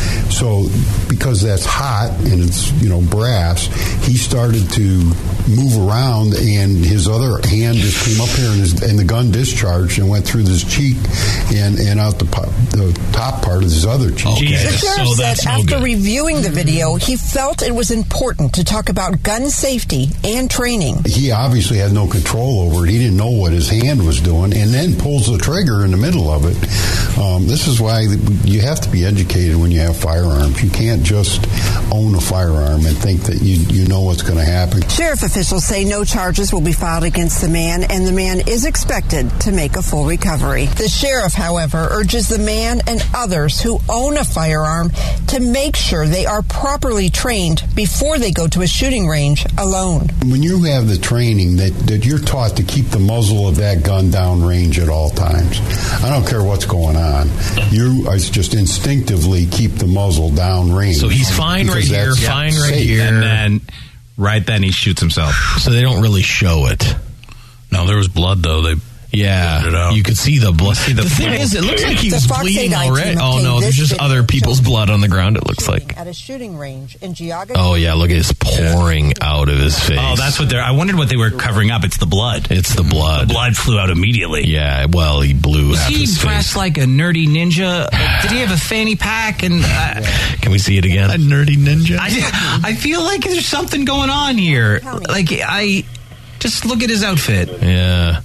So, because that's hot and it's, you know, brass, he started to move around, and his other hand just came up here, and, his, and the gun discharged and went through his cheek and, and out the, the top part of his other cheek. Okay. The sheriff so said after no reviewing the video, he felt it was important to talk about gun safety and training. He obviously had no control over it. He didn't know what his hand was doing, and then pulls the trigger in the middle of it. Um, this is why you have to be educated when you have firearms. You can't just own a firearm and think that you, you know what's going to happen. Sheriff officials say no charges will be filed against the man, and the man is expected to make a full recovery. The sheriff, however, urges the man and others who own a firearm to make sure they are properly trained before they go to a shooting range alone. When you have the training that, that you're taught to keep the muzzle of that gun down range at all times, I don't care what's going on. You are just instinctively keep the muzzle down range. So he's fine right here, fine right safe. here. And then right then he shoots himself. So they don't really show it. No, there was blood though. They Yeah, you could see the blood. See the, the thing is, it looks like he The was Fox bleeding eight I already. team Oh no, obtained there's this just video other people's blood on the ground. It looks like. At a shooting range in Geauga. Oh yeah, look, it's pouring out of his face. Oh, that's what they're. I wondered what they were covering up. It's the blood. It's the blood. The blood flew out immediately. Yeah, well, he blew Was half he his dressed face. like a nerdy ninja? Like, did he have a fanny pack? And uh, Can we see it again? A nerdy ninja. I, I feel like there's something going on here. Like I just look at his outfit. Yeah.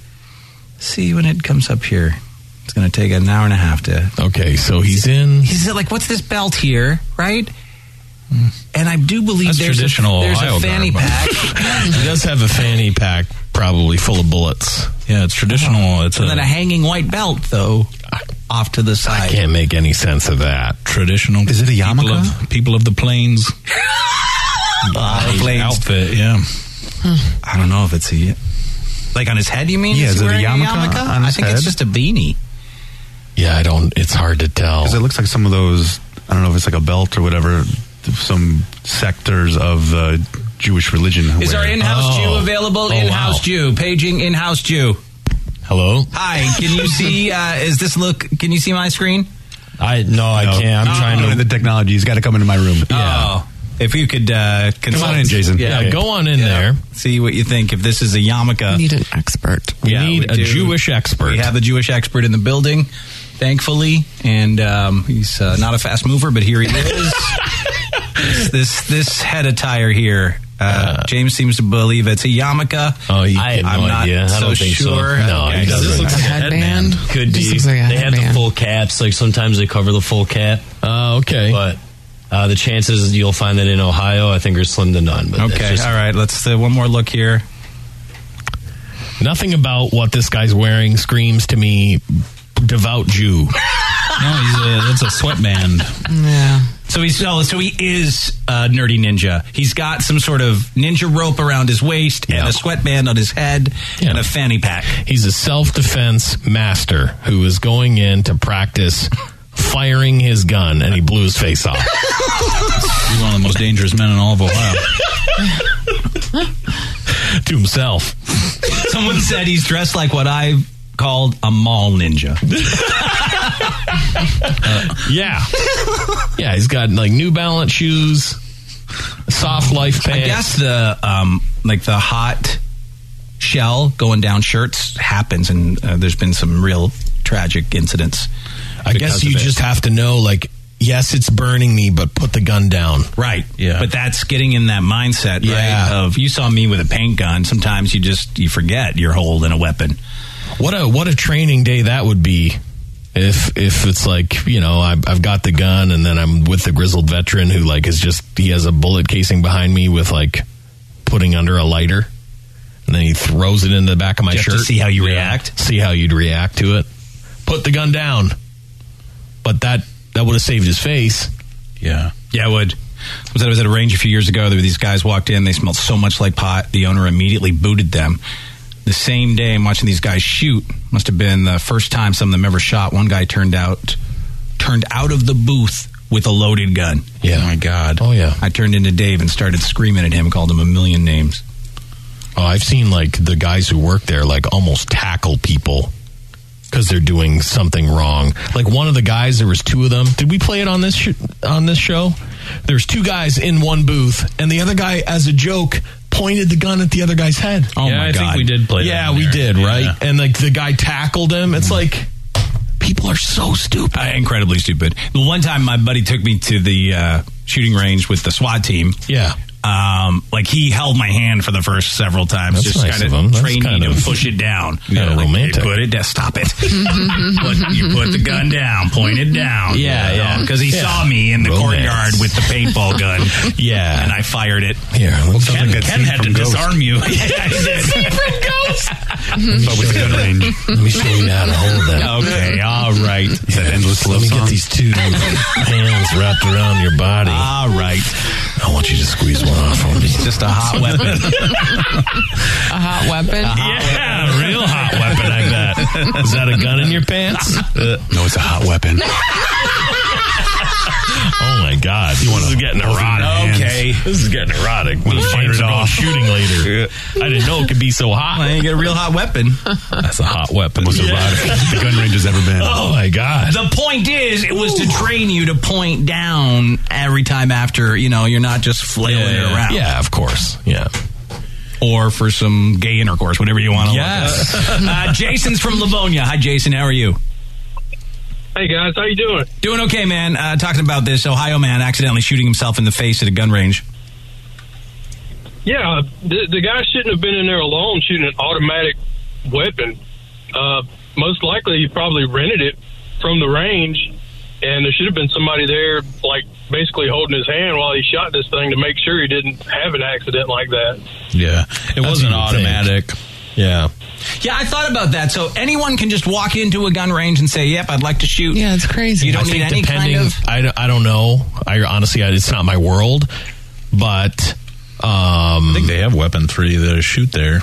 See when it comes up here. It's going to take an hour and a half to. Okay, so he's in. He's like, what's this belt here, right? And I do believe That's there's traditional a, there's Ohio a fanny garb. pack. He does have a fanny pack, probably full of bullets. Yeah, it's traditional. It's and a, then a hanging white belt, though, off to the side. I can't make any sense of that. Traditional. Is it a yarmulke? People of, people of the plains. Uh, planes. Outfit, yeah. I don't know if it's a. Like on his head, you mean? Yeah, is is he it a wearing yarmulke on I his think it's head? just a beanie. Yeah, I don't. It's hard to tell. Because it looks like some of those, I don't know if it's like a belt or whatever, some sectors of the Jewish religion. Is wear. our in-house Oh. Jew available? Oh, in-house wow. Jew. Paging in-house Jew. Hello? Hi, can you see, uh, is this look, can you see my screen? I no, I No. can't. I'm Oh. trying to. The technology, he's got to come into my room. Oh. If you could uh, consult. on in, Jason. Yeah, okay. go on in Yeah. there. See what you think. If this is a yarmulke. We need an expert. We Yeah, need we a do. Jewish expert. We have a Jewish expert in the building, thankfully, and um, he's uh, not a fast mover, but here he is. this, this this head attire here, uh, Uh, James seems to believe it's a yarmulke. Oh, you I have I'm no not idea. I so don't think so. sure. No, Okay. he doesn't. This looks like a headband. Could This be. looks like a They have the headband. full caps. Like sometimes they cover the full cap. Oh, okay. But uh, the chances you'll find that in Ohio, I think, are slim to none. But Okay, that's just, all right. Let's uh, one more look here. Nothing about what this guy's wearing screams to me devout Jew. no, he's a, that's a sweatband. Yeah. So he's oh, so he is a nerdy ninja. He's got some sort of ninja rope around his waist Yeah. and a sweatband on his head Yeah. and a fanny pack. He's a self-defense master who is going in to practice firing his gun, and he blew his face off. He's one of the most dangerous men in all of Ohio. To himself. Someone said he's dressed like what I called a mall ninja. Uh, yeah. Yeah, he's got like New Balance shoes, soft life pants. I guess the um, like the hot shell going down shirts happens, and uh, there's been some real tragic incidents. I guess you just have to know, like, yes, it's burning me, but put the gun down. Right. Yeah. But that's getting in that mindset, Yeah. right? Of you saw me with a paint gun. Sometimes you just you forget you're holding a weapon. What a what a training day that would be. If if it's like, you know, I've, I've got the gun and then I'm with the grizzled veteran who like is just, he has a bullet casing behind me with like putting under a lighter, and then he throws it into the back of my Just shirt. to see how you react. See how you'd react to it. put the gun down. But that, that would have saved his face. Yeah. Yeah, it would. I was, I was at a range a few years ago. There were these guys walked in. They smelled so much like pot. The owner immediately booted them. The same day, I'm watching these guys shoot. Must have been the first time some of them ever shot. One guy turned out turned out of the booth with a loaded gun. Yeah. Oh, my God. Oh, yeah. I turned into Dave and started screaming at him, called him a million names. Oh, I've seen, like, the guys who work there, like, almost tackle people because they're doing something wrong. Like, one of the guys, there was two of them. Did we play it on this sh- on this show? There's two guys in one booth, and the other guy, as a joke, pointed the gun at the other guy's head. Oh, yeah, my I God. think we did play that. Yeah, on we there. did, right? Yeah. And, like, the guy tackled him. It's like, people are so stupid. Uh, incredibly stupid. The one time my buddy took me to the uh, shooting range with the SWAT team. Yeah. Um, like he held my hand for the first several times. That's just nice kind of him. That's trained kind me to of- push it down. Kinda like, romantic. You put it down. Stop it. Put- you put the gun down. Point it down. Yeah, yeah. Because he Yeah. saw me in the Romance. courtyard with the paintball gun. Yeah. And I fired it. Here, let's Ken, like that Ken scene had to from Ghost. disarm you. Yeah, I did. But with the gun range. Let me show you how to hold that. Okay, all right. That endless Let love me song. get these two hands wrapped around your body. All right. I want you to squeeze one off for me. It's just a hot weapon. A hot weapon? Yeah, a real hot weapon, I bet. Is that a gun in your pants? Uh, no, it's a hot weapon. Oh my God! This is getting erotic. Okay. This is getting erotic. When Wanna fire James it are going off. shooting later. I didn't know it could be so hot. I ain't get a real hot weapon. That's a hot weapon. Most erotic the gun range has ever been. Oh my God! The point is, it was to train you to point down every time after, you know, you're not just flailing it yeah, around. yeah, of course. Yeah. Or for some gay intercourse, whatever you want to Yes. look at. Uh, Jason's from Livonia. Hi, Jason. How are you? Hey, guys. How you doing? Doing okay, man. Uh, talking about this Ohio man accidentally shooting himself in the face at a gun range. Yeah, the, the guy shouldn't have been in there alone shooting an automatic weapon. Uh, most likely, he probably rented it from the range, and there should have been somebody there, like, basically holding his hand while he shot this thing to make sure he didn't have an accident like that. Yeah. It wasn't automatic. Yeah. Yeah, I thought about that. So anyone can just walk into a gun range and say, yep, I'd like to shoot. Yeah, it's crazy. You don't I need think any depending, kind of... I, don't- I don't know. I honestly, I, it's not my world. But um, I think they have weapon three that shoot there.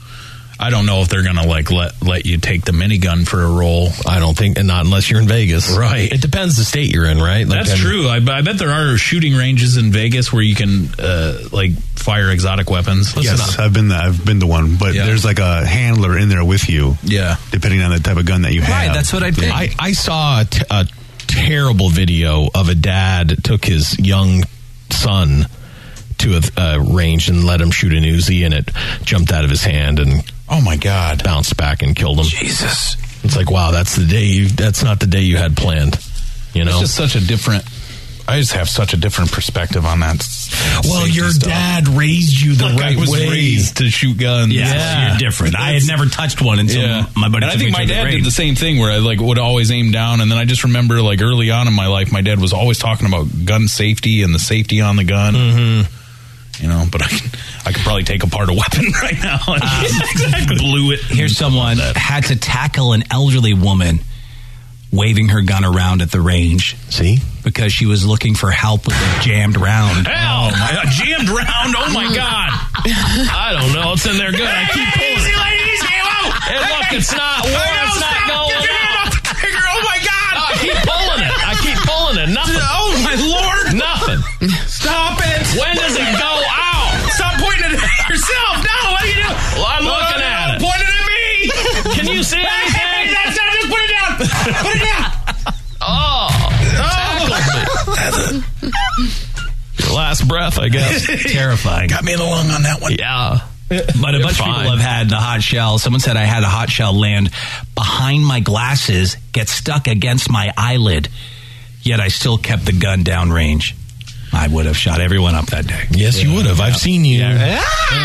I don't know if they're going to like let let you take the minigun for a roll. I don't think, and not unless you're in Vegas. Right. It depends the state you're in, right? Like, That's I'm- true. I, I bet there are shooting ranges in Vegas where you can uh, like fire exotic weapons. Yes, I've been. The, I've been to one, but Yeah. there's like a handler in there with you. Yeah, depending on the type of gun that you have. Right, that's what I think. I, I saw a, t- a terrible video of a dad took his young son to a, a range and let him shoot an Uzi, and it jumped out of his hand and oh my God, bounced back and killed him. Jesus, it's like, wow, that's the day. You, that's not the day you had planned. You know, it's just such a different. I just have such a different perspective on that. Well, safety your stuff. dad raised you the Like, right I was way raised to shoot guns. Yeah, Yeah. you're different. I had never touched one until Yeah. my buddy And I took think me my to the dad range. did the same thing where I like would always aim down, and then I just remember like early on in my life, my dad was always talking about gun safety and the safety on the gun. Mm-hmm. You know, but I can I could probably take apart a weapon right now. Um, exactly. Blew it. Here's someone had to tackle an elderly woman waving her gun around at the range. See? Because she was looking for help with a jammed round. Hell, a jammed round. Oh my God. I don't know. It's in there good. I keep pulling. Easy, ladies. Hey, look, it's not war. It's not going out. Oh my God. I keep pulling it. I keep pulling it. Nothing. Oh my Lord. Nothing. Stop it. When does it go out? Stop pointing it at yourself. No, what are you doing? Well, I'm looking no, at it. Point it at me. Can you see anything? Hey, that's not, just put it down. Put it down. Oh. Oh. Your last breath, I guess. Terrifying. Got me in the lung on that one. Yeah. But a You're bunch fine. of people have had the hot shell. Someone said I had a hot shell land behind my glasses, get stuck against my eyelid, yet I still kept the gun down range. I would have shot everyone up that day. Yes, you would have. I've seen you. Yeah.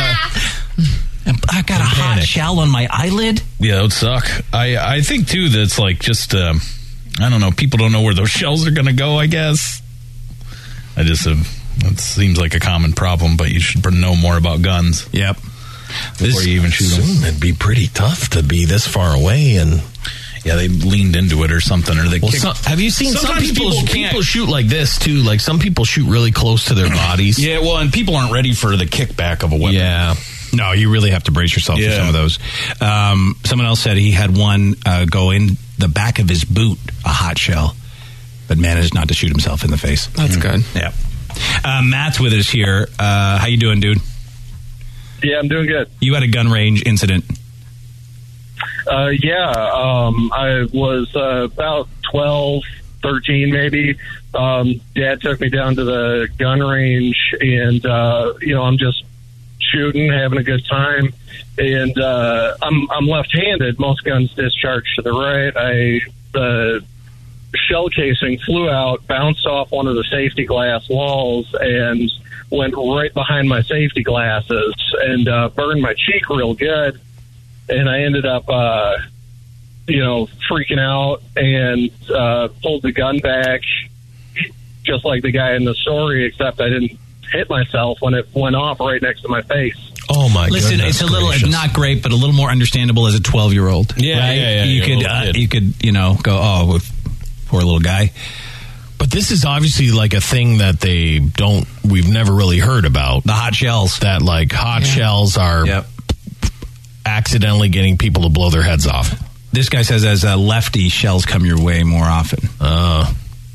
I got a hot shell on my eyelid. Yeah, it would suck. I, I think, too, that it's like just, um, I don't know, people don't know where those shells are going to go, I guess. I just, uh, it seems like a common problem, but you should know more about guns. Yep. Before you even shoot them. It'd be pretty tough to be this far away and yeah, they leaned into it or something, or they. Well, kicked. some, have you seen some Sometimes people? people People, can't- shoot like this too. Like some people shoot really close to their bodies. Yeah, well, and people aren't ready for the kickback of a weapon. Yeah. No, you really have to brace yourself for Yeah. some of those. Um, someone else said he had one uh, go in the back of his boot, a hot shell, but managed not to shoot himself in the face. That's good. Yeah. Uh, Matt's with us here. Uh, how you doing, dude? Yeah, I'm doing good. You had a gun range incident. Uh, yeah, um, I was uh, about twelve, thirteen maybe. Um, Dad took me down to the gun range, and, uh, you know, I'm just shooting, having a good time. And uh, I'm, I'm left-handed. Most guns discharge to the right. I the shell casing flew out, bounced off one of the safety glass walls, and went right behind my safety glasses and uh, burned my cheek real good. And I ended up, uh, you know, freaking out and uh, pulled the gun back, just like the guy in the story, except I didn't hit myself when it went off right next to my face. Oh my! Listen, goodness it's a little gracious. not great, but a little more understandable as a twelve-year-old. Yeah, right? yeah, yeah, You you're a could, little uh, kid. you could, you know, go, oh, with poor little guy. But this is obviously like a thing that they don't. We've never really heard about the hot shells. That like hot shells are Yep. accidentally getting people to blow their heads off. This guy says, as a lefty, shells come your way more often. Uh,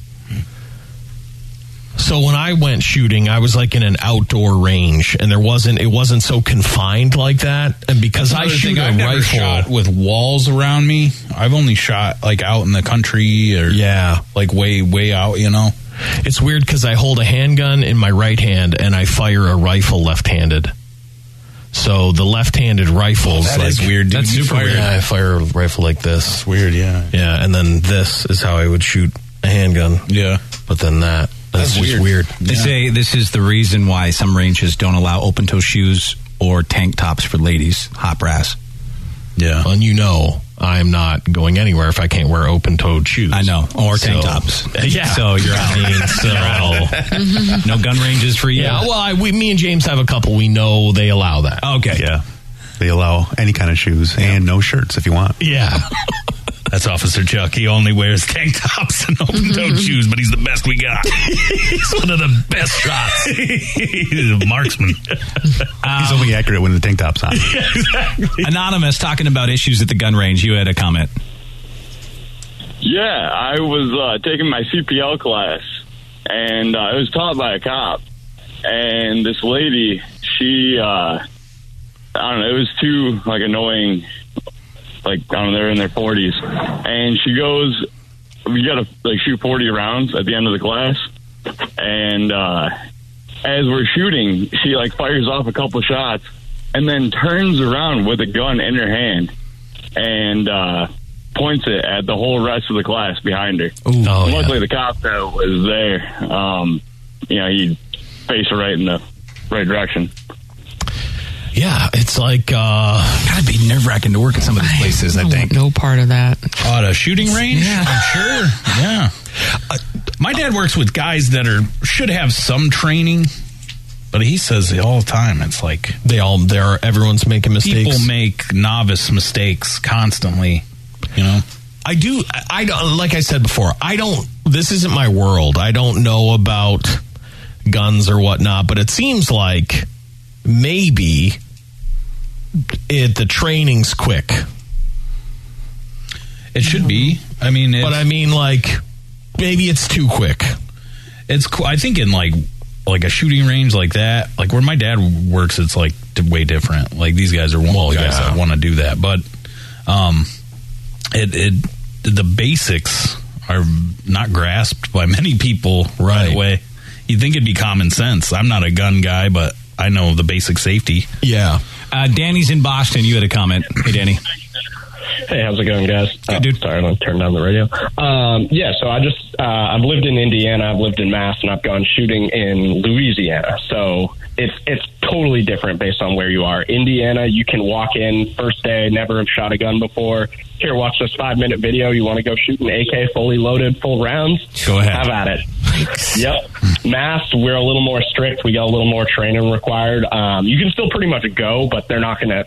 so when I went shooting, I was like in an outdoor range, and there wasn't. It wasn't so confined like that. And because I Another shoot thing, a I've never rifle, shot with walls around me. I've only shot like out in the country or yeah, like way way out. You know, it's weird because I hold a handgun in my right hand and I fire a rifle left-handed. So the left-handed rifles, That like, is weird, dude. That's You super fire- weird. Yeah, I fire a rifle like this. That's weird. Yeah, yeah, and then this is how I would shoot a handgun. Yeah, but then that that's, That's just weird. They say this is the reason why some ranges don't allow open-toe shoes or tank tops for ladies. Hot brass. Yeah. And you know I'm not going anywhere if I can't wear open-toed shoes. I know. Or tank So- tops. Yeah. So you're out. I mean, so... No gun ranges for you? Yeah, well, I, we, me and James have a couple. We know they allow that. Okay. Yeah. They allow any kind of shoes and no shirts if you want. Yeah. That's Officer Chuck. He only wears tank tops and open-toed shoes, but he's the best we got. He's one of the best shots. He's a marksman. He's only accurate when the tank top's on. Exactly. Anonymous, talking about issues at the gun range. You had a comment. Yeah, I was uh, taking my C P L class, and uh, it was taught by a cop. And this lady, she, uh, I don't know, it was too, like, annoying. Like, I don't know, they're in their forties. And she goes, we got to, like, shoot forty rounds at the end of the class. And uh, as we're shooting, she, like, fires off a couple shots and then turns around with a gun in her hand and uh, points it at the whole rest of the class behind her. Oh, Luckily, the cop that was there, um, you know, he faced her right in the right direction. Yeah, it's like uh gotta be nerve wracking to work at some of these places. I, I think want no part of that. Oh, the shooting range? Yeah. I'm sure. Yeah. Uh, my dad works with guys that are should have some training, but he says all the time it's like they all there. Everyone's making mistakes. People make novice mistakes constantly. You know. I do. I, I don't. Like I said before, I don't. This isn't my world. I don't know about guns or whatnot, but it seems like maybe it the training's quick. It should be. I mean, but I mean, like maybe it's too quick. It's. Cool. I think in like like a shooting range like that, like where my dad works, it's like way different. Like these guys are one Well, of the guys yeah. that want to do that, but um, it it the basics are not grasped by many people right away. You'd think it'd be common sense. I'm not a gun guy, but I know the basic safety. Yeah. Uh, Danny's in Boston. You had a comment. Hey, Danny. Hey, how's it going, guys? Oh, dude. Sorry, I'm going to turn down the radio. Um, yeah, so I just, uh, I've lived in Indiana, I've lived in Mass, and I've gone shooting in Louisiana. So it's it's totally different based on where you are. Indiana, you can walk in first day, never have shot a gun before. Here, watch this five-minute video. You want to go shoot an A K fully loaded, full rounds? Go ahead. Have at it. Yep. Mass, we're a little more strict. We got a little more training required. Um, you can still pretty much go, but they're not going to, like,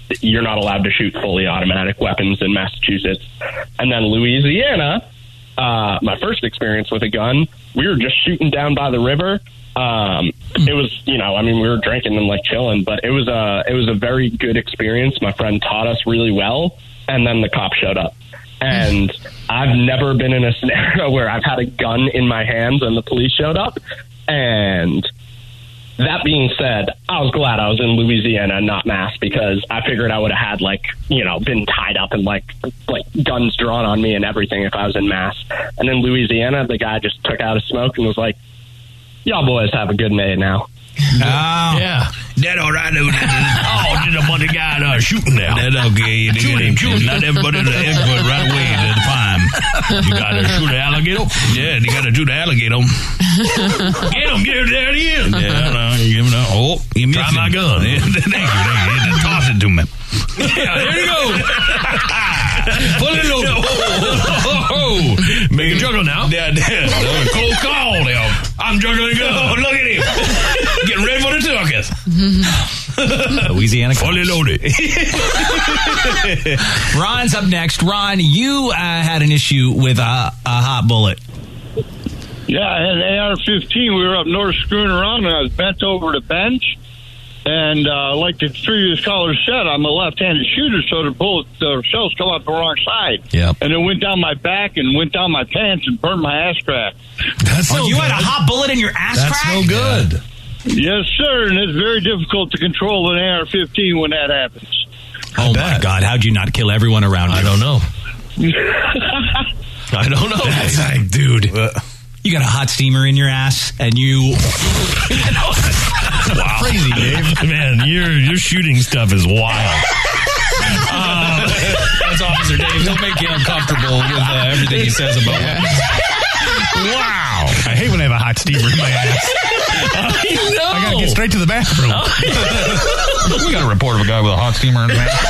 you're not allowed to shoot fully automatic weapons in Massachusetts. And then Louisiana, uh, my first experience with a gun, we were just shooting down by the river. Um, it was, you know, I mean, we were drinking and like chilling, but it was a, it was a very good experience. My friend taught us really well. And then the cop showed up. And I've never been in a scenario where I've had a gun in my hands and the police showed up. And that being said, I was glad I was in Louisiana and not Mass, because I figured I would have had, like, you know, been tied up and like like guns drawn on me and everything if I was in Mass. And in Louisiana, the guy just took out a smoke and was like, y'all boys have a good day now. Oh, yeah. That all right. Oh, did a bunch of guys uh, shooting now. That okay. Shoot him, shoot him. Not everybody's an expert right away at the time. You got to shoot an alligator. Yeah, you got to shoot an alligator. Get him, get him, there he is. Yeah, no, you give him a, oh, you missed Try my gun. Yeah, thank you, thank you. Toss it to me. Yeah, there you go. Pull it over. Oh, oh, oh. Make a juggle now. Yeah, yeah. Close call now. I'm juggling a gun. Oh, look at him. Getting ready for the circus. Louisiana. Fully loaded. Ron's up next. Ron, you uh, had an issue with a, a hot bullet. Yeah, I had an A R fifteen. We were up north screwing around, and I was bent over the bench. And uh, like the previous caller said, I'm a left-handed shooter, so the bullet, the shells come out the wrong side. Yep. And it went down my back and went down my pants and burned my ass crack. That's oh, you good. Had a hot bullet in your ass That's crack? no good. Yeah. Yes, sir, and it's very difficult to control an A R fifteen when that happens. Oh, my God. How'd you not kill everyone around you? I don't know. I don't know. That's like, dude. You got a hot steamer in your ass, and you... Wow. Crazy, Dave. Man, your your shooting stuff is wild. Uh, that's Officer Dave. He'll make you uncomfortable with uh, everything he says about weapons. Wow. I hate when I have a hot steamer in my ass. I know. I gotta get straight to the bathroom. We got a report of a guy with a hot steamer in his ass.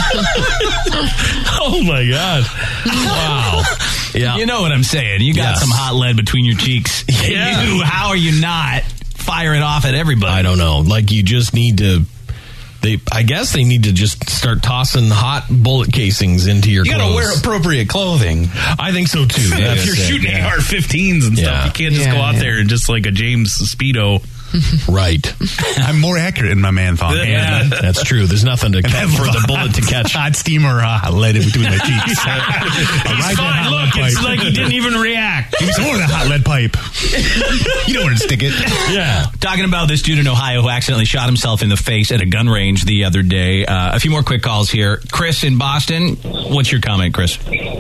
Oh, my God. Wow. Yeah. You know what I'm saying. You got Yes. some hot lead between your cheeks. Yeah. You, how are you not firing off at everybody? I don't know. Like, you just need to... They, I guess they need to just start tossing hot bullet casings into your You clothes. gotta wear appropriate clothing. I think so, too. Yeah, That's if you're it, shooting yeah. A R fifteens and stuff, Yeah. you can't just Yeah, go out yeah. there and just like a James Speedo. Right. I'm more accurate in my man thong. Yeah, that's true. There's nothing to catch for the bullet to catch. Hot steamer uh, lead in between my cheeks. He's fine. Look, it's like he didn't even react. Give me some more of that hot lead pipe. You know where to stick it. Yeah. Talking about this dude in Ohio who accidentally shot himself in the face at a gun range the other day. Uh, a few more quick calls here. Chris in Boston. What's your comment, Chris?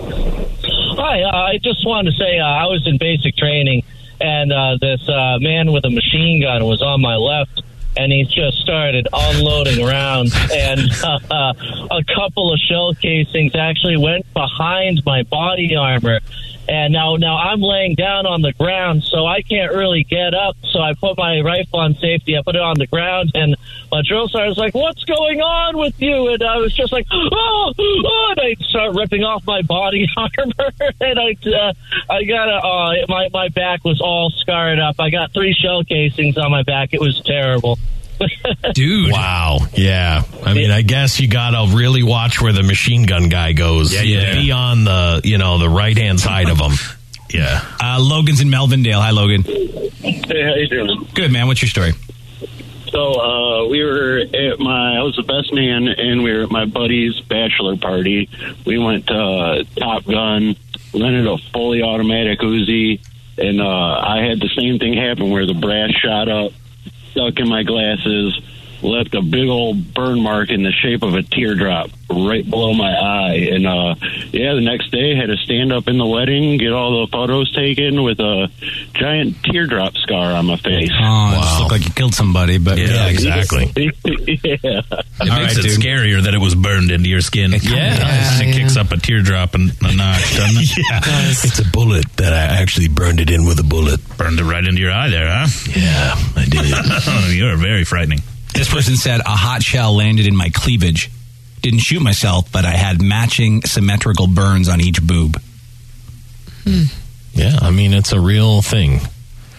Hi, uh, I just wanted to say uh, I was in basic training, and uh, this uh, man with a machine gun was on my left, and he just started unloading rounds, and uh, uh, a couple of shell casings actually went behind my body armor. And now, now I'm laying down on the ground, so I can't really get up. So I put my rifle on safety. I put it on the ground, and my drill sergeant was like, "What's going on with you?" And I was just like, "Oh!" oh and I start ripping off my body armor, and I, uh, I got a, uh, my my back was all scarred up. I got three shell casings on my back. It was terrible. Dude. Wow. Yeah. I mean, I guess you gotta really watch where the machine gun guy goes. Yeah, yeah. Be on the, you know, the right hand side of him. Yeah. Uh, Logan's in Melvindale. Hi, Logan. Hey, how you doing? Good, man. What's your story? So uh, we were at my, I was the best man, and we were at my buddy's bachelor party. We went to uh, Top Gun, rented a fully automatic Uzi, and uh, I had the same thing happen where the brass shot up, stuck in my glasses, left a big old burn mark in the shape of a teardrop right below my eye. And uh yeah, the next day had to stand up in the wedding, get all the photos taken with a giant teardrop scar on my face. Oh, wow. It just looked like you killed somebody, but Yeah, yeah, exactly. yeah. It All makes right, it dude. scarier that it was burned into your skin. It kinda does, It yeah. kicks up a teardrop and a notch, doesn't it? Yeah. It's a bullet that I actually burned it in with a bullet. Burned it right into your eye there, huh? Yeah, I did. You're very frightening. This person said, a hot shell landed in my cleavage. Didn't shoot myself, but I had matching symmetrical burns on each boob. Yeah, I mean, it's a real thing.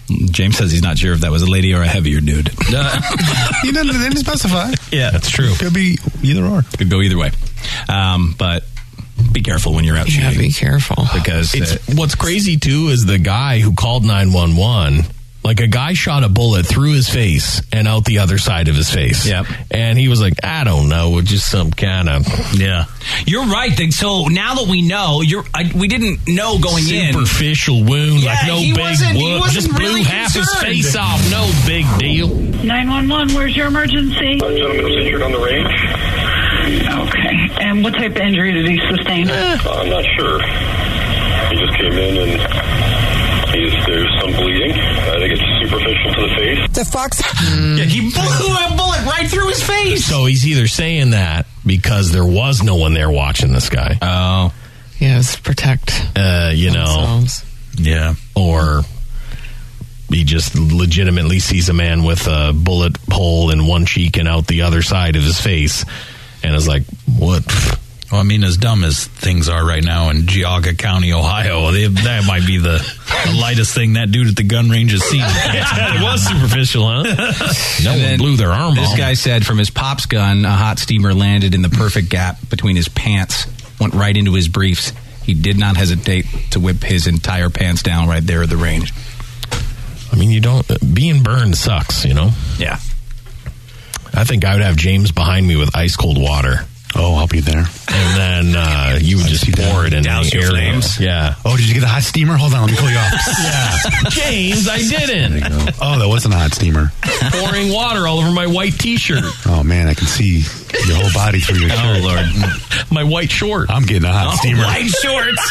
James says he's not sure if that was a lady or a heavier dude. He didn't, didn't specify. Yeah, That's true. Could be either or. Could go either way. Um, but be careful when you're out Yeah, shooting. be careful. Because It's, uh, what's crazy too is the guy who called nine one one. Like a guy shot a bullet through his face and out the other side of his face. Yep. And he was like, I don't know, just some kind of yeah, you're right. Then- So now that we know, you're I, we didn't know going in. superficial wound, Yeah, like no he big wasn't- he whoop, wasn't just blew really half his concerned. face off. No big deal. nine one one, where's your emergency? A gentleman was injured on the range. Okay. And what type of injury did he sustain? Uh, I'm not sure. He just came in and he's, there's some bleeding. I think it's superficial to the face. The Fox. Yeah, he blew a bullet right through his face. So he's either saying that because there was no one there watching this guy. Oh. Yes, protect Uh, you know, themselves. yeah, or he just legitimately sees a man with a bullet hole in one cheek and out the other side of his face, and is like, "What?" Well, I mean, as dumb as things are right now in Geauga County, Ohio, they, that might be the, the lightest thing that dude at the gun range has seen. It was superficial, huh? No And one then blew their arm This off. guy said from his pop's gun, a hot steamer landed in the perfect gap between his pants, went right into his briefs. He did not hesitate to whip his entire pants down right there at the range. I mean, you don't. Being burned sucks, you know. Yeah. I think I would have James behind me with ice cold water. Oh, I'll be there. And then uh, you would just pour it in Douse the your area. flames. Yeah. Oh, did you get the hot steamer? Hold on, let me cool you off. Yeah. James, I didn't. Oh, that wasn't a hot steamer. Pouring water all over my white T-shirt. Oh, man, I can see your whole body through your shirt. Oh, Lord. My white short. I'm getting a hot steamer. White shorts.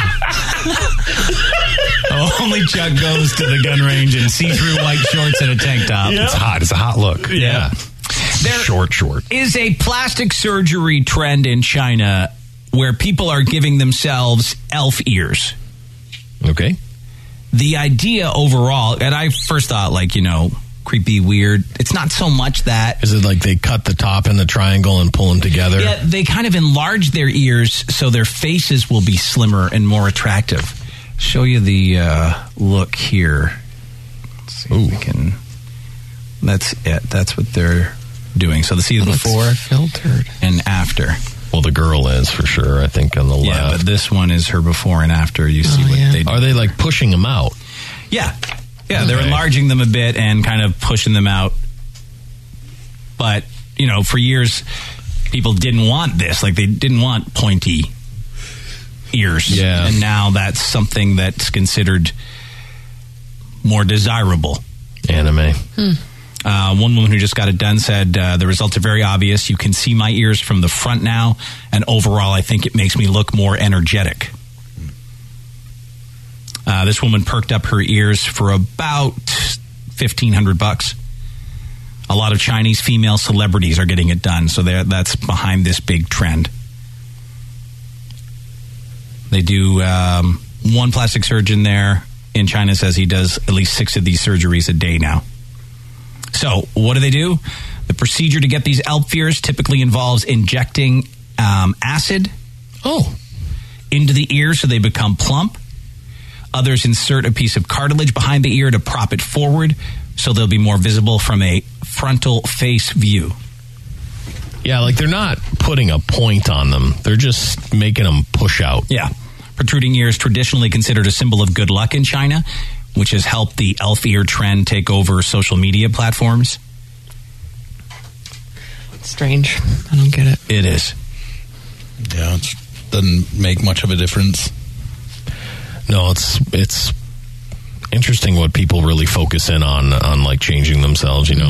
Oh, only Chuck goes to the gun range in see-through white shorts and a tank top. It's hot. It's a hot look. Yeah. There Short, short. is a plastic surgery trend in China where people are giving themselves elf ears. Okay. The idea overall, and I first thought, like, you know, creepy, weird. It's not so much that. Is it like they cut the top in the triangle and pull them together? Yeah, they kind of enlarge their ears so their faces will be slimmer and more attractive. Show you the uh, look here. Let's see if we can. That's it. That's what they're doing. So the see the Looks before filtered and after. Well, the girl is for sure, I think, on the Yeah, left. but this one is her before and after. You see Oh, what yeah. they do. Are they like pushing them out? Yeah. Yeah, they're Okay. enlarging them a bit and kind of pushing them out. But, you know, for years, people didn't want this. Like, they didn't want pointy ears. Yeah. And now that's something that's considered more desirable. Anime. Uh, one woman who just got it done said, uh, the results are very obvious. You can see my ears from the front now, and overall, I think it makes me look more energetic. Uh, this woman perked up her ears for about fifteen hundred bucks. A lot of Chinese female celebrities are getting it done, so they're- that's behind this big trend. They do, um, one plastic surgeon there in China says he does at least six of these surgeries a day now. So, what do they do? The procedure to get these elf ears typically involves injecting um, acid oh. into the ear so they become plump. Others insert a piece of cartilage behind the ear to prop it forward so they'll be more visible from a frontal face view. Yeah, like they're not putting a point on them. They're just making them push out. Yeah. Protruding ears traditionally considered a symbol of good luck in China, which has helped the elf ear trend take over social media platforms. Strange. I don't get it. It is. Yeah, it doesn't make much of a difference. No, it's it's interesting what people really focus in on on like changing themselves, you know.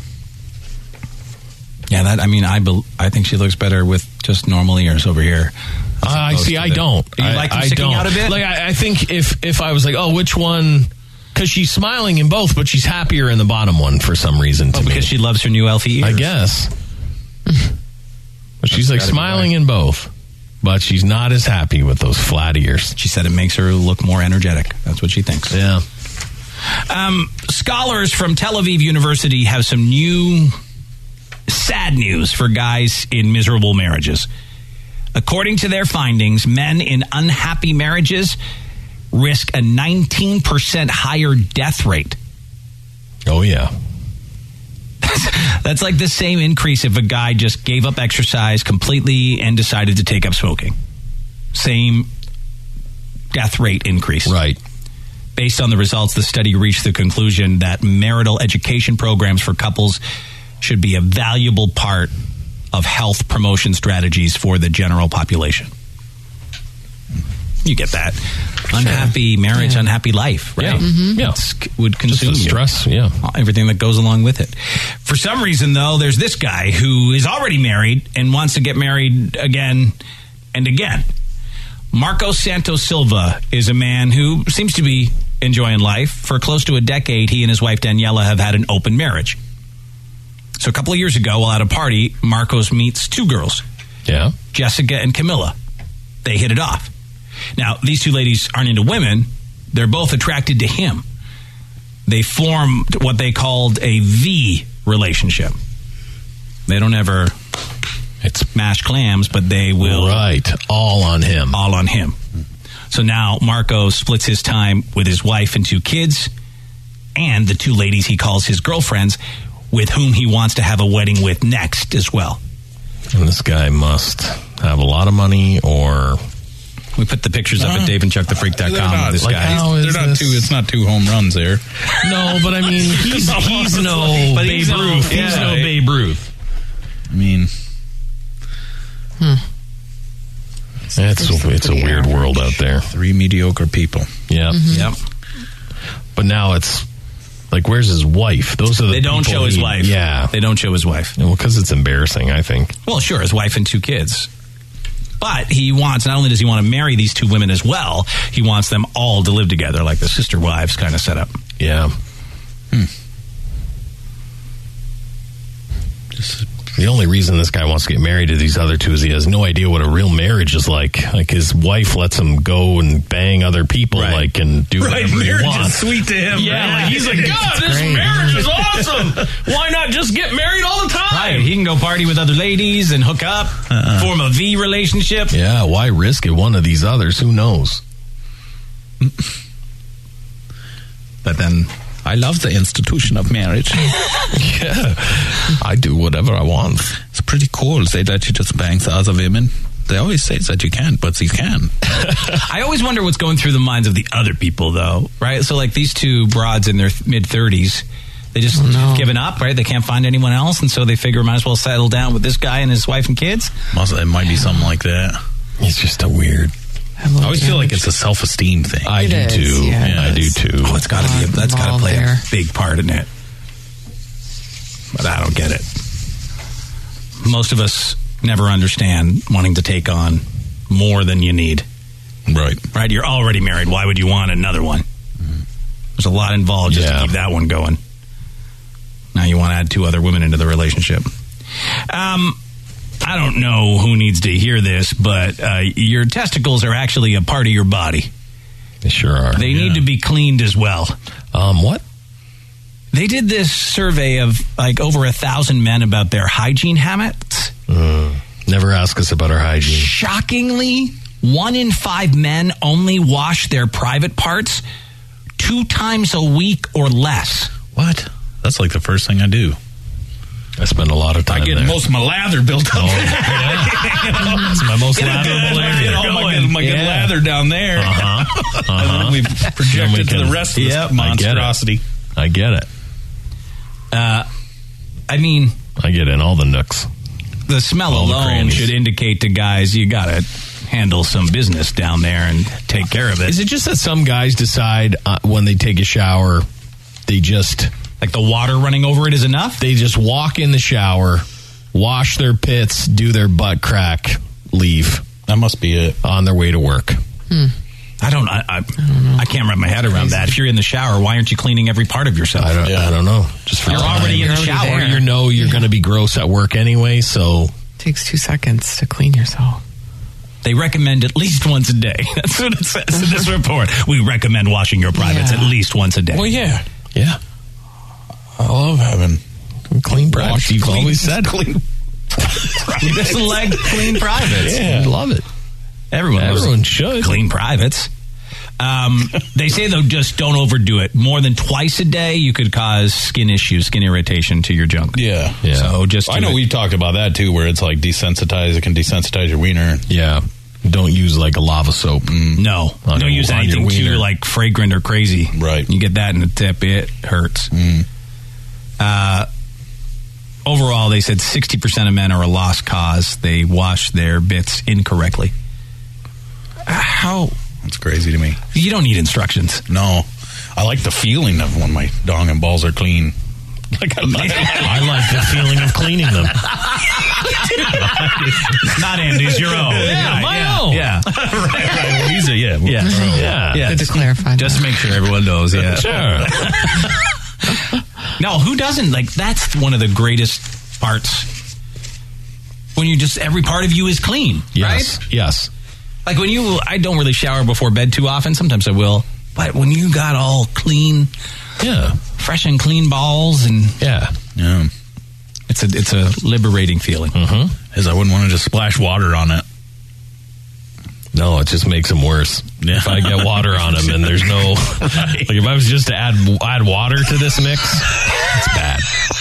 Yeah, that I mean, I bel I think she looks better with just normal ears over here. Uh, I see. I don't. You I, like them I sticking don't. out a bit? Like I, I think if if I was like, oh, which one? Because she's smiling in both, but she's happier in the bottom one for some reason. To Oh, because me. she loves her new elfie ears. I guess. But she's like gotta be smiling right. in both, but she's not as happy with those flat ears. She said it makes her look more energetic. That's what she thinks. Yeah. Um, scholars from Tel Aviv University have some new sad news for guys in miserable marriages. According to their findings, men in unhappy marriages risk a nineteen percent higher death rate. Oh, yeah. That's like the same increase if a guy just gave up exercise completely and decided to take up smoking. Same death rate increase. Right. Based on the results, the study reached the conclusion that marital education programs for couples should be a valuable part of health promotion strategies for the general population. You get that. Unhappy marriage, yeah. unhappy life, right? Yeah. Mm-hmm. yeah. It's, would consume Just the stress, you. yeah. Everything that goes along with it. For some reason, though, there's this guy who is already married and wants to get married again and again. Marcos Santos Silva is a man who seems to be enjoying life. For close to a decade, he and his wife Daniela have had an open marriage. So a couple of years ago, while at a party, Marcos meets two girls. Yeah. Jessica and Camilla. They hit it off. Now, these two ladies aren't into women. They're both attracted to him. They formed what they called a V relationship. They don't ever it's mash clams, but they will. Right. All on him. All on him. So now Marco splits his time with his wife and two kids and the two ladies he calls his girlfriends, with whom he wants to have a wedding with next as well. And this guy must have a lot of money, or... We put the pictures uh, up at dave and chuck the freak dot com of this like, guy. They're not this? two, it's not two home runs there. No, but I mean, he's, he's no but Babe he's Ruth. No, yeah, he's no right. Babe Ruth. I mean... Hmm. It's a, it's a weird world out there. Three mediocre people. Yeah. Mm-hmm. Yep. But now it's like, where's his wife? Those are the They don't show his he, wife. Yeah. They don't show his wife. Well, because it's embarrassing, I think. Well, sure, his wife and two kids. But he wants, not only does he want to marry these two women as well, he wants them all to live together, like the sister wives kind of setup. Yeah. Hmm. Just the only reason this guy wants to get married to these other two is he has no idea what a real marriage is like. Like, his wife lets him go and bang other people, right. like, and do right. whatever marriage he wants. Is sweet to him. Yeah, right? like, he's like, God, this great. marriage is awesome. Why not just get married all the time? Right. He can go party with other ladies and hook up, uh-uh. form a V relationship. Yeah, why risk it? One of these others, who knows? But then... I love the institution of marriage. Yeah, I do whatever I want. It's pretty cool. They let you just bang the other women. They always say that you can't, but you can. I always wonder what's going through the minds of the other people, though, right? So, like, these two broads in their th- mid-thirties, they just oh, no. given up, right? They can't find anyone else, and so they figure might as well settle down with this guy and his wife and kids. Must, it might be something like that. It's just a weird... I always feel like it's a self-esteem thing. I it do is, too. yeah, yeah, I do too. Oh, it's got to be. A, that's got to play there. a big part in it. But I don't get it. Most of us never understand wanting to take on more than you need. Right. Right. You're already married. Why would you want another one? Mm-hmm. There's a lot involved just yeah. to keep that one going. Now you want to add two other women into the relationship. Um. I don't know who needs to hear this, but uh, your testicles are actually a part of your body. They sure are. They yeah. need to be cleaned as well. Um, what? They did this survey of like over a thousand men about their hygiene habits. Mm, never ask us about our hygiene. Shockingly, one in five men only wash their private parts two times a week or less. What? That's like the first thing I do. I spend a lot of time I get there. most of my lather built up. Oh, yeah. you know, it's my most latherable area. Get all my good, my yeah. good lather down there. Uh-huh. Uh-huh. And then we project it to the rest of yep, this monstrosity. I get it. Uh, I mean... I get in all the nooks. The smell all alone the should indicate to guys, you got to handle some business down there and take care of it. Is it just that some guys decide uh, when they take a shower, they just... Like the water running over it is enough? They just walk in the shower, wash their pits, do their butt crack, leave. That must be it. On their way to work. Hmm. I don't I, I, I don't know. I can't wrap my head around that. If you're in the shower, why aren't you cleaning every part of yourself? I don't, yeah. I don't know. Just for You're time. already in the You're shower. there. You know you're yeah. going to be gross at work anyway, so... It takes two seconds to clean yourself. They recommend at least once a day. That's what it says in this report. We recommend washing your privates Yeah. at least once a day. Well, yeah. Yeah. I love having clean privates. You've clean, always said clean You just like clean privates. Yeah. I love it. Everyone, Everyone should. Clean privates. Um, they say, though, just don't overdo it. More than twice a day, you could cause skin issues, skin irritation to your junk. Yeah. yeah. So just I know it. we've talked about that, too, where it's like desensitized. It can desensitize your wiener. Yeah. Don't use like a lava soap. Mm. No. On don't your, use anything too, wiener. like, fragrant or crazy. Right. You get that in the tip, it hurts. Mm. Uh, overall, they said sixty percent of men are a lost cause. They wash their bits incorrectly. How... That's crazy to me. You don't need instructions. No. I like the feeling of when my dong and balls are clean. Like I, like, I like the feeling of cleaning them. Not Andy's, your own. Yeah, right, my yeah, own. Yeah. right, right. Well, he's a, yeah. Yeah. Yeah. yeah. Good to clarify. Just to make sure everyone knows. Yeah. Sure. No, who doesn't? Like, that's one of the greatest parts. When you just, every part of you is clean, Yes. right? Yes. Like when you, I don't really shower before bed too often. Sometimes I will. But when you got all clean, Yeah. fresh and clean balls, and Yeah. Yeah. it's a it's a liberating feeling. Mm-hmm. Is I wouldn't want to just splash water on it. No, it just makes them worse. Yeah. If I get water on them and there's no, Right. like if I was just to add add water to this mix, it's bad.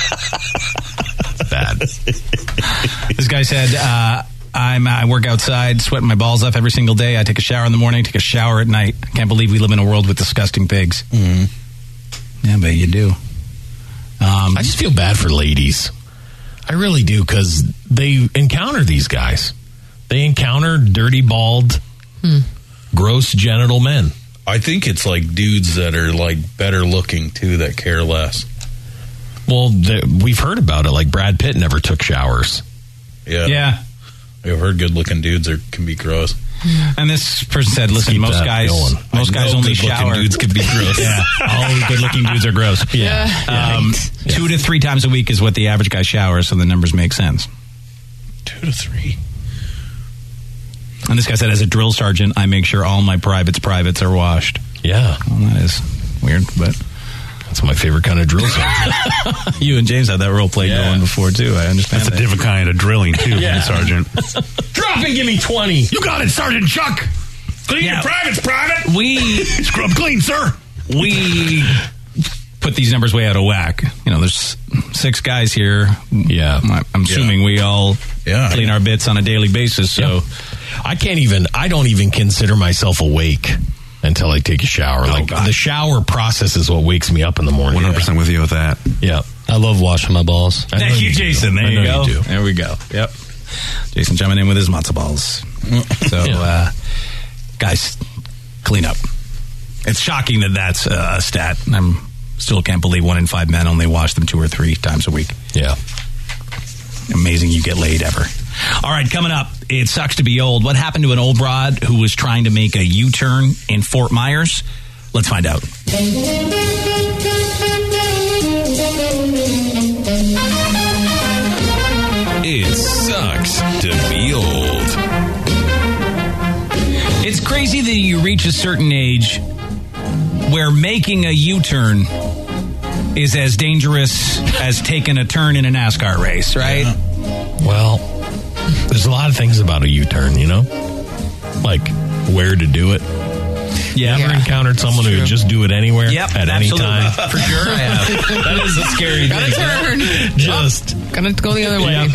It's bad. This guy said, uh, I'm, I work outside, sweating my balls off every single day. I take a shower in the morning, take a shower at night. I can't believe we live in a world with disgusting pigs. Mm. Yeah, but you do. Um, I just feel bad for ladies. I really do, because they encounter these guys. They encounter dirty, bald, Hmm. gross genital men. I think it's like dudes that are like better looking too that care less. Well, the, we've heard about it. Like Brad Pitt never took showers. Yeah. yeah. I've heard good looking dudes are can be gross. And this person said, listen, keep most that guys going. most I guys know only good-looking shower. dudes could be gross. Yeah. All good-looking dudes are gross. Yeah. Um, Two to three times a week is what the average guy showers, so the numbers make sense. Two to three. And this guy said, as a drill sergeant, I make sure all my privates' privates are washed. Yeah. Well, that is weird, but That's my favorite kind of drill sergeant. you and James had that role play Yeah. going before, too. I understand That's a that. different kind of drilling, too, Yeah. Sergeant. Drop and give me twenty. You got it, Sergeant Chuck. Clean Yeah. your privates, private. We Scrub clean, sir. we put these numbers way out of whack. You know, there's six guys here. Yeah. I'm I'm assuming we all Yeah. clean our bits on a daily basis. So Yep. I can't even, I don't even consider myself awake until I take a shower. like God. the shower process is what wakes me up in the morning. one hundred percent with you with that. Yeah. I love washing my balls. I know thank you, do. Jason. There I you know go. do. There we go. Yep. Jason jumping in with his matzo balls. So, Yeah. uh, guys, clean up. It's shocking that that's uh, a stat. I'm still can't believe one in five men only wash them two or three times a week. Yeah. Amazing you get laid ever. All right, coming up, it sucks to be old. What happened to an old broad who was trying to make a U-turn in Fort Myers? Let's find out. It sucks to be old. It's crazy that you reach a certain age where making a U-turn is as dangerous as taking a turn in a NASCAR race, right? Well, there's a lot of things about a U-turn, you know? Like where to do it. Yeah. You ever encountered someone who would just do it anywhere Yep, at any absolutely. time? For sure I have. That is a scary Gotta thing. turn. Just Gonna go the other way.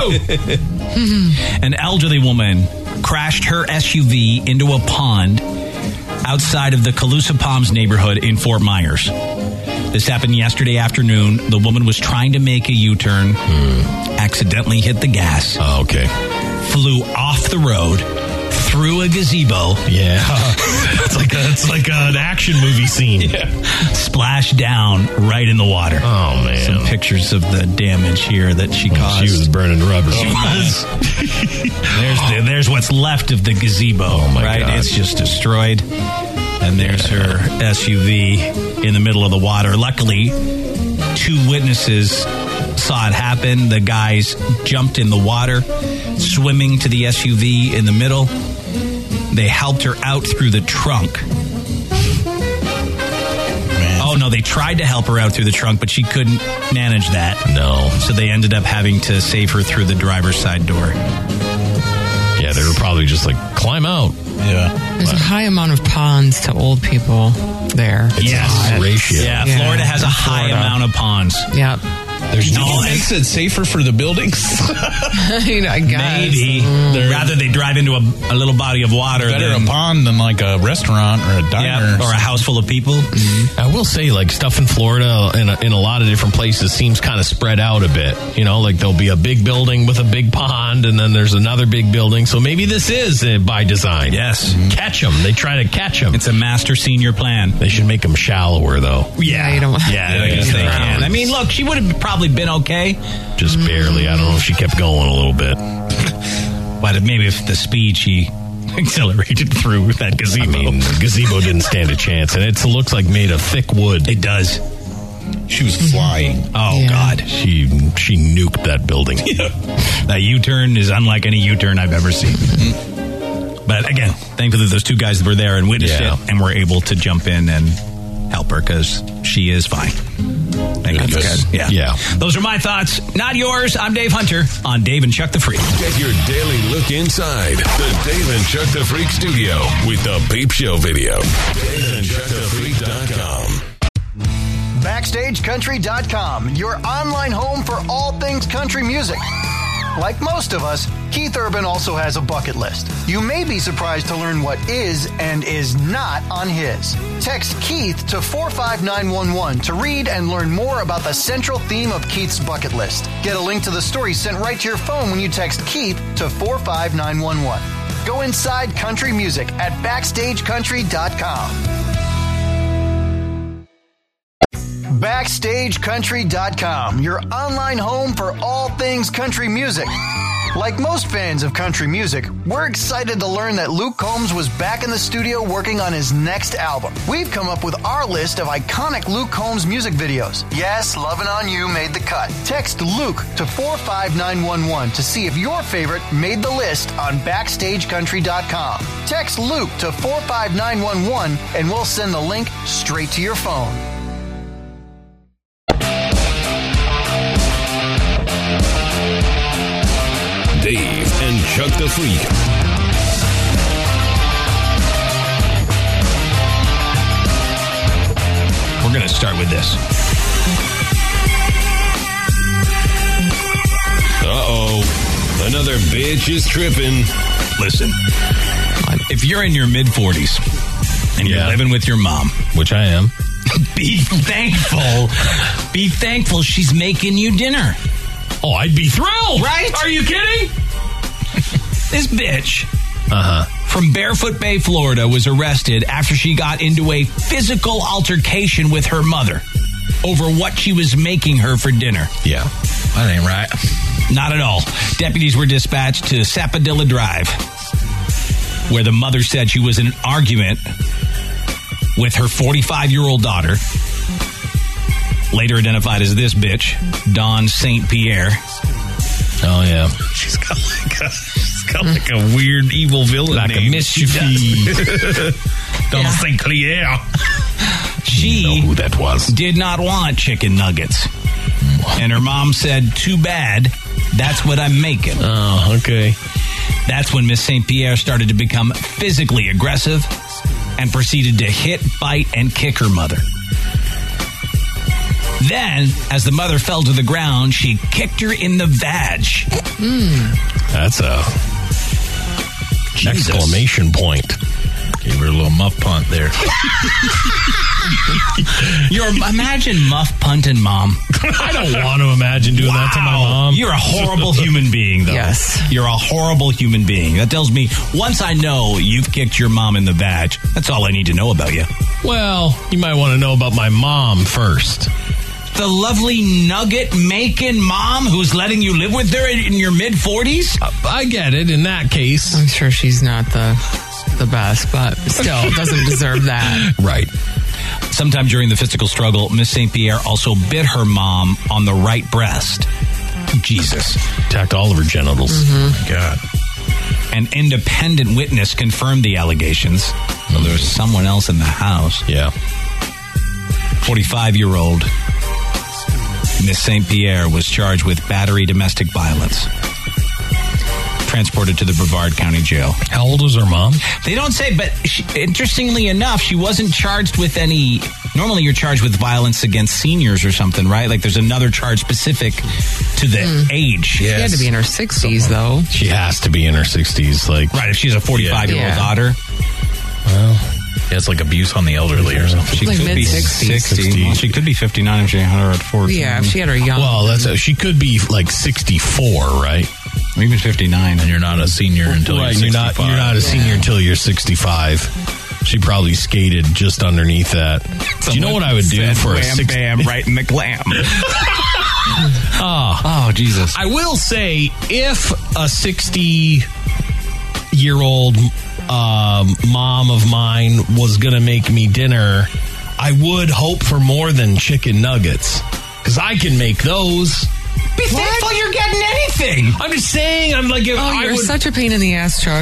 An elderly woman crashed her S U V into a pond outside of the Calusa Palms neighborhood in Fort Myers. This happened yesterday afternoon. The woman was trying to make a U-turn, accidentally hit the gas. Oh, okay. Flew off the road, through a gazebo. Yeah. it's like a, it's like an action movie scene. Splashed down right in the water. Oh, man. Some pictures of the damage here that she caused. She was burning rubber. She was. there's, the, there's what's left of the gazebo. Oh, my right? God. It's just destroyed. And there's her S U V in the middle of the water. Luckily, two witnesses saw it happen. The guys jumped in the water, swimming to the S U V in the middle. They helped her out through the trunk. Oh, no, they tried to help her out through the trunk, but she couldn't manage that. No. So they ended up having to save her through the driver's side door. Yeah, Yeah, they were probably just like, climb out. Yeah. There's a high amount of ponds to old people there. Yes. Ratio. Yeah, Yeah, Florida has a high Florida. amount of ponds. Yep. There's No, no it makes it safer for the buildings. you know, I guess. Maybe. Rather they drive into a, a little body of water Better than a pond than like a restaurant or a diner. yeah, or a house full of people. I will say, like, stuff in Florida in a, in a lot of different places seems kind of spread out a bit. You know, like there'll be a big building with a big pond, and then there's another big building. So maybe this is uh, by design. Yes. Catch them. They try to catch them. It's a master senior plan. They should make them shallower, though. Yeah, you don't want Yeah, I guess they can. I mean, look, she would have probably been okay. Just barely. I don't know if she kept going a little bit. But maybe if the speed she accelerated through that gazebo. I mean, the gazebo didn't stand a chance, and it looks like made of thick wood. It does. She was flying. Oh, Yeah. God. She she nuked that building. That U-turn is unlike any U-turn I've ever seen. But again, thankfully those two guys were there and witnessed Yeah. it and were able to jump in and help her because she is fine. Thank That's goodness. good. Yeah. Yeah. Those are my thoughts, not yours. I'm Dave Hunter on Dave and Chuck the Freak. Get your daily look inside the Dave and Chuck the Freak studio with the Peep Show video. Dave and Chuck the Freak dot com. Backstage Country dot com, your online home for all things country music. Like most of us, Keith Urban also has a bucket list. You may be surprised to learn what is and is not on his. Text Keith to four five nine one one to read and learn more about the central theme of Keith's bucket list. Get a link to the story sent right to your phone when you text Keith to four five nine one one. Go inside country music at Backstage Country dot com. Backstage Country dot com, your online home for all things country music. Like most fans of country music, we're excited to learn that Luke Combs was back in the studio working on his next album. We've come up with our list of iconic Luke Combs music videos. Yes, Lovin' On You made the cut. Text Luke to four five nine one one to see if your favorite made the list on Backstage Country dot com. Text Luke to four five nine one one and we'll send the link straight to your phone. Dave and Chuck the Freak. We're going to start with this. Uh-oh. Another bitch is tripping. Listen, if you're in your mid-forties and you're living with your mom, which I am, be thankful. Be thankful she's making you dinner. Oh, I'd be thrilled. Right? Are you kidding? This bitch Uh-huh. from Barefoot Bay, Florida, was arrested after she got into a physical altercation with her mother over what she was making her for dinner. Yeah. That ain't right. Not at all. Deputies were dispatched to Sapadilla Drive, where the mother said she was in an argument with her forty-five-year-old daughter, later identified as this bitch, Dawn Saint Pierre. Oh, yeah. She's got like a, she's got like a weird evil villain Like name. a mischiefy. Dawn Saint Pierre. She know who that was. did not want chicken nuggets. And her mom said, too bad, that's what I'm making. Oh, okay. That's when Miss Saint Pierre started to become physically aggressive and proceeded to hit, bite, and kick her mother. Then, as the mother fell to the ground, she kicked her in the vag. That's a Jesus. exclamation point. Gave her a little muff punt there. You're imagine muff punting mom. I don't want to imagine doing that to my mom. You're a horrible human being, though. Yes. You're a horrible human being. That tells me once I know you've kicked your mom in the vag, that's all I need to know about you. Well, you might want to know about my mom first. The lovely nugget making mom who's letting you live with her in your mid forties? I get it in that case. I'm sure she's not the the best, but still doesn't deserve that. Right. Sometime during the physical struggle, Miss Saint Pierre also bit her mom on the right breast. Jesus. Attacked all of her genitals. Mm-hmm. God. An independent witness confirmed the allegations. So there was someone else in the house. Yeah. forty-five-year-old Miss Saint Pierre was charged with battery domestic violence. transported to the Brevard County Jail. How old was her mom? They don't say, but she, interestingly enough, she wasn't charged with any... Normally you're charged with violence against seniors or something, right? Like there's another charge specific to the Mm. age. She had to be in her sixties, though. She has to be in her sixties. Like, right, if she's a forty-five-year-old Yeah. daughter. Well, yeah, it's like abuse on the elderly or something. She Like could be mid-sixties. sixty. Well, she could be fifty-nine if she had her at forty. Yeah, if she had her young. well, that's a, she could be like sixty-four, right? Or even fifty-nine. And you're not a senior until right, you're you're not sixty-five. you're not a senior until you're sixty-five. She probably skated just underneath that. Do you know what I would do Said for a wham, six? bam, right in the glam. Oh, oh, Jesus. I will say, if a sixty-year-old um, mom of mine was going to make me dinner, I would hope for more than chicken nuggets. Because I can make those. Be thankful you're getting anything. I'm just saying, I'm like, if oh, I you're would, such a pain in the ass, Chuck.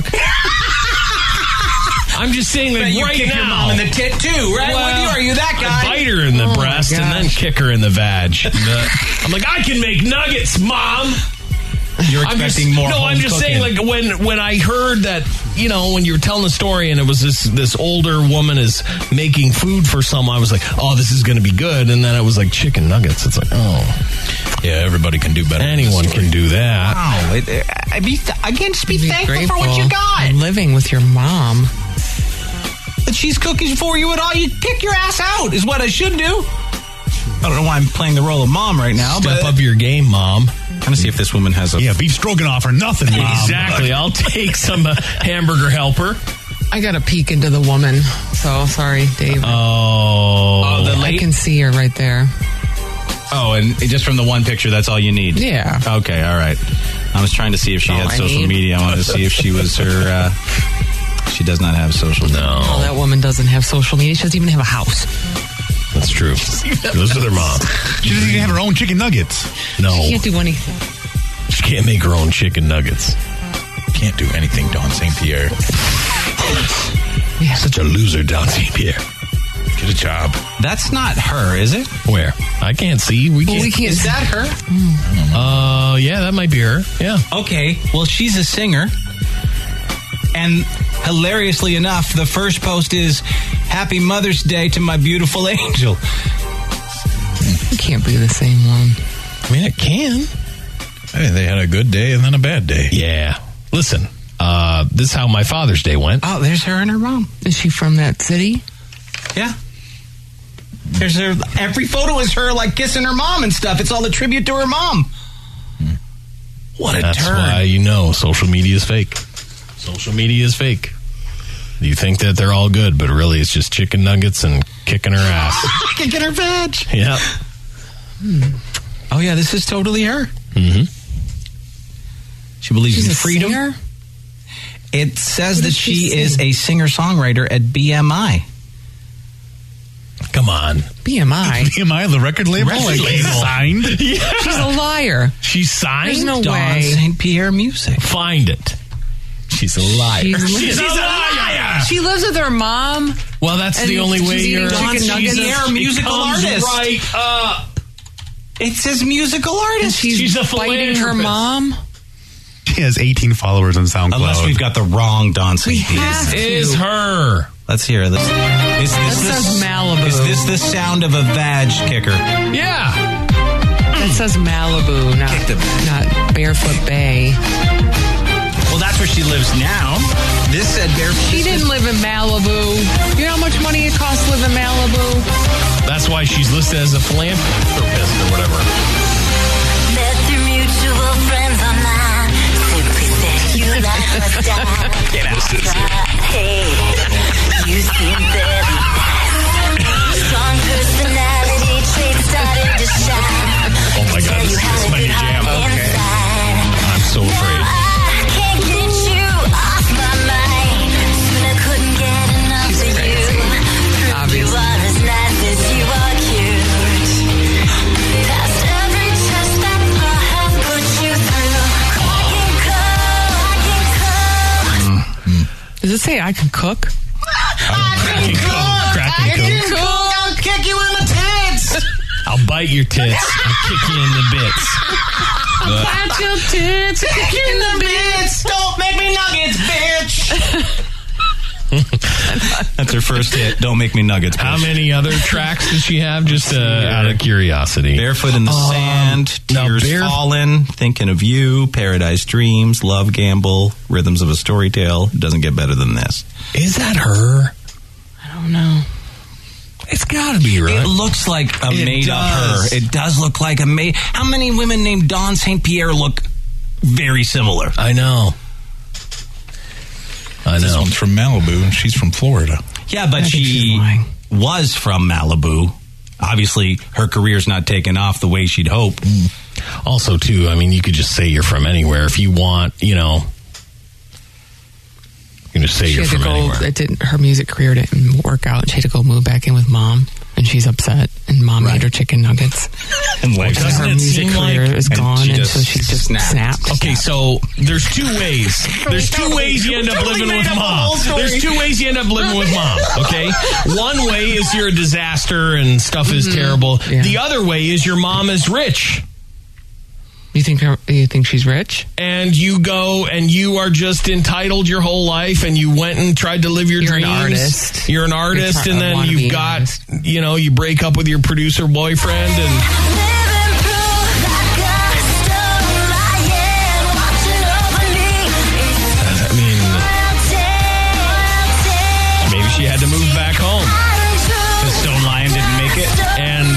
I'm just saying, like, Bet you right kick now. your mom in the tit, too, right? Well, With you, are you that guy? I bite her in the Oh, my breast and then gosh. kick her in the vag. I'm like, I can make nuggets, Mom. You're I'm expecting just, more No, home I'm just cooking. saying, like, when when I heard that, you know, when you were telling the story and it was this this older woman is making food for someone, I was like, oh, this is going to be good. And then it was like chicken nuggets. It's like, oh. Yeah, everybody can do better. Anyone can do that. Wow. It, I be th- again, just be, Be thankful for what grateful. you got. Living with your mom. That she's cooking for you and all. You kick your ass out is what I should do. I don't know why I'm playing the role of mom right now, Step but up your game, Mom. trying to see if this woman has a... Yeah, beef stroganoff or nothing, Mom. Exactly. I'll take some uh, hamburger helper. I got a peek into the woman. So, sorry, Dave. Oh. Oh, the I late... can see her right there. Oh, and just from the one picture, that's all you need? Yeah. Okay, all right. I was trying to see if she That's had all I social need. media. I wanted to see if she was her... Uh, she does not have social media. Oh, that woman doesn't have social media. She doesn't even have a house. That's true. She lives with her mom. She doesn't even have her own chicken nuggets. No. She can't do anything. She can't make her own chicken nuggets. Can't do anything, Don Saint Pierre. Yeah. Such a loser, Don Saint Pierre. Get a job. That's not her, is it? Where? I can't see. We Well, can't. we can't. Is that her? Uh, yeah, that might be her. Yeah. Okay, well, she's a singer. And hilariously enough, the first post is Happy Mother's Day to my beautiful angel. It can't be the same one. I mean, it can. Hey, they had a good day and then a bad day. Yeah. Listen, uh, this is how my Father's Day went. Oh, there's her and her mom. Is she from that city? Yeah. There's her. Every photo is her like kissing her mom and stuff. It's all a tribute to her mom. What a That's turn. why you know social media is fake. Social media is fake. You think that they're all good, but really it's just chicken nuggets and kicking her ass. Kicking her veg. Yeah. Oh, yeah, this is totally her. Mm-hmm. She believes She's in a freedom. singer? It says What that does she she sing? is a singer-songwriter at B M I. Come on. B M I. B M I, the record label? Record like, label. Signed? Yeah. She's a liar. She's signed? There's no Don way. Saint Pierre Music. Find it. She's a liar. She's, She's a liar. She lives with her mom. Well, that's And the only she's way eating you're... chicken She's nuggets. a- Pierre, it musical comes artist. right up. It says musical And artist. she's, She's a fighting her philanthropist. mom. She has eighteen followers on SoundCloud. Unless we've got the wrong Don Saint We Pierre. have to. Is her. Let's hear it. Let's, is, is That this, says Malibu. Is this the sound of a vag kicker? Yeah. That says Malibu, not, Kick the- not Barefoot Bay. Well, that's where she lives now. This said Barefoot. She didn't live in Malibu. You know how much money it costs to live in Malibu? That's why she's listed as a philanthropist or whatever. Met through mutual friends online. Simply said you like my style. Get out of this. Hey, you seem very nice. Strong personality traits started to shine. Oh my God, this, this is my new jam. Okay. I'm so afraid. I can't get you off my mind. Soon I couldn't get enough of you. Prove you are as nice as you are cute. Past every test that I have put you through. I can come, I can come. Does it say I can cook? Crack and cook. Crack and cook. I'll kick you in the tits. I'll bite your tits. I'll kick you in the bits. Plant your tits in the bits. Don't make me nuggets, bitch. That's her first hit. Don't make me nuggets. Bitch. How many other tracks does she have? Just uh, out of curiosity. Barefoot in the Um, Sand, now, Tears Bare- Fallen, Thinking of You, Paradise Dreams, Love Gamble, Rhythms of a Story Tale. It doesn't get better than this. Is that her? I don't know. It's got to be, right? It looks like a It made up does. her. It does look like a made. How many women named Dawn Saint Pierre look very similar? I know. I This know. one's from Malibu, and she's from Florida. Yeah, but I think she's she lying. was from Malibu. Obviously, her career's not taken off the way she'd hoped. Also, too, I mean, you could just say you're from anywhere if you want. You know, you can just say She you're had to from go. anywhere. It didn't. Her music career didn't work out. She had to go move back in with mom, and she's upset. And mom made her chicken nuggets. And like, So doesn't her it music seem career like- is and gone, she and just so she just snapped. snapped. Okay, so there's two ways. There's two ways you end up living with mom. There's two ways you end up living with mom. Okay, one way is you're a disaster and stuff is terrible. Yeah. The other way is your mom is rich. You think her, you think she's rich? And you go and you are just entitled your whole life, and you went and tried to live your You're an dreams. artist. You're an artist, try- and I then wanna be you've an got, artist. you know, you break up with your producer boyfriend, and I mean, maybe she had to move back home. The Stone Lion didn't make it. And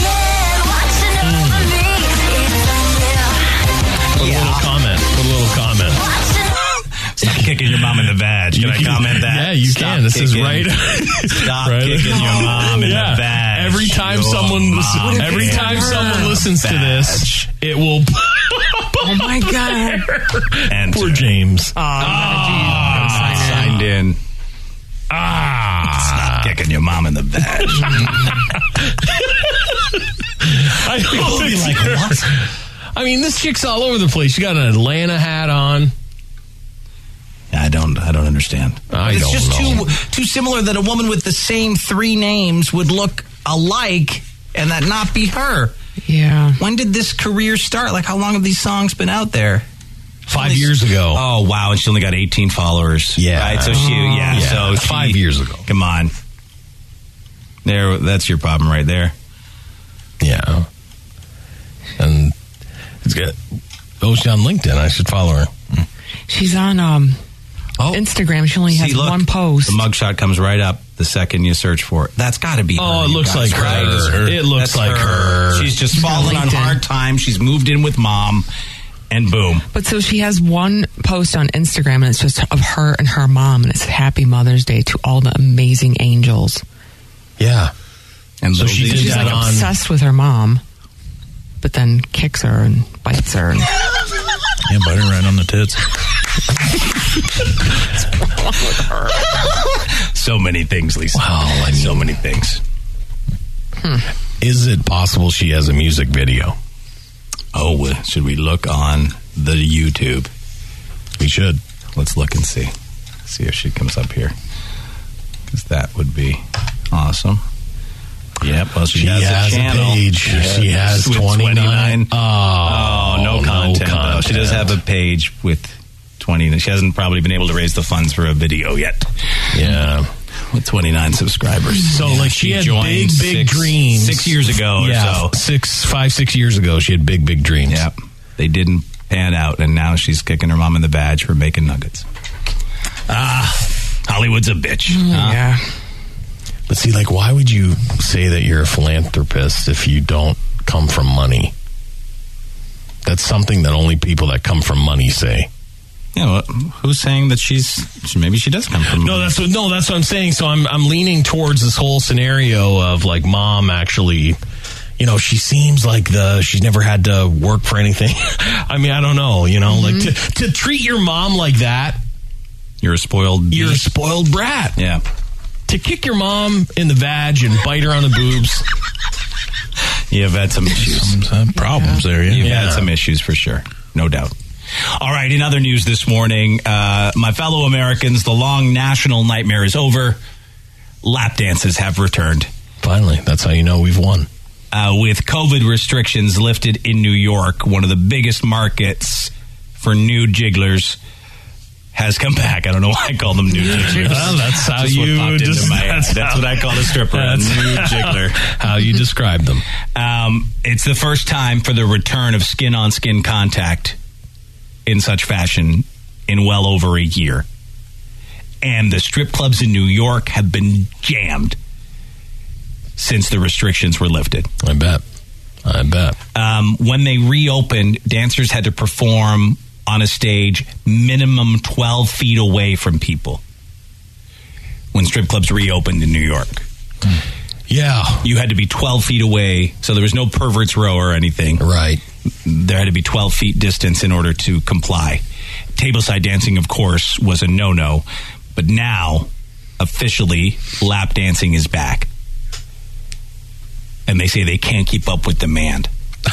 put a little comment. Put a little comment. Stop kicking your mom in the vag. Can You I can- comment that? Yeah, you Stop can. This is kicking- right. Stop Right. kicking your mom in Yeah. the vag. Every time Your someone mom every in time the someone listens to this, it will. Oh my god! Enter. Poor James. Oh, Ah, signed in. Ah, Stop kicking your mom in the vag. I People will be like, what? I mean, this chick's all over the place. She got an Atlanta hat on. I don't. I don't understand. I it's don't just know. too too similar that a woman with the same three names would look alike and that not be her. Yeah. When did this career start? Like, how long have these songs been out there? Five years ago. Oh wow, and she only got eighteen followers. Yeah. right. So she, yeah, Yeah, so she- five years ago. Come on, there. That's your problem right there. Yeah. And it's good. Oh, she's on LinkedIn. I should follow her. She's on um, Oh. Instagram. She only has See, look, one post. The mugshot comes right up the second you search for it. That's got to be her. Oh, it you looks guys, like right? her. It's her. It looks That's like her. She's just She's on fallen on LinkedIn. hard times. She's moved in with mom, and boom. But so she has one post on Instagram, and it's just of her and her mom, and it's Happy Mother's Day to all the amazing angels. Yeah. And So little she did did you She's that like know- on- obsessed with her mom, but then kicks her and bites her. And Yeah, bite her right on the tits. So many things, Lisa. Wow, I mean- so many things. Is it possible she has a music video? Oh, uh, should we look on the YouTube? We should. Let's look and see. See if she comes up here. Because that would be awesome. Yep, well, she, She has, has a a channel. page. She has with twenty-nine. Oh, Oh, no no content, though. She does content. have a page with twenty. She hasn't probably been able to raise the funds for a video yet. Yeah. With twenty-nine subscribers. So, Yeah, like, she had joined big, big six- dreams. Six years ago yeah, or so. Six, five, six years ago, she had big, big dreams. Yep. They didn't pan out, and now she's kicking her mom in the badge for making nuggets. Ah, Hollywood's a bitch. Mm, huh? yeah. But see, like, why would you say that you're a philanthropist if you don't come from money? That's something that only people that come from money say. You know, who's saying that she's maybe she does come from No, that's what, no, that's what I'm saying. So I'm I'm leaning towards this whole scenario of like mom actually, you know, she seems like the she's never had to work for anything. I mean, I don't know, you know, Mm-hmm. like to to treat your mom like that, you're a spoiled you're a spoiled brat. Yeah. To kick your mom in the vag and bite her on the boobs. You've had some issues. Some uh, problems there, yeah. You've Yeah. had some issues for sure. No doubt. All right, in other news this morning, uh, my fellow Americans, the long national nightmare is over. Lap dances have returned. Finally, that's how you know we've won. Uh, with COVID restrictions lifted in New York, one of the biggest markets for nude jigglers has come back. I don't know why I call them nude jigglers. Well, that's how Just what you popped into just- my head. that's That's how- what I call a stripper, a That's nude jiggler. how you describe them. Um, it's the first time for the return of skin-on-skin contact in such fashion in well over a year. And the strip clubs in New York have been jammed since the restrictions were lifted. I bet. I bet. Um, when they reopened, dancers had to perform on a stage minimum twelve feet away from people. When strip clubs reopened in New York. Yeah. You had to be twelve feet away, so there was no pervert's row or anything. Right. There had to be twelve feet distance in order to comply. Tableside dancing, of course, was a no-no, but now, officially, lap dancing is back. And they say they can't keep up with demand.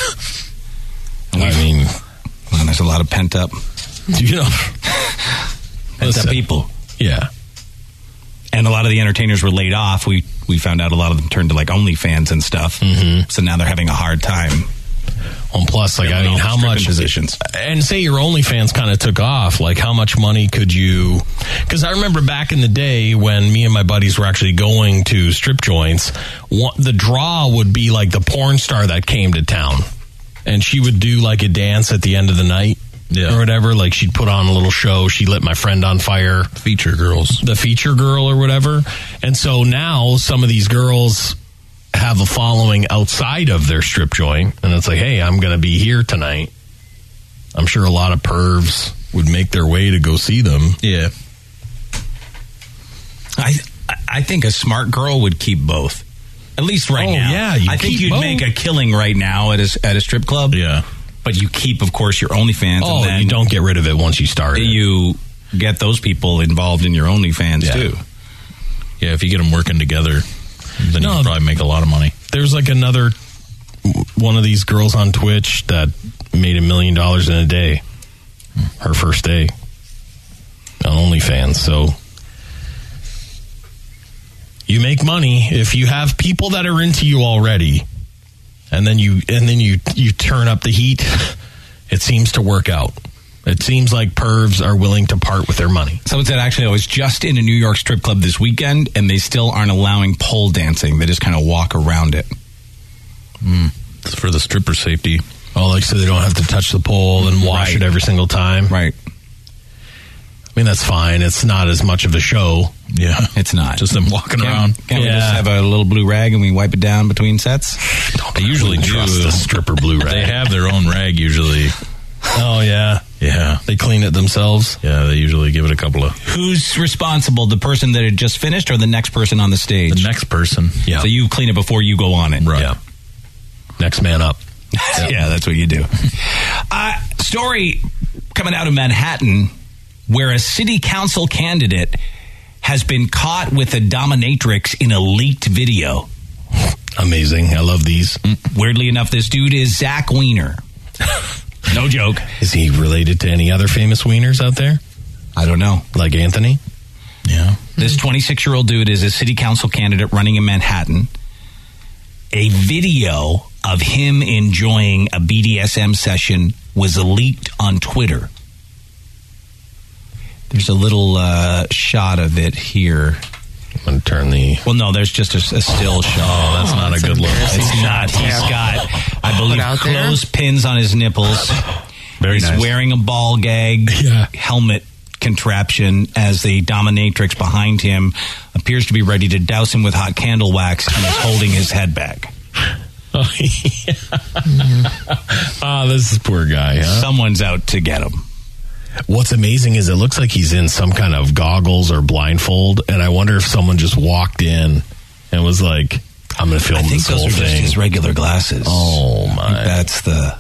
I mean, well, there's a lot of pent-up, you know, pent-up people. Yeah. And a lot of the entertainers were laid off. We we found out a lot of them turned to like OnlyFans and stuff. Mm-hmm. So now they're having a hard time. Well, plus, like, I mean, how much positions? And say your OnlyFans kind of took off. Like, how much money could you? Because I remember back in the day when me and my buddies were actually going to strip joints, one, the draw would be like the porn star that came to town, and she would do like a dance at the end of the night. Yeah. Or whatever, like she'd put on a little show. She lit my friend on fire. Feature girls. The feature girl or whatever. And so now some of these girls have a following outside of their strip joint. And it's like, hey, I'm going to be here tonight. I'm sure a lot of pervs would make their way to go see them. Yeah. I I think a smart girl would keep both. At least right Oh, now. yeah, you I think keep you'd both. make a killing right now at a, at a strip club. Yeah. But you keep, of course, your OnlyFans. Oh, and then you don't get rid of it once you start it. You get those people involved in your OnlyFans, Yeah. too. Yeah, if you get them working together, then No. you can probably make a lot of money. There's like another one of these girls on Twitch that made a million dollars in a day. Her first day on OnlyFans. So you make money if you have people that are into you already, and then you and then you you turn up the heat. It seems to work out. It seems like pervs are willing to part with their money. Someone said, actually, I was just in a New York strip club this weekend, and they still aren't allowing pole dancing. They just kind of walk around it. Mm. It's for the stripper safety. Oh, like so they don't have to touch the pole and wash Right. it every single time. Right. I mean, that's fine. It's not as much of a show. Yeah. It's not. Just them walking Can't, around. can't we Yeah. just have a little blue rag and we wipe it down between sets? They usually do. Trust the stripper blue rag. They have their own rag usually. Oh, yeah. Yeah. They clean it themselves. Yeah, they usually give it a couple of... Who's responsible? The person that had just finished or the next person on the stage? The next person. Yeah. So you clean it before you go on it. Right. Yeah. Next man up. Yeah, that's what you do. Uh, story coming out of Manhattan where a city council candidate has been caught with a dominatrix in a leaked video. Amazing. I love these. Weirdly enough, this dude is Zach Wiener. No joke. Is he related to any other famous wieners out there? I don't know. Like Anthony? Yeah. This twenty-six-year-old dude is a city council candidate running in Manhattan. A video of him enjoying a B D S M session was leaked on Twitter. There's a little uh, shot of it here. I'm going to turn the... Well, no, there's just a, a still shot. Oh, that's not a good look. It's not. He's got, I believe, out there. clothespins on his nipples. Very He's nice. wearing a ball gag Yeah. helmet contraption as the dominatrix behind him appears to be ready to douse him with hot candle wax and is holding his head back. Oh, yeah. Oh, this is poor guy, huh? Someone's out to get him. What's amazing is it looks like he's in some kind of goggles or blindfold, and I wonder if someone just walked in and was like, I'm going to film I think this those whole are just thing. his regular glasses. Oh, my. That's the...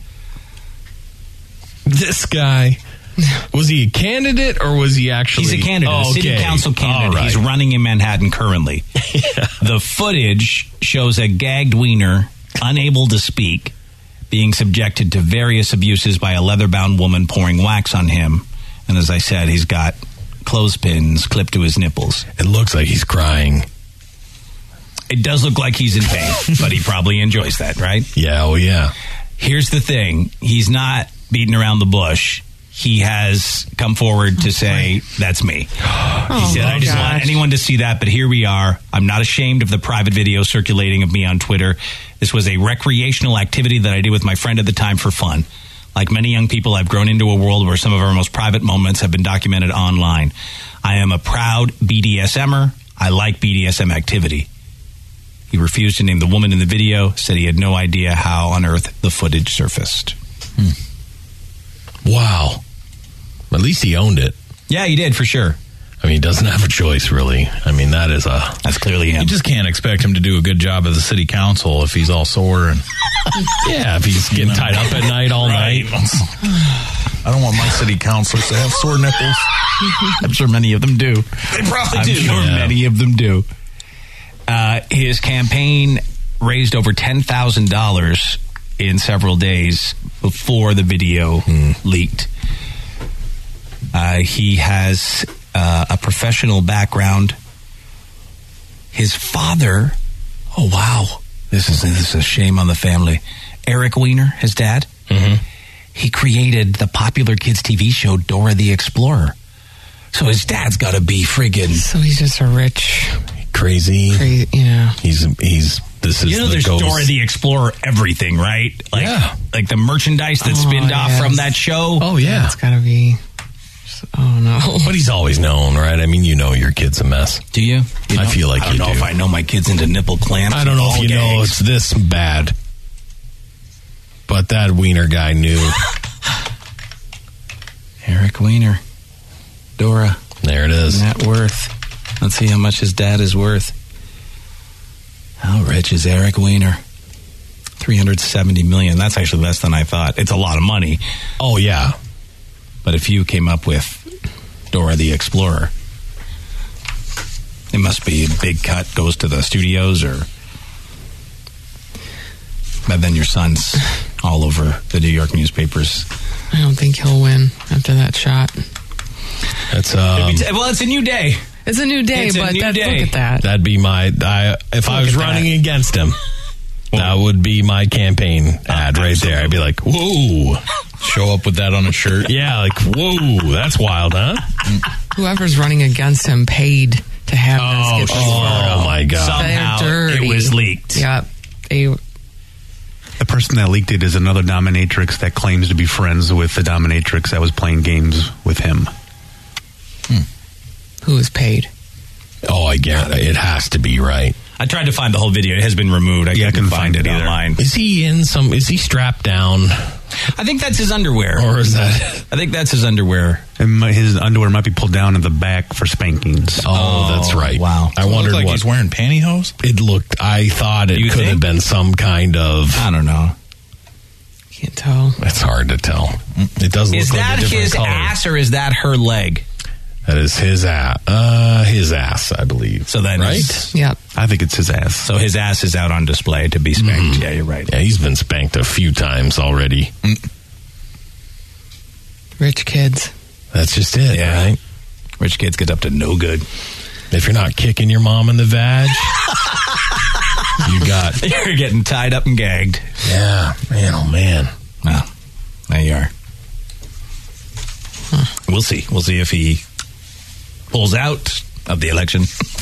This guy, was he a candidate or was he actually? He's a candidate, Oh, a city okay. council candidate. All right. He's running in Manhattan currently. The footage shows a gagged wiener, unable to speak, being subjected to various abuses by a leather-bound woman pouring wax on him. And as I said, he's got clothespins clipped to his nipples. It looks like he's crying. It does look like he's in pain, but he probably enjoys that, right? Yeah, oh yeah. Here's the thing. He's not beating around the bush. He has come forward to say, that's me. Oh, He said, I just gosh. want anyone to see that, but here we are. I'm not ashamed of the private video circulating of me on Twitter. This was a recreational activity that I did with my friend at the time for fun. Like many young people, I've grown into a world where some of our most private moments have been documented online. I am a proud B D S M er. I like B D S M activity. He refused to name the woman in the video, said he had no idea how on earth the footage surfaced. Wow. At least he owned it. Yeah, he did, for sure. I mean, he doesn't have a choice, really. I mean, that is a... That's clearly him. You just can't expect him to do a good job of the city council if he's all sore and... Yeah, if he's getting tied up at night all Right. night. I don't want my city councilors to have sore nipples. I'm sure many of them do. They probably I'm do. sure Yeah. many of them do. Uh, his campaign raised over ten thousand dollars in several days before the video leaked. Uh, he has uh, a professional background. His father, oh wow, this is this is a shame on the family. Eric Weiner, his dad, Mm-hmm. he created the popular kids T V show Dora the Explorer. So his dad's got to be friggin'. So he's just a rich, Crazy. crazy, yeah. He's, he's, this is You know, the there's ghost. Dora the Explorer everything, right? Like, Yeah. like the merchandise that's Oh, spinned off yes. from that show. Oh, yeah. It's gotta be. Oh no. But he's always known, right? I mean, you know your kid's a mess. Do you? You I know? feel like I don't you know do. if I know my kid's into nipple clamps. I don't know and if ball you know gags. it's this bad. But that Wiener guy knew. Eric Weiner, Dora. There it is. Net worth. Let's see how much his dad is worth. How rich is Eric Weiner? three hundred seventy million. That's actually less than I thought. It's a lot of money. Oh, yeah. But if you came up with Dora the Explorer, it must be a big cut, goes to the studios, or... But then your son's all over the New York newspapers. I don't think he'll win after that shot. That's um. Well, it's a new day. It's a new day, It's a but new that, day. look at that. That'd be my. I, if I Look was at running that. against him, that would be my campaign ad right there. I'd be like, "Whoa!" Show up with that on a shirt. Yeah, like, "Whoa, that's wild, huh?" Whoever's running against him paid to have Oh, this get this oh photo. my God. Somehow They're dirty. it was leaked. Yep. They, The person that leaked it is another dominatrix that claims to be friends with the dominatrix that was playing games with him. who was paid? Oh, I guarantee it has to be right. I tried to find the whole video. It has been removed. I Yeah, I couldn't couldn't find, find it it either. online. Is he in some? Is he strapped down, I think that's his underwear. or is that? I think that's his underwear. And my- his underwear might be pulled down in the back for spankings. Oh, that's right. Wow. I Does it look wondered like what he's wearing pantyhose. it looked. I thought it You could have think? been some kind of. I don't know. Can't tell. It's hard to tell. It doesn't Is look like that a different his color. ass or is that her leg? That is his ass. Uh, his ass, I believe. So then, right? he's- Yep. I think it's his ass. So his ass is out on display to be spanked. Yeah, you're right. Yeah, he's been spanked a few times already. Rich kids. That's just it, Yeah. right? Rich kids get up to no good. If you're not kicking your mom in the vag, you got. You're getting tied up and gagged. Yeah, man, oh man. Well, there you are. We'll see. We'll see if he pulls out of the election.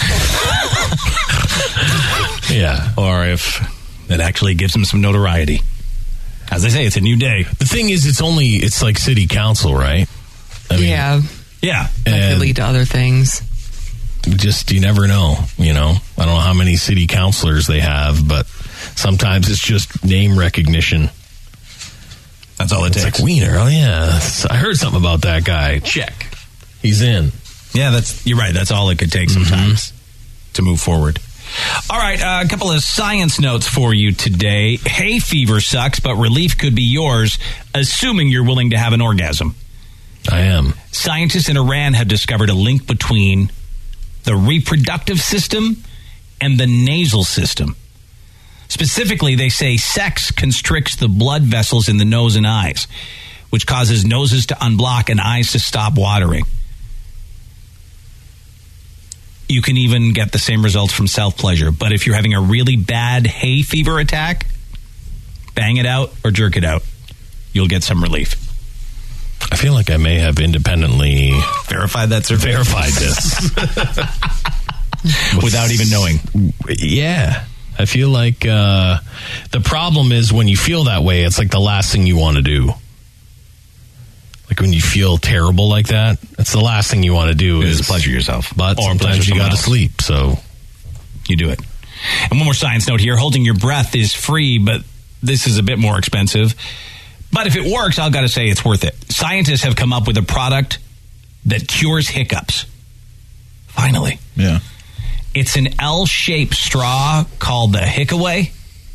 Yeah. Or if it actually gives him some notoriety. As I say, it's a new day. The thing is, it's only, it's like city council, right? I mean, yeah. Yeah. That could and lead to other things. just, you never know, you know? I don't know how many city councilors they have, but sometimes it's just name recognition. That's all it It's takes. like Wiener, oh yeah. I heard something about that guy. Check. He's in. Yeah, that's you're right. That's all it could take sometimes to move forward. All right, uh, a couple of science notes for you today. Hay fever sucks, but relief could be yours, assuming you're willing to have an orgasm. I am. Scientists in Iran have discovered a link between the reproductive system and the nasal system. Specifically, they say sex constricts the blood vessels in the nose and eyes, which causes noses to unblock and eyes to stop watering. You can even get the same results from South Pleasure. But if you're having a really bad hay fever attack, bang it out or jerk it out. You'll get some relief. I feel like I may have independently verified that survey. Verified this. Without even knowing. Yeah. I feel like uh, the problem is when you feel that way, it's like the last thing you want to do. Like when you feel terrible like that, it's the last thing you want to do is, is pleasure yourself. But or sometimes you got to sleep, so you do it. And one more science note here. Holding your breath is free, but this is a bit more expensive. But if it works, I've got to say it's worth it. Scientists have come up with a product that cures hiccups. Finally. Yeah. It's an L-shaped straw called the Hickaway.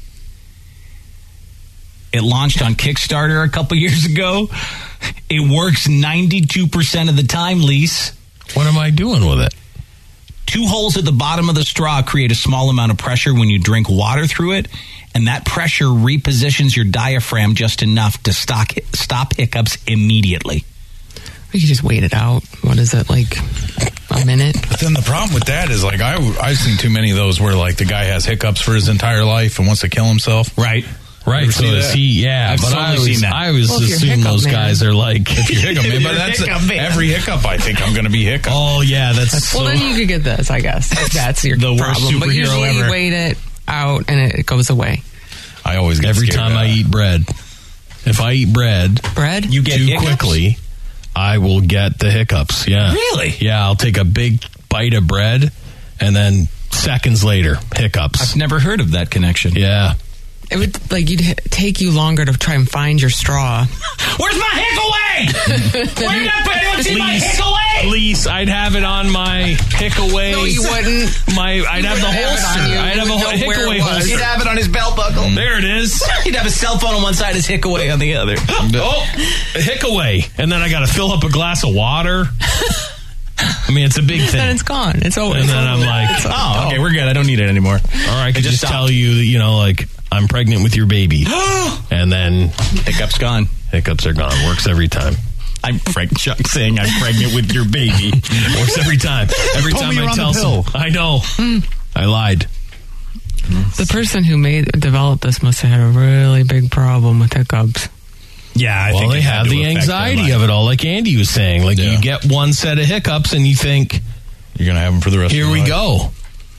It launched on Kickstarter a couple years ago. It works ninety-two percent of the time, Lise. What am I doing with it? Two holes at the bottom of the straw create a small amount of pressure when you drink water through it, and that pressure repositions your diaphragm just enough to stop, stop hiccups immediately. We could just wait it out. What is it, like a minute? But then the problem with that is, like, I, I've seen too many of those where, like, the guy has hiccups for his entire life and wants to kill himself. Right. Right, so is he, yeah, I've but I totally always, seen that. I always Well, if you're assume hiccup those man. guys are like, If you're hiccup man, but that's hiccup man. every hiccup I think I'm going to be hiccup. Oh, yeah, that's Well, so, then you could get this, I guess. If that's your The worst problem. But superhero usually ever. you wait it out and it goes away. I always get every scared time of I that. eat bread. If I eat bread, Bread? You get too hiccups? quickly, I will get the hiccups. Yeah. Really? Yeah, I'll take a big bite of bread and then seconds later, hiccups. I've never heard of that connection. Yeah. It would, like, you'd h- take you longer to try and find your straw. Where's my Hickaway? Where did I put anyone see my Lease, Hickaway? lease, I'd have it on my Hickaway. No, you wouldn't. My, I'd You have the wouldn't have it holster. on you. I'd have You a would whole know where Hickaway it was. holster. He'd have it on his belt buckle. There it is. He'd have a cell phone on one side, his Hickaway on the other. Oh, a Hickaway. And then I got to fill up a glass of water. I mean, it's a big Then thing. it's gone. It's over. And then I'm like, It's over. Oh, okay, we're good. I don't need it anymore. Or I could just just stopped. tell you, that, you know, like, I'm pregnant with your baby. And then Hiccup's gone. hiccups are gone. Works every time. I'm Frank Chuck saying I'm pregnant with your baby. Works every time. Every Told time me you're I on tell the pill. some, I know. I lied. The person who made developed this must have had a really big problem with hiccups. Yeah, I well, think they it had have to the affect their anxiety life. of it all, like Andy was saying. Like, Yeah. you get one set of hiccups and you think, You're going to have them for the rest here of your we life. go.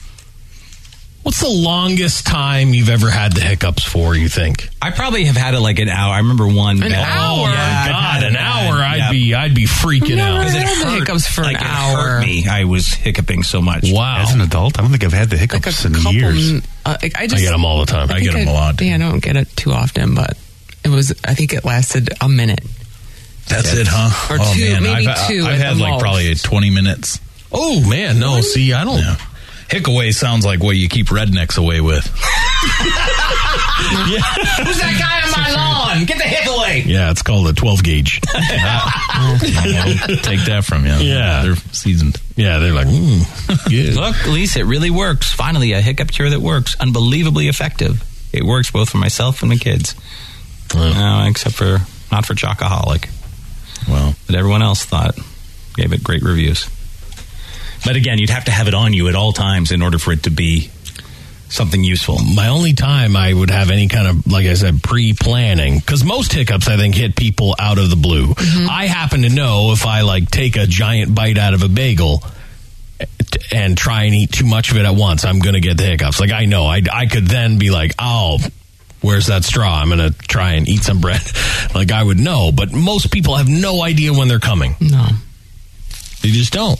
What's the longest time you've ever had the hiccups for, you think? I probably have had it like an hour. I remember one. An bad- hour? Oh, yeah, I've God, had an it hour, bad. I'd Yeah. be I'd be freaking Never out. had It the hurt, hiccups for like an it hour. hurt me. I was hiccuping so much. Wow. As an adult, I don't think I've had the Like hiccups a in couple. years. m- Uh, I, I, just, I get them all the time. I think get them a lot. Yeah, I don't get it too often, but it was. I think it lasted a minute. That's it, huh? Or oh, two, man. maybe I've, two I've at had the like most. probably twenty minutes. Oh, man, no, see, I don't. Yeah. Hickaway sounds like what you keep rednecks away with. Who's that guy on my lawn? Get the Hickaway. Yeah, it's called a twelve gauge. I'll take that from you. Yeah. They're seasoned. Yeah, they're like, mm, good. Look, Lisa, it really works. Finally, a hiccup cure that works. Unbelievably effective. It works both for myself and my kids. No, except for, not for Chocoholic. Well, But everyone else thought, gave it great reviews. But again, you'd have to have it on you at all times in order for it to be something useful. My only time I would have any kind of, like I said, pre-planning, because most hiccups, I think, hit people out of the blue. Mm-hmm. I happen to know if I, like, take a giant bite out of a bagel and try and eat too much of it at once, I'm going to get the hiccups. Like, I know. I, I could then be like, oh, where's that straw? I'm going to try and eat some bread. Like, I would know. But most people have no idea when they're coming. No. They just don't.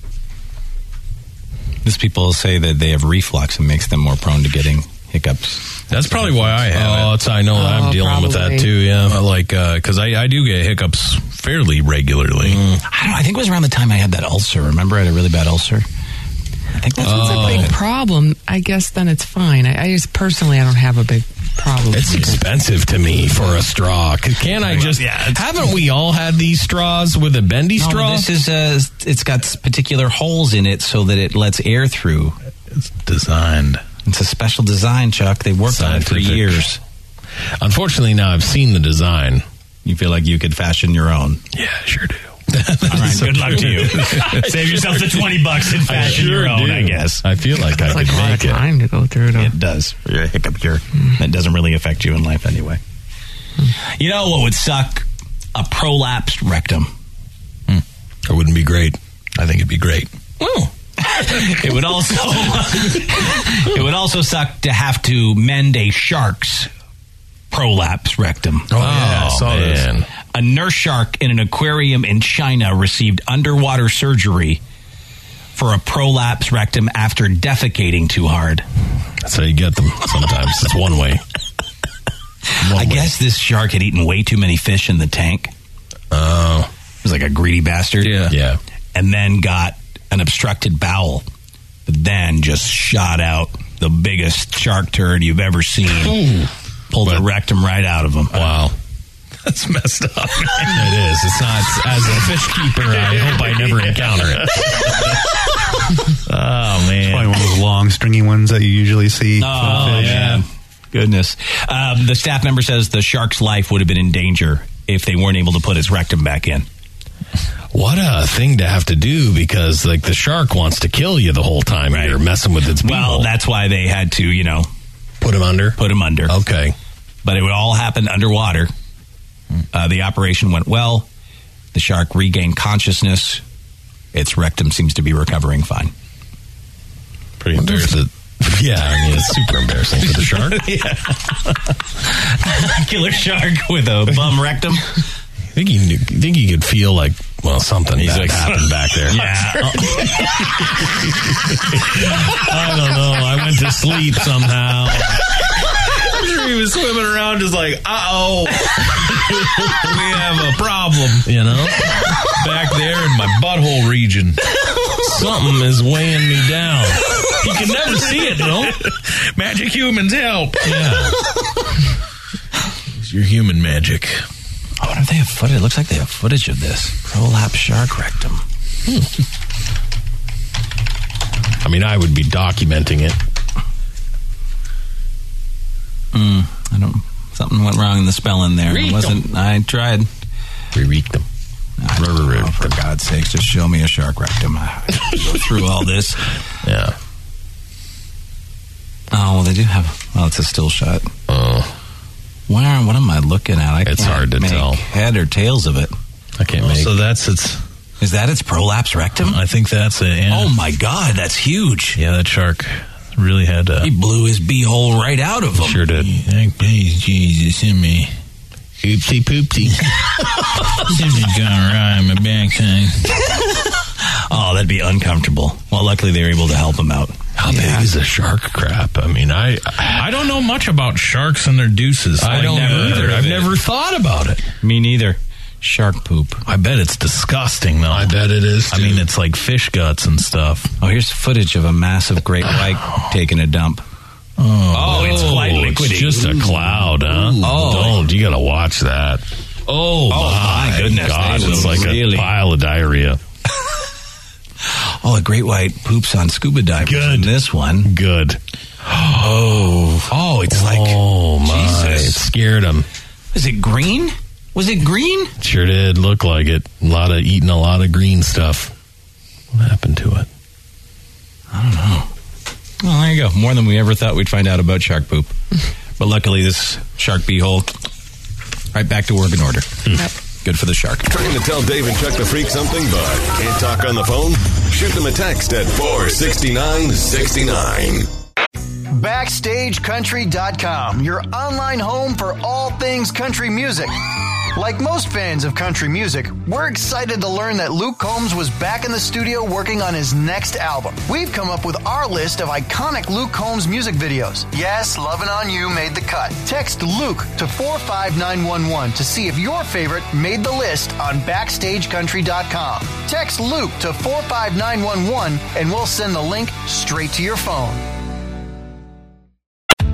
These people say that they have reflux and makes them more prone to getting hiccups. that's probably why I have Oh, it. it's, I know that Oh, I'm dealing with that, probably. too, yeah. Uh, Like, because I, I do get hiccups fairly regularly. I don't know. I think it was around the time I had that ulcer. Remember, I had a really bad ulcer. I think that's If it's what's a big problem, I guess then it's fine. I, I just personally, I don't have a big problem. It's expensive to me for a straw. C- Can't I just? Yeah, it's- haven't we all had these straws with a bendy No, straw? this is uh, it's got particular holes in it so that it lets air through. It's designed. It's a special design, Chuck. They worked on it for Scientific. years. Unfortunately, now I've seen the design. You feel like you could fashion your own. Yeah, I sure do. All right, good luck to you. Save yourself the twenty bucks and fashion sure your own, do. I guess. I feel like I It's like could a lot of make it. time to go through. To, It does. For a hiccup cure. That doesn't really affect you in life anyway. You know what would suck? A prolapsed rectum. It wouldn't be great. I think it'd be great. Oh. It would also it would also suck to have to mend a shark's prolapse rectum. Oh, yeah, I saw man. this. A nurse shark in an aquarium in China received underwater surgery for a prolapse rectum after defecating too hard. That's how you get them sometimes. It's one way. One I way. guess this shark had eaten way too many fish in the tank. Oh. It was like a greedy bastard. Yeah. Yeah. And then got an obstructed bowel. But then just shot out the biggest shark turd you've ever seen. Pulled the rectum right out of him. Wow. That's messed up. It is. It's not, as a fish keeper, I hope I never encounter it. Oh, man. Probably one of those long, stringy ones that you usually see. Oh, from fish. man. Goodness. Um, the staff member says the shark's life would have been in danger if they weren't able to put his rectum back in. What a thing to have to do, because like the shark wants to kill you the whole time Right. you're messing with its beehole. Well, that's why they had to, you know, Put him under? put him under. Okay. But it would all happen underwater. Uh, the operation went well. The shark regained consciousness. Its rectum seems to be recovering fine. Pretty embarrassing. Yeah, I mean, it's super embarrassing for the shark. Killer shark with a bum rectum. I think you think you could feel like, well, something He's bad like, happened back there. Yeah. I don't know. I went to sleep somehow. I'm sure he was swimming around just like, uh-oh. We have a problem. You know? Back there in my butthole region. Something is weighing me down. He can never see it, though. Magic humans help. Yeah. It's your human magic. I wonder if they have footage. It looks like they have footage of this. Prolapse shark rectum. I mean, I would be documenting it. Mm, I don't. Something went wrong in the spelling there. It wasn't. I tried. Re-rectum. Oh, for God's sakes, just show me a shark rectum. I go through all this. Yeah. Oh, well, they do have. Well, it's a still shot. Oh. Where? What am I looking at? I It's can't hard to make tell. head or tails of it. I can't Oh, make so that's its. Is that its prolapse rectum? I think that's it. Yeah. Oh my God, that's huge. Yeah, that shark really had. Uh, He blew his beehole right out of him. Sure did. Thank please, Jesus, in me. Oopsie poopsie. Something's gone awry in my backside. Oh, that'd be uncomfortable. Well, luckily they were able to help him out. How big is a shark crap? I mean, I I don't know much about sharks and their deuces. I Like, don't never either. heard of I've it. never thought about it. Me neither. Shark poop. I bet it's disgusting, though. I bet it is, I too. mean, it's like fish guts and stuff. Oh, here's footage of a massive great white taking a dump. Oh, it's quite it's liquidy. just a cloud, huh? Oh. Don't. You got to watch that. Oh, my goodness. God, They it's will like really- a pile of diarrhea. Oh, a great white poops on scuba divers. Good. In this one. Good. Oh. Oh, it's like. Oh, my. Jesus. It scared him. Is it green? Was it green? Sure did look like it. A lot of eating a lot of green stuff. What happened to it? I don't know. Well, there you go. More than we ever thought we'd find out about shark poop. But luckily, this shark beehole, right back to work in order. Yep. Good for the shark. Trying to tell Dave and Chuck the Freak something, but can't talk on the phone? Shoot them a text at four six nine six nine. Backstage Country dot com, your online home for all things country music. Like most fans of country music, we're excited to learn that Luke Combs was back in the studio working on his next album. We've come up with our list of iconic Luke Combs music videos. Yes, Lovin' On You made the cut. Text Luke to four five nine one one to see if your favorite made the list on Backstage Country dot com. Text Luke to four five nine one one and we'll send the link straight to your phone.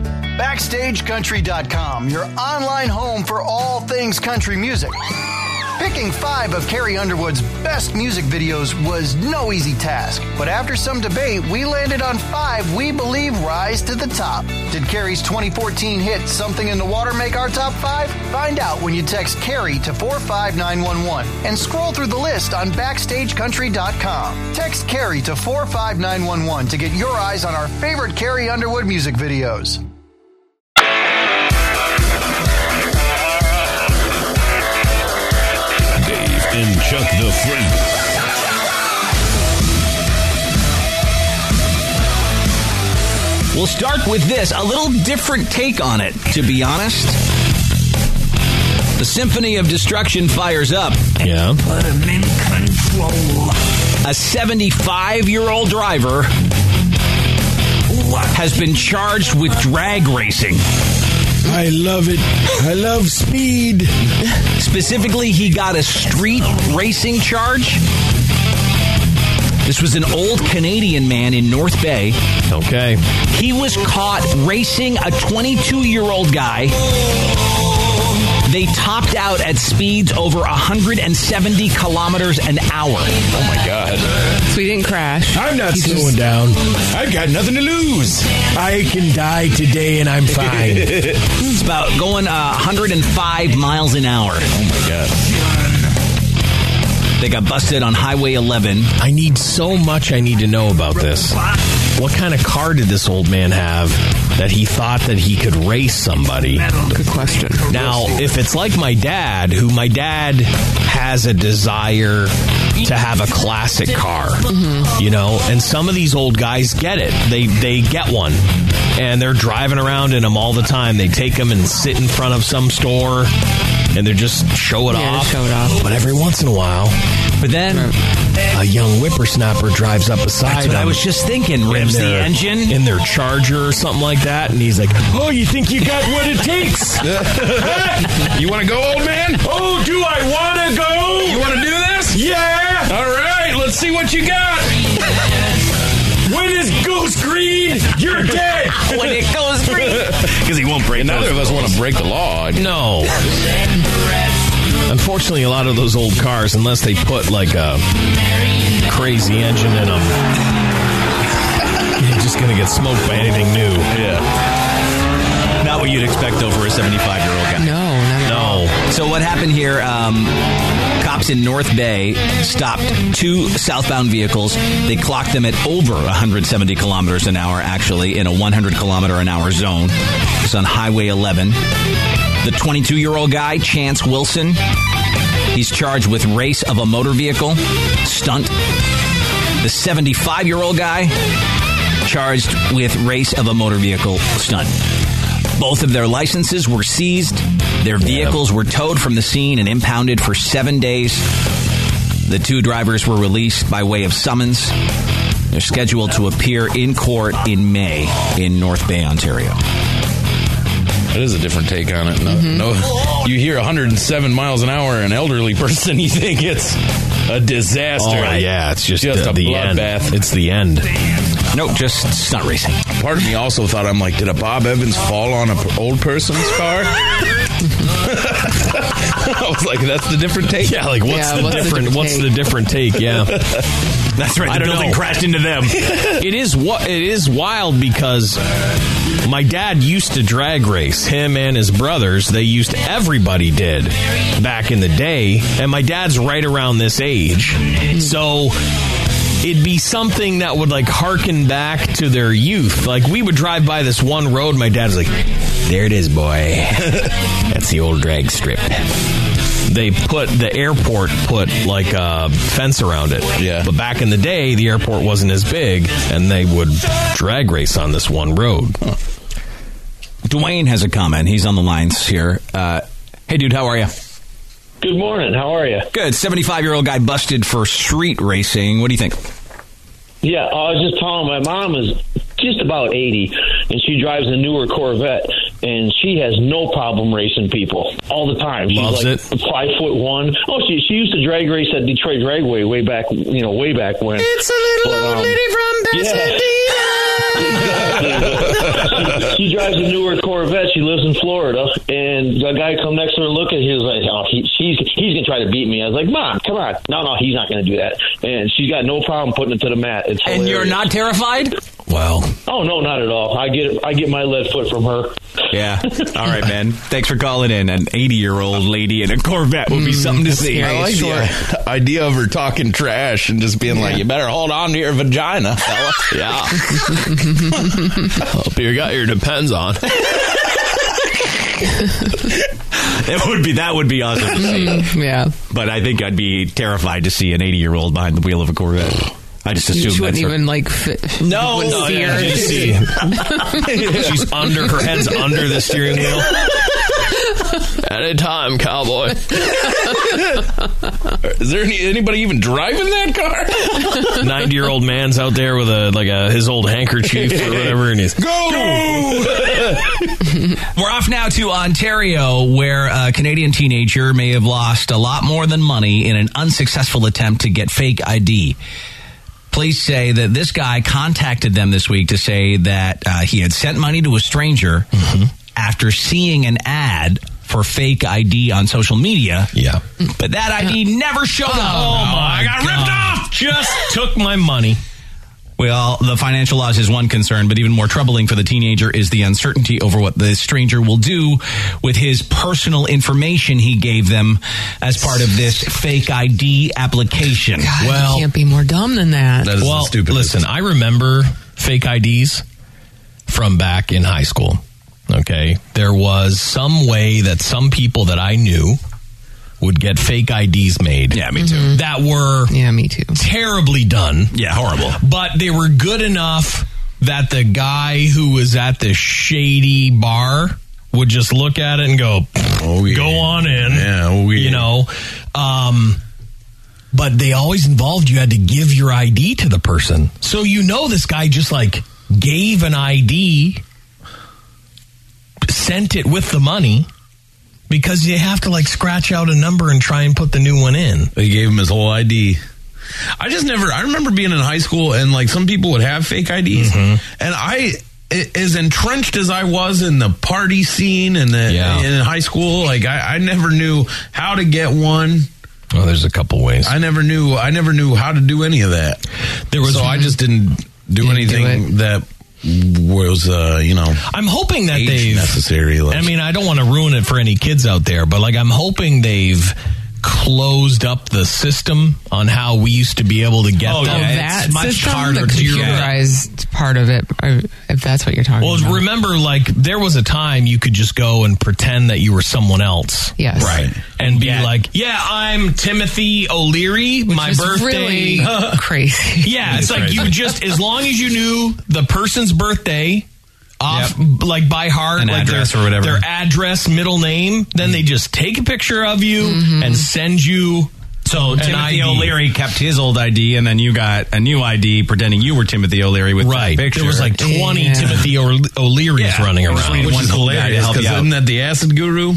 Backstage Country dot com, your online home for all things country music. Picking five of Carrie Underwood's best music videos was no easy task, but after some debate, we landed on five we believe rise to the top. Did Carrie's twenty fourteen hit Something in the Water make our top five? Find out when you text Carrie to four five nine one one and scroll through the list on backstage country dot com. Text Carrie to four five nine one one to get your eyes on our favorite Carrie Underwood music videos. Dave and Chuck the Freak. We'll start with this, a little different take on it, to be honest. The Symphony of Destruction fires up. Yeah. Put him in control. A seventy-five-year-old driver has been charged with drag racing. I love it. I love speed. Specifically, he got a street racing charge. This was an old Canadian man in North Bay. Okay. He was caught racing a twenty-two-year-old guy. They topped out at speeds over one hundred seventy kilometers an hour. Oh, my God. So he didn't crash. I'm not He slowing just- down. I've got nothing to lose. I can die today and I'm fine. It's about going uh, one hundred five miles an hour. Oh, my God. They got busted on Highway eleven. I need so much I need to know about this. What kind of car did this old man have that he thought that he could race somebody? Good question. Now, if it's like my dad, who my dad has a desire to have a classic car, Mm-hmm. you know, and some of these old guys get it. They they get one, and they're driving around in them all the time. They take them and sit in front of some store, and they're just show it Yeah, off. show it off. But every once in a while, But then, a young whippersnapper drives up beside that's what I him was just thinking. Revs in the their- engine. in their Charger or something like that, and he's like, "Oh, you think you got what it takes? You want to go, old man? Oh, do I want to go? You want to do this? Yeah! All right, let's see what you got. When is Ghost green? You're dead! When it goes green. Because he won't break Neither those of us want rules. to break the law. No. Unfortunately, a lot of those old cars, unless they put like a crazy engine in them, you're just going to get smoked by anything new. Yeah. Not what you'd expect, though, for a seventy-five-year-old guy. No, not at all. No. So what happened here, um, cops in North Bay stopped two southbound vehicles. They clocked them at over one hundred seventy kilometers an hour, actually, in a one hundred kilometer an hour zone. It's on Highway eleven. The twenty-two-year-old guy, Chance Wilson, he's charged with race of a motor vehicle, stunt. The seventy-five-year-old guy, charged with race of a motor vehicle, stunt. Both of their licenses were seized. Their vehicles were towed from the scene and impounded for seven days. The two drivers were released by way of summons. They're scheduled to appear in court in May in North Bay, Ontario. That is a different take on it. No, Mm-hmm. no, you hear one hundred seven miles an hour, an elderly person, you think it's a disaster. Oh, yeah, it's just, just the, a the end. bloodbath. It's the end. Nope, just stunt racing. Part of me also thought, I'm like, did a Bob Evans fall on an old person's car? I was like, that's the different take. Yeah, like what's Yeah, the what's the different? different what's take? the different take? Yeah, That's right. I The don't building know. crashed into them. it is what it is wild because my dad used to drag race. Him and his brothers, they used to, everybody did back in the day. And my dad's right around this age, so it'd be something that would like harken back to their youth. Like we would drive by this one road. My dad's like, "There it is, boy. That's the old drag strip." They put the airport put like a fence around it. Yeah. But back in the day, the airport wasn't as big, and they would drag race on this one road. Huh. Dwayne has a comment. He's on the lines here. Uh, hey, dude, how are you? Good morning. How are you? Good. seventy-five-year-old guy busted for street racing. What do you think? Yeah, I was just telling my mom is just about eighty, and she drives a newer Corvette, and she has no problem racing people all the time. She's Loves like it. five foot one. Oh, she she used to drag race at Detroit Dragway way back, you know, way back when. It's a little But, old um, lady from yeah. Pasadena. she, she drives a newer Corvette. She lives in Florida, and the guy come next to her, look at. He was like, "Oh, he, she's he's gonna try to beat me." I was like, "Mom, come on, no, no, he's not gonna do that." And she's got no problem putting it to the mat. It's and hilarious. you're not terrified? Well, oh no, not at all. I get I get my lead foot from her. Yeah. All right, man. Thanks for calling in. An eighty-year-old lady in a Corvette would be something to see. I like the idea of her talking trash and just being like, "You better hold on to your vagina, fella." Yeah. Hope you got your Depends on. It would be that would be awesome to see. Yeah. But I think I'd be terrified to see an eighty-year-old behind the wheel of a Corvette. I just assume She wouldn't that's her. even like fit. No, wouldn't no, see yeah, her. you just see- She's under, her head's under the steering wheel. Anytime, cowboy. Is there any, anybody even driving that car? ninety-year-old man's out there with a like a his old handkerchief or whatever, and he's Go! We're off now to Ontario, where a Canadian teenager may have lost a lot more than money in an unsuccessful attempt to get fake I D. Police say that this guy contacted them this week to say that uh, he had sent money to a stranger after seeing an ad for fake I D on social media. Yeah. But that I D never showed up. Oh, my I got ripped God. off. Just took my money. Well, the financial loss is one concern, but even more troubling for the teenager is the uncertainty over what the stranger will do with his personal information he gave them as part of this fake I D application. God, Well- you can't be more dumb than that. That is Well, the stupid. listen, I remember fake I Ds from back in high school. Okay. There was some way that some people that I knew would get fake I Ds made. Yeah, me too. That were Yeah, me too. terribly done. Yeah, horrible. But they were good enough that the guy who was at the shady bar would just look at it and go, Oh, yeah. go on in. Yeah, oh, yeah. You know, um, but they always involved you had to give your I D to the person. So you know this guy just like gave an I D, sent it with the money, because you have to like scratch out a number and try and put the new one in. They gave him his whole I D. I just never, I remember being in high school and like some people would have fake I Ds. Mm-hmm. And I, i- as entrenched as I was in the party scene and the, Yeah. in high school, like I, I never knew how to get one. Oh, there's a couple ways. I never knew, I never knew how to do any of that. There was, so I just didn't do Didn't anything do that was, uh, you know, I'm hoping that age they've necessary. Like, I mean, I don't want to ruin it for any kids out there, but like I'm hoping they've closed up the system on how we used to be able to get Oh, them. yeah, that it's much system, harder the to get. computerized part of it, or if that's what you're talking Well, about. remember, like there was a time you could just go and pretend that you were someone else, Yes. right. and be Yeah. like, "Yeah, I'm Timothy O'Leary. My It's birthday." really crazy. Yeah, it's like you just, as long as you knew the person's birthday off, like by heart, An like address their, or whatever. their address, middle name, then they just take a picture of you and send you. So an Timothy I D. O'Leary kept his old I D, and then you got a new I D pretending you were Timothy O'Leary with Right. that picture. There was like twenty Yeah. Timothy O- O'Learys Yeah. running Just around. need which one is guy to hilarious help you because out. isn't that the acid guru?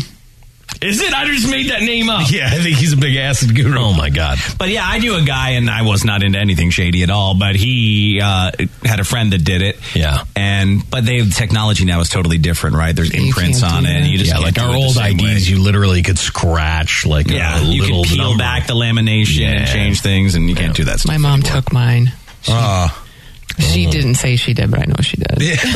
Is it? I just made that name up. Yeah, I think he's a big acid guru. Oh my God. But yeah, I knew a guy, and I was not into anything shady at all. But he uh, had a friend that did it. Yeah. And but they technology now is totally different, right? There's You imprints can't on do it, and that. you just Yeah, can't like do our it the old same I Ds, way. you literally could scratch like yeah, a you little can peel number. back the lamination and Yeah. change things, and you can't do that stuff My mom anymore. took mine. Ah. She didn't say she did, but I know she did.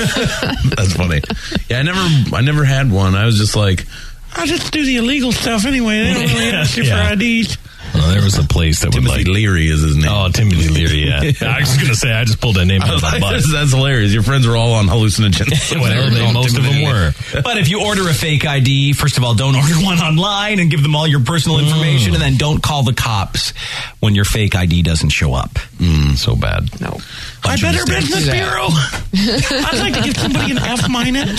That's funny. Yeah, I never, I never had one. I was just like, I just do the illegal stuff anyway. They don't really ask you Yeah. for I Ds. Oh, there was a place that Timothy would like. Leary is his name. Oh, Timothy Leary, yeah. I was going to say, I just pulled that name out of my butt. that's, that's hilarious. Your friends were all on hallucinogens. Well, they- most of them were. But if you order a fake I D, first of all, don't order one online and give them all your personal information, and then don't call the cops when your fake I D doesn't show up. Mm, so bad. No. My Better Business Bureau. I'd like to give somebody an F minus.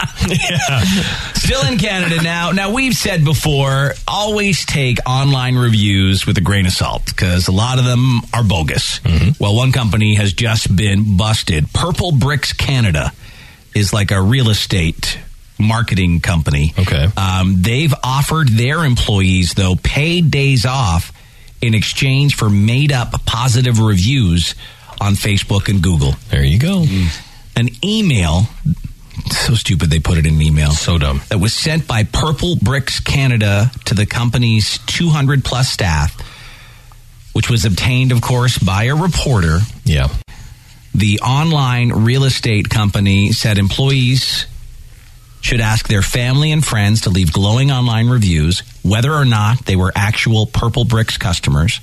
Still in Canada now. Now, we've said before, always take online reviews with a grain of salt, because a lot of them are bogus. Well, one company has just been busted. Purple Bricks Canada is like a real estate marketing company. Okay. Um, they've offered their employees, though, paid days off in exchange for made-up positive reviews on Facebook and Google. There you go. an email. So stupid they put it in an email. So dumb. That was sent by Purple Bricks Canada to the company's two hundred plus staff, which was obtained, of course, by a reporter. Yeah. The online real estate company said employees should ask their family and friends to leave glowing online reviews, whether or not they were actual Purple Bricks customers.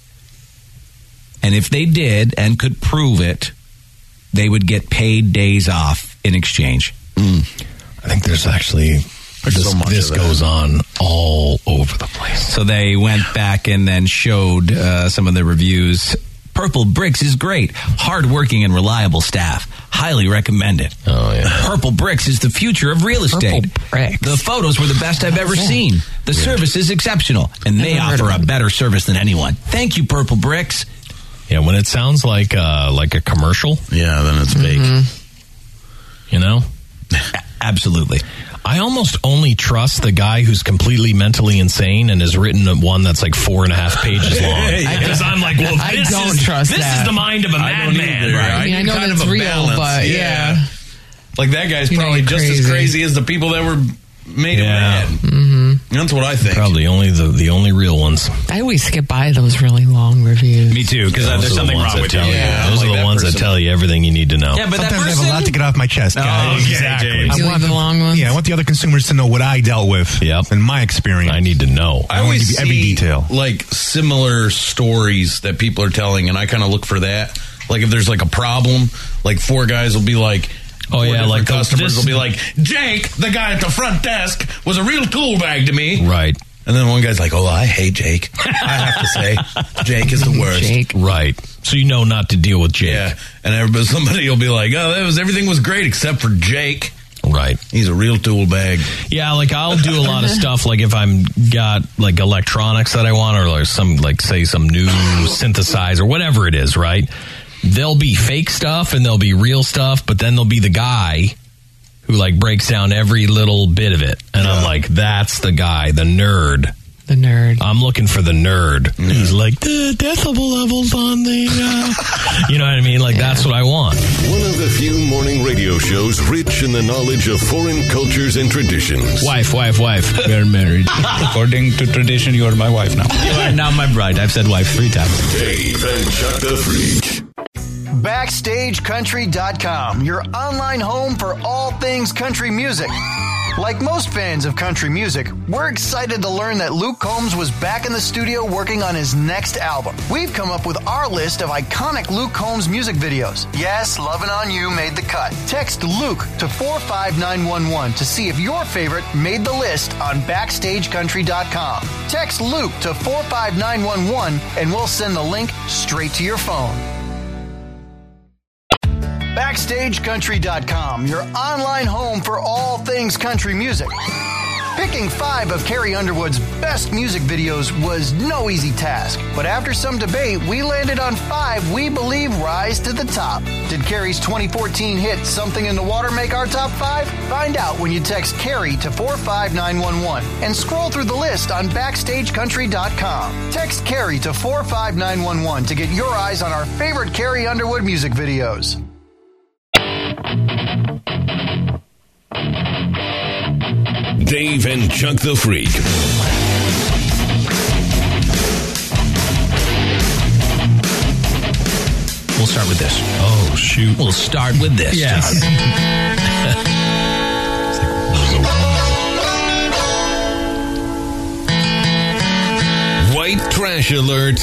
And if they did and could prove it, they would get paid days off in exchange. Mm. I think there's actually There's this, so much this of that. goes on all over the place. So they went back and then showed uh, some of the reviews. Purple Bricks is great. Hardworking and reliable staff. Highly recommended. Oh, yeah. Purple Bricks is the future of real estate. The photos were the best I've ever seen. The service is exceptional, and they offer a better service than anyone. Thank you, Purple Bricks. Yeah, when it sounds like uh, like a commercial. Yeah, then it's fake. You know? Absolutely. I almost only trust the guy who's completely mentally insane and has written one that's like four and a half pages long. Because I'm like, well, I this, don't is, trust this that. is the mind of a I don't madman. either. Right? I mean, I know Kind that's of a real, balance, but yeah. Like that guy's He probably ain't just as crazy. crazy as the people that were made Yeah. him mad. Mm-hmm. That's what I think. Probably only the, the only real ones. I always skip by those really long reviews. Me too, because Those there's are the something ones wrong that with tell you. you. Yeah. Those like are the that ones person. that tell you everything you need to know. Yeah, but that Sometimes I have person... a lot to get off my chest, guys. okay, exactly. James. I You want like the long ones? Yeah, I want the other consumers to know what I dealt with. Yep. And my experience. I need to know. I I wanna always give you every see, detail. like similar stories that people are telling, and I kind of look for that. Like if there's like a problem, like four guys will be like, Oh, four yeah, different like the- customers this- will be like, Jake, the guy at the front desk, was a real tool bag to me. Right. And then one guy's like, oh, I hate Jake. I have to say, Jake is the worst. Jake. Right. So you know not to deal with Jake. Yeah, and everybody, somebody will be like, oh, that was everything was great except for Jake. Right. He's a real tool bag. Yeah, like I'll do a lot of stuff. Like if I'm got like electronics that I want, or like some like say some new synthesizer, whatever it is, right? There'll be fake stuff and there'll be real stuff, but then there'll be the guy who like breaks down every little bit of it, and I'm like, that's the guy, the nerd. The nerd. I'm looking for the nerd. He's like, the decibel levels on the, uh, you know what I mean? Like, that's what I want. One of the few morning radio shows rich in the knowledge of foreign cultures and traditions. Wife, wife, wife. We're married. According to tradition, you are my wife now. You are now my bride. I've said wife three times. Dave and Chuck the Freak. Backstage Country dot com, your online home for all things country music. Like most fans of country music, we're excited to learn that Luke Combs was back in the studio working on his next album. We've come up with our list of iconic Luke Combs music videos. Yes, Lovin' On You made the cut. Text Luke to four five nine one one to see if your favorite made the list on Backstage Country dot com. Text Luke to four five nine one one and we'll send the link straight to your phone. Backstage Country dot com, your online home for all things country music. Picking five of Carrie Underwood's best music videos was no easy task, but after some debate, we landed on five we believe rise to the top. Did Carrie's twenty fourteen hit Something in the Water make our top five? Find out when you text Carrie to four five nine one one and scroll through the list on Backstage Country dot com. Text Carrie to four five nine one one to get your eyes on our favorite Carrie Underwood music videos. Dave and Chuck the Freak. We'll start with this. Oh, shoot. We'll start with this. Yes. White trash alert.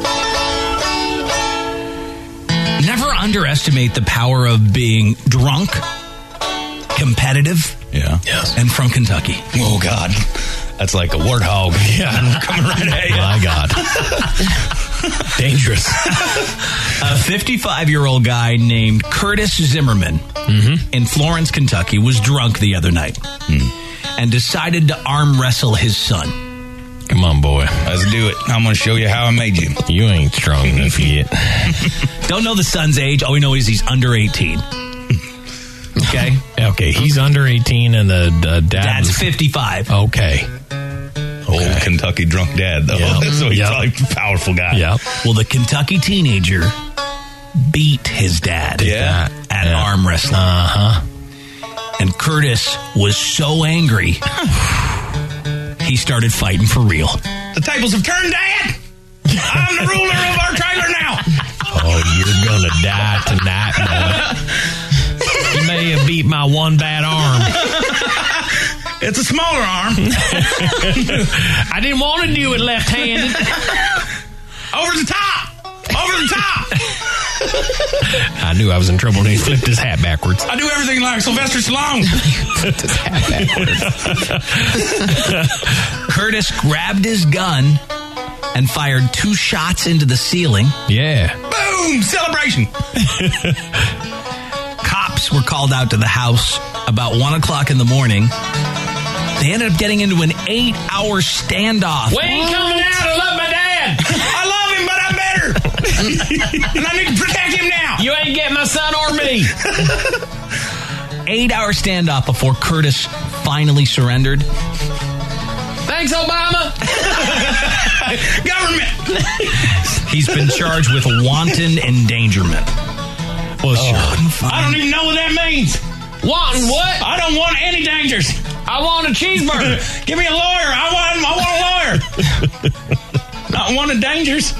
Never underestimate the power of being drunk, competitive, Yeah. Yes. and from Kentucky. Oh, God. That's like a warthog. Yeah. Coming right at you. My God. Dangerous. A fifty-five-year-old guy named Curtis Zimmerman in Florence, Kentucky, was drunk the other night and decided to arm wrestle his son. Come on, boy. Let's do it. I'm going to show you how I made you. You ain't strong enough yet. Don't know the son's age. All we know is he's under eighteen. Okay? Okay, he's under eighteen and the, the dad Dad's was- fifty-five. Okay. Old Kentucky drunk dad, though. Yeah. So he's Yeah. like a powerful guy. Yeah. Well, the Kentucky teenager beat his dad Yeah. at arm wrestling. Uh-huh. And Curtis was so angry, he started fighting for real. The tables have turned, Dad. I'm the ruler of our trailer now. Oh, you're gonna die tonight, boy. You may have beat my one bad arm. It's a smaller arm. I didn't want to do it left-handed. Over the top. Over the top. I knew I was in trouble when he flipped his hat backwards. I do everything like Sylvester Stallone. Flipped his hat backwards. Curtis grabbed his gun and fired two shots into the ceiling. Yeah. Boom! Celebration. Cops were called out to the house about one o'clock in the morning. They ended up getting into an eight-hour standoff. We ain't coming out. I love my dad. I love him, but I'm better. And I need to protect him now. You ain't getting my son or me. Eight-hour standoff before Curtis finally surrendered. Thanks, Obama. Government. He's been charged with wanton endangerment. Well, sure. I don't even know what that means. Wanting what? I don't want any dangers. I want a cheeseburger. Give me a lawyer. I want I want a lawyer. Not one of dangers.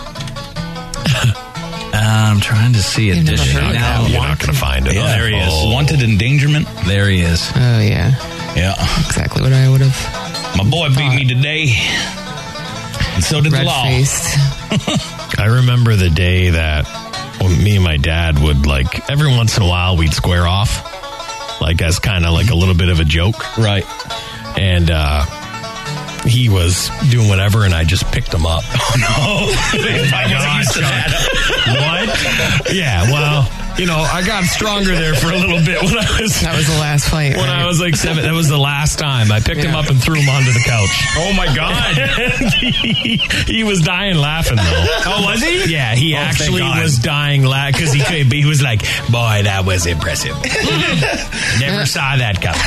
I'm trying to see it. You've never Dish heard of now. You're not going to find it. Yeah, there he is. Oh. Wanted endangerment. There he is. Oh, yeah. Yeah. Exactly what I would have. My boy beat me today. And so did the law. Red-faced. I remember the day that well, me and my dad would, like, every once in a while we'd square off, like, as kind of like a little bit of a joke. Right. And, uh, he was doing whatever, and I just picked him up. Oh, no. My God. What? Yeah, well, you know, I got stronger there for a little bit when I was... That was the last fight. When right? I was like seven, that was the last time. I picked Yeah. him up and threw him onto the couch. Oh, my God. he, he was dying laughing, though. Oh, was he? Yeah, he Oh, thank actually God. was dying laughing because he could. He was like, "Boy, that was impressive. Never saw that coming."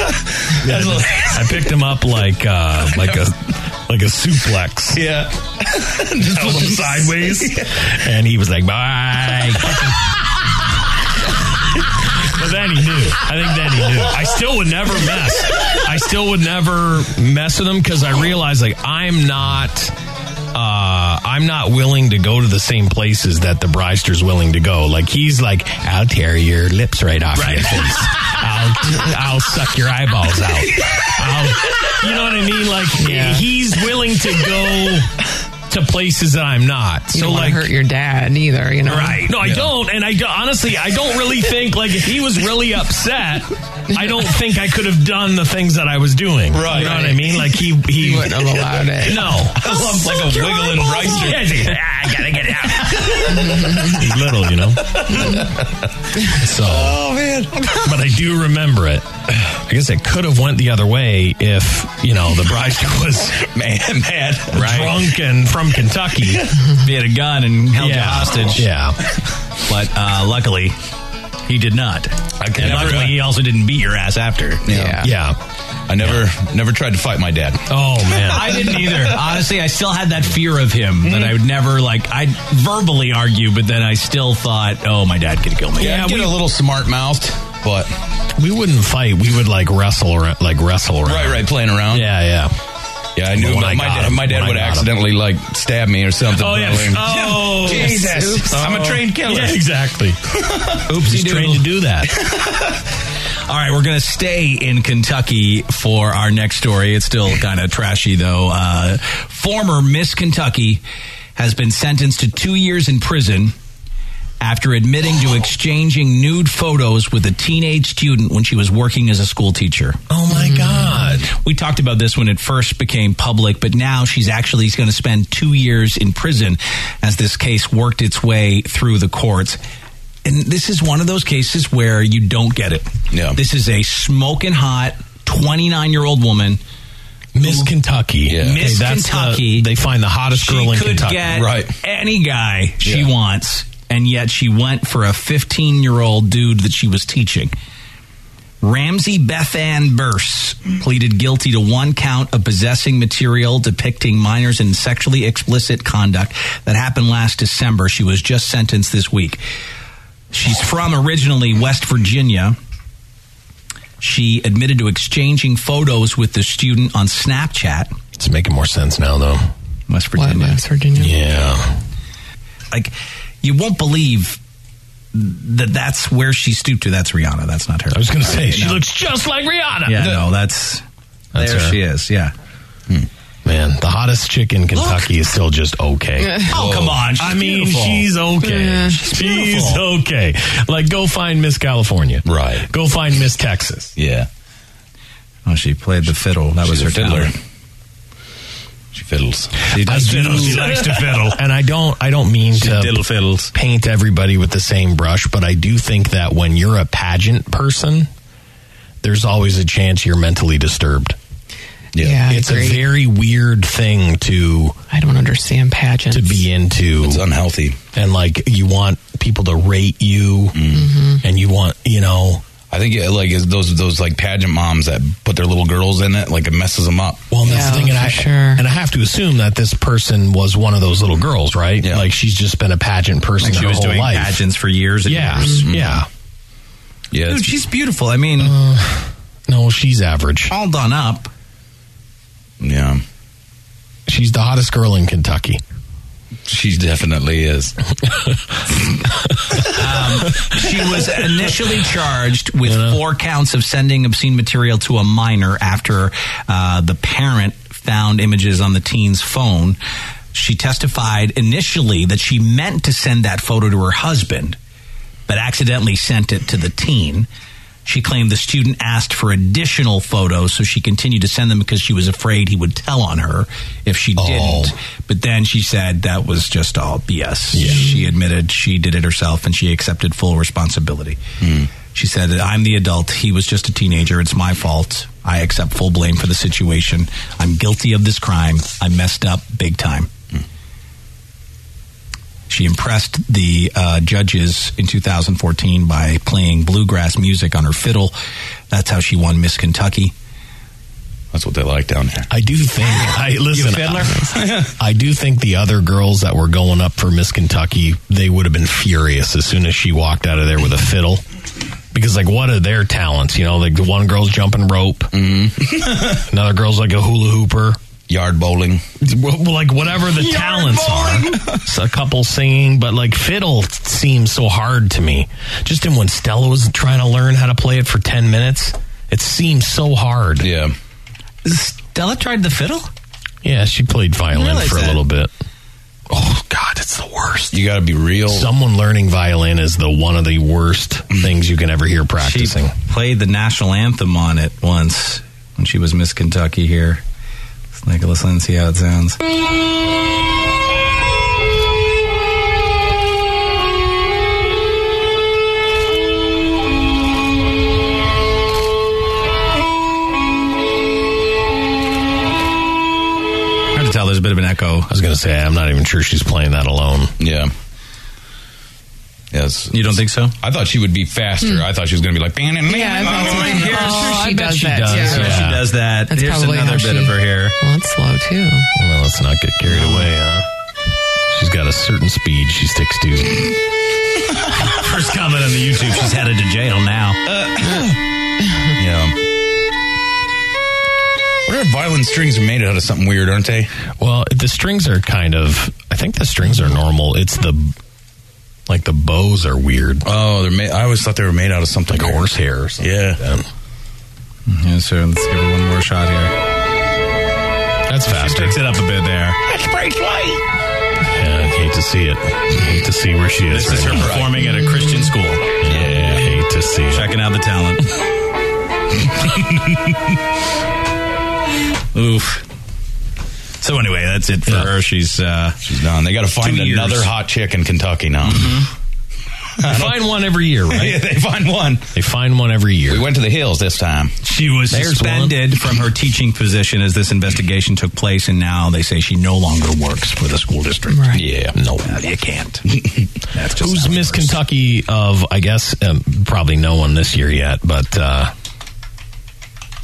I picked him up like uh, like a like a suplex. Yeah. Just pulled him sideways. And he was like, "Bye." But then he knew. I think then he knew. I still would never mess. I still would never mess with him because I realized, like, I'm not. Uh, I'm not willing to go to the same places that the Bryster's willing to go. Like, he's like, I'll tear your lips right off Right. your face. I'll, I'll suck your eyeballs out. I'll, you know what I mean? Like, Yeah. he's willing to go to places that I'm not. You So, don't want like, to hurt your dad either, you know? right. No, I don't. And I don't, honestly, I don't really think, like, if he was really upset, I don't think I could have done the things that I was doing. Right. You know what I mean? Like, he... He You wouldn't have allowed it. No. I love like a wiggling Bryster. Yeah, he's like, ah, I gotta get it out. He's little, you know? So... Oh, man. But I do remember it. I guess it could have went the other way if, you know, the Bryster was Man, mad. right. drunk and from Kentucky. He had a gun and held you Yeah. hostage. Yeah. But uh, luckily, he did not. I can And never- luckily, he also didn't beat your ass after. Yeah. Yeah. I never never tried to fight my dad. Oh, man. I didn't either. Honestly, I still had that fear of him that I would never, like, I'd verbally argue, but then I still thought, oh, my dad could kill me. Yeah, I get we- a little smart mouthed, but We wouldn't fight. We would, like, wrestle around. Like, wrestle around. right, right, playing around. Yeah, yeah. Yeah, I knew When my, I my got dad, him. my dad When I would got him. accidentally like stab me or something. Oh, yeah. Like, Oh, Jesus. Oops. I'm a trained killer. Yeah, exactly. Oopsie He's trained to do that. All right, we're going to stay in Kentucky for our next story. It's still kind of trashy, though. Uh, former Miss Kentucky has been sentenced to two years in prison after admitting to exchanging nude photos with a teenage student when she was working as a school teacher. Oh, my God. We talked about this when it first became public, but now she's actually going to spend two years in prison as this case worked its way through the courts. And this is one of those cases where you don't get it. Yeah. This is a smoking hot twenty-nine-year-old woman. Miss Kentucky. Yeah. Miss Okay, that's Kentucky. The, they find the hottest girl She in could Kentucky. get Right. any guy she Yeah. wants, and yet she went for a fifteen-year-old dude that she was teaching. Ramsey Beth Ann Burse pleaded guilty to one count of possessing material depicting minors in sexually explicit conduct that happened last December. She was just sentenced this week. She's from originally West Virginia. She admitted to exchanging photos with the student on Snapchat. It's making more sense now, though. West Virginia. What, West Virginia? Yeah. Like, you won't believe that that's where she stooped to. That's Rihanna. That's not her. I was going to say, she No. looks just like Rihanna. Yeah, no, that's, That's there her. she is, yeah. Hmm. Man, the hottest chick in Kentucky is still just okay. Oh, come on. She's I mean, beautiful. she's okay. Yeah, she's beautiful. okay. Like, go find Miss California. Right. Go find Miss Texas. Yeah. Oh, she played the fiddle. That was She's her a fiddler. talent. She fiddles. She does I do- fiddle. She likes to fiddle. And I don't I don't mean She to diddle fiddles. paint everybody with the same brush, but I do think that when you're a pageant person, there's always a chance you're mentally disturbed. Yeah, yeah I it's agree. a very weird thing to I don't understand pageants. to be into. It's unhealthy. And like you want people to rate you Mm-hmm. and you want, you know, I think it, like is those those like pageant moms that put their little girls in it, like it messes them up. well, and that's Yeah, the thing, and for I sure. and I have to assume that this person was one of those little girls, right? Yeah. Like she's just been a pageant person Like she her was whole doing life. pageants for years and Yeah, years. yeah. Yeah, Dude, it's- she's beautiful. I mean, Uh, no, she's average. all done up. yeah. She's the hottest girl in Kentucky. She definitely is. Um, she was initially charged with You know? four counts of sending obscene material to a minor after uh, the parent found images on the teen's phone. She testified initially that she meant to send that photo to her husband, but accidentally sent it to the teen. She claimed the student asked for additional photos, so she continued to send them because she was afraid he would tell on her if she Oh. didn't. But then she said that was just all B S. Yeah. She admitted she did it herself and she accepted full responsibility. She said, I'm the adult. He was just a teenager. It's my fault. I accept full blame for the situation. I'm guilty of this crime. I messed up big time. She impressed the uh, judges in two thousand fourteen by playing bluegrass music on her fiddle. That's how she won Miss Kentucky. That's what they like down there. I do think. I listen. You fiddler? I, I do think the other girls that were going up for Miss Kentucky, they would have been furious as soon as she walked out of there with a fiddle. Because, like, what are their talents? You know, like the one girl's jumping rope, mm-hmm. another girl's like a hula hooper, yard bowling, well, like whatever the Yard talents bowling. are. So a couple singing, but like fiddle seems so hard to me. Just in when Stella was trying to learn how to play it for ten minutes, it seems so hard. Yeah. Stella tried the fiddle? Yeah, she played violin realize for a that. little bit. Oh, God, it's the worst. You got to be real. Someone learning violin is the one of the worst things you can ever hear practicing. She played the national anthem on it once when she was Miss Kentucky here. Let's take a listen and see how it sounds. Hard to tell. There's a bit of an echo. I was going to say, I'm not even sure she's playing that alone. Yeah. Yes. You don't think so? I thought she would be faster. I thought she was going to be like, Yeah, I thought so too. Here, Oh, she I bet does she that, does. too. Yeah, she does that. That's Here's probably another how bit she- of her here. Well, it's slow too. Well, let's not get carried away, huh? She's got a certain speed she sticks to. First comment on the YouTube, she's headed to jail now. yeah. Whatever violin strings are made out of something weird, aren't they? Well, the strings are kind of, I think the strings are normal. It's the, like the bows are weird. Oh, they're made, I always thought they were made out of something like weird. horsehair or something. Yeah. Like that. Yeah, so let's give her one more shot here. That's faster. She picks it up a bit there. That's pretty slight. Yeah, I hate to see it. I hate to see where she is This is right her now. performing at a Christian school. Yeah, I hate to see it. Checking out the talent. Oof. So anyway, that's it for Yeah. her. She's uh, She's done. They got to find Two years. another hot chick in Kentucky now. They find one every year, right? Yeah, they find one. They find one every year. We went to the hills this time. she was There's suspended from her teaching position as this investigation took place, and now they say she no longer works for the school district. Right. Yeah. No, you can't. That's just Who's how it Miss works. Kentucky of, I guess, um, probably no one this year yet, but uh,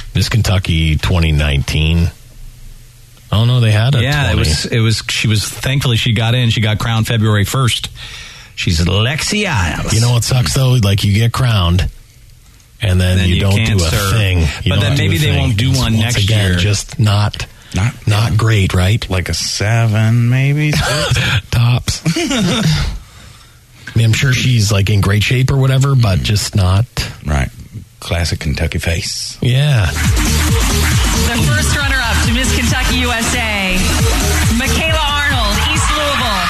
Miss Kentucky twenty nineteen. Oh no, they had a yeah. twenty. It was. It was. She was. Thankfully, she got in. She got crowned February first. She's Lexi Isles. You know what sucks though? Like you get crowned, and then, Then you, you don't can't do a serve. thing. You But don't then do maybe a they thing. won't do It's one once next again, year. Just not Not not great, right? like a seven, maybe. Tops. I mean, I'm sure she's like in great shape or whatever, but just not. Right. Classic Kentucky face. Yeah. The first runner-up to Miss Kentucky U S A, Michaela Arnold, East Louisville.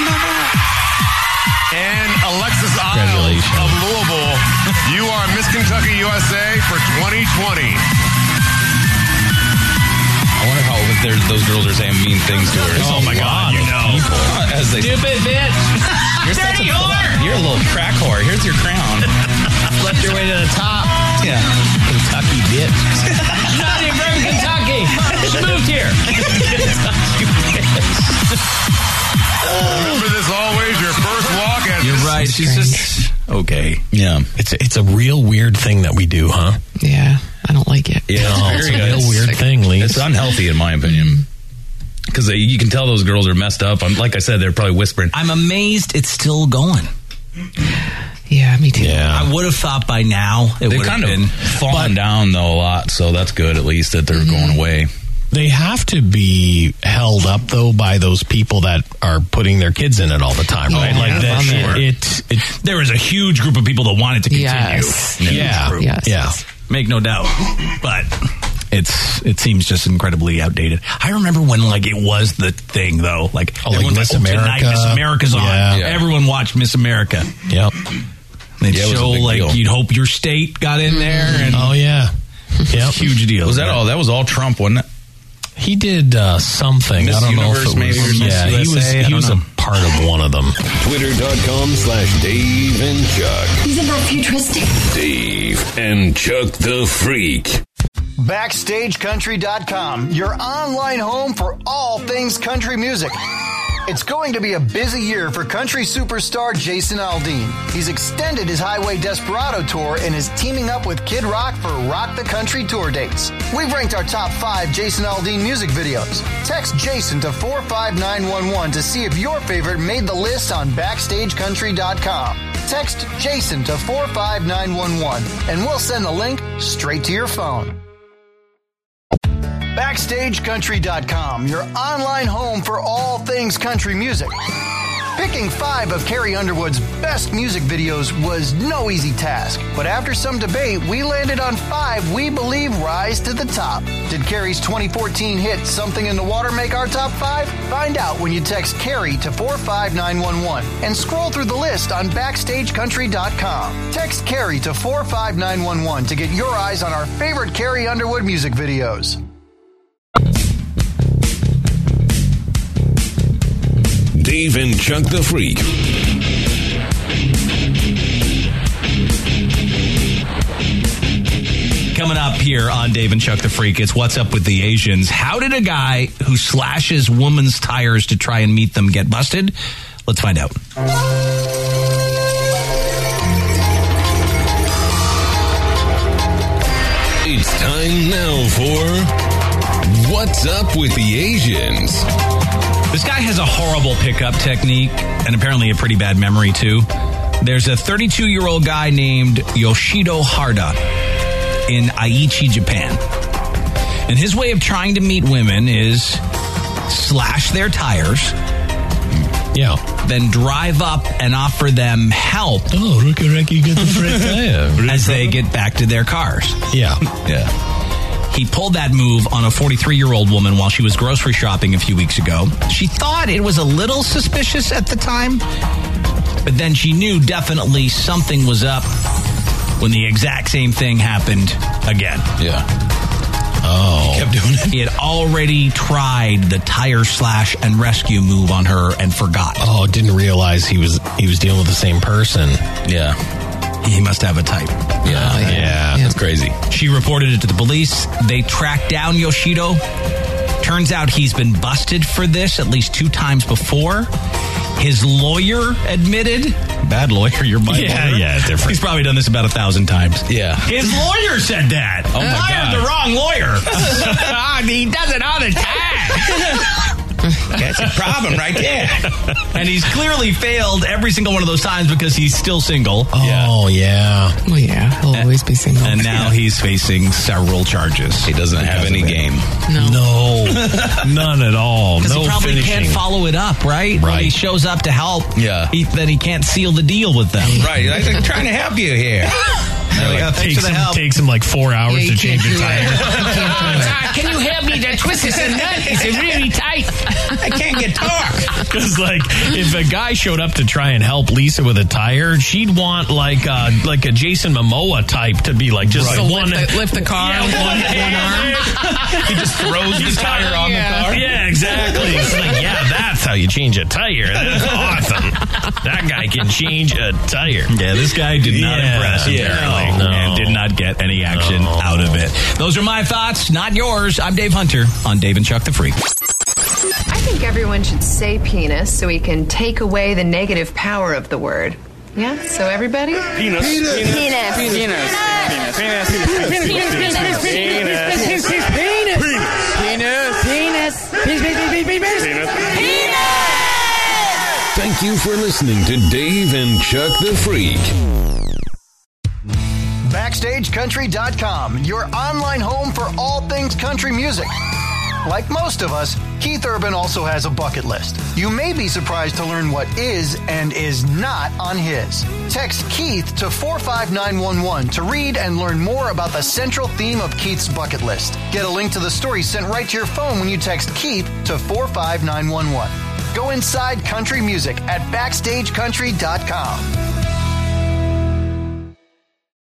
And Alexis Isles Congratulations. of Louisville, you are Miss Kentucky U S A for twenty twenty. I wonder how if there's, those girls are saying mean things to her. Oh my God! You know, As they, stupid bitch. you're, such Dirty a, whore. you're a little crack whore. Here's your crown. Left your way to the top. Yeah. Kentucky bitch. She's not even from Kentucky. She moved here. Remember this always, your first walk as You're right. She's just okay. Yeah. It's it's a real weird thing that we do, huh? Yeah, I don't like it. Yeah. No, It's it's a very real good. weird thing, Lee. It's unhealthy, in my opinion. Because you can tell those girls are messed up. I'm, like I said, they're probably whispering. I'm amazed it's still going. Yeah, me too. Yeah. I would have thought by now it They've would have kind been. of fallen down, though, a lot. So that's good, at least, that they're going away. They have to be held up though by those people that are putting their kids in it all the time, right? Oh, like yeah, that. sure. It, it, There was a huge group of people that wanted to continue. Yes. yeah, Group. Yes. yeah. Make no doubt. But it's it seems just incredibly outdated. I remember when like it was the thing though. Like, Oh, like everyone's Miss oh, tonight America. Miss America's on. Yeah. Yeah. Everyone watched Miss America. Yep. They'd Yeah, it was a show big like deal. you'd hope your state got in there and Oh yeah. Yep. huge deal. Was that all? That was all Trump, wasn't it? He did uh, something. Miss I don't Universe, know if it maybe, or was. Miss Yeah, he U S A, was. I He don't was know. a part of one of them. Twitter.com slash Dave and Chuck. Isn't that futuristic? Dave and Chuck the Freak. Backstage Country dot com, your online home for all things country music. It's going to be a busy year for country superstar Jason Aldean. He's extended his Highway Desperado tour and is teaming up with Kid Rock for Rock the Country tour dates. We've ranked our top five Jason Aldean music videos. Text Jason to four five nine one one to see if your favorite made the list on Backstage Country dot com. Text Jason to four five nine one one and we'll send the link straight to your phone. Backstage Country dot com, your online home for all things country music. Picking five of Carrie Underwood's best music videos was no easy task, but after some debate, we landed on five we believe rise to the top. Did Carrie's twenty fourteen hit Something in the Water make our top five? Find out when you text Carrie to four five nine one one and scroll through the list on Backstage Country dot com. Text Carrie to four five nine one one to get your eyes on our favorite Carrie Underwood music videos. Dave and Chuck the Freak. Coming up here on Dave and Chuck the Freak, it's What's Up with the Asians. How did a guy who slashes women's tires to try and meet them get busted? Let's find out. It's time now for What's Up with the Asians. This guy has a horrible pickup technique and apparently a pretty bad memory, too. There's a thirty-two-year-old guy named Yoshido Harda in Aichi, Japan. And his way of trying to meet women is slash their tires. Yeah. Then drive up and offer them help. Oh, Ricky, Ricky, get the freight tire. As they get back to their cars. Yeah. Yeah. He pulled that move on a forty-three-year-old woman while she was grocery shopping a few weeks ago. She thought it was a little suspicious at the time, but then she knew definitely something was up when the exact same thing happened again. Yeah. Oh. He kept doing it. He had already tried the tire slash and rescue move on her and forgot. Oh, didn't realize he was he was dealing with the same person. Yeah. He must have a type. Yeah. Yeah. That's crazy. She reported it to the police. They tracked down Yoshido, Turns out he's been busted for this at least two times before. His lawyer admitted. Bad lawyer, you're my Yeah, lawyer. yeah, different. He's probably done this about a thousand times. Yeah. His lawyer said that. Oh, my Hired God. the wrong lawyer. He does it all the time. That's a problem right there. And he's clearly failed every single one of those times because he's still single. Oh, yeah. Well, yeah, he'll always be single. And now he's facing several charges. He doesn't have any game. No. No. None at all. Because No he probably finishing. can't follow it up, right? When Right. he shows up to help, Yeah. he, then he can't seal the deal with them. Right. I'm trying to help you here. Like, oh, thanks Takes for the him, help. takes him like four hours Yeah, you to change can't a do tire. it. Can you help me? The twist is a nut. It's really tight. I can't get torque. Because, like, if a guy showed up to try and help Lisa with a tire, she'd want, like, uh, like a Jason Momoa type to be, like, just So one... lift, the, lift the car Yeah, with one one, one hand. arm. He just throws the tire on Yeah. the car. Yeah, exactly. It's like, yeah, that's how you change a tire. That's awesome. That guy can change a tire. Yeah, this guy did not Yeah, impress, apparently, no. and did not get any action No. out of it. Those are my thoughts, not yours. I'm Dave Hunter on Dave and Chuck the Freak. I think everyone should say penis so we can take away the negative power of the word. Yeah? So everybody? Penis. Penis. Penis. Penis. Penis. Penis. Penis. Thank you for listening to Dave and Chuck the Freak. Backstage Country dot com, your online home for all things country music. Like most of us, Keith Urban also has a bucket list. You may be surprised to learn what is and is not on his. Text Keith to four five nine one one to read and learn more about the central theme of Keith's bucket list. Get a link to the story sent right to your phone when you text Keith to four five nine one one. Go inside country music at Backstage Country dot com.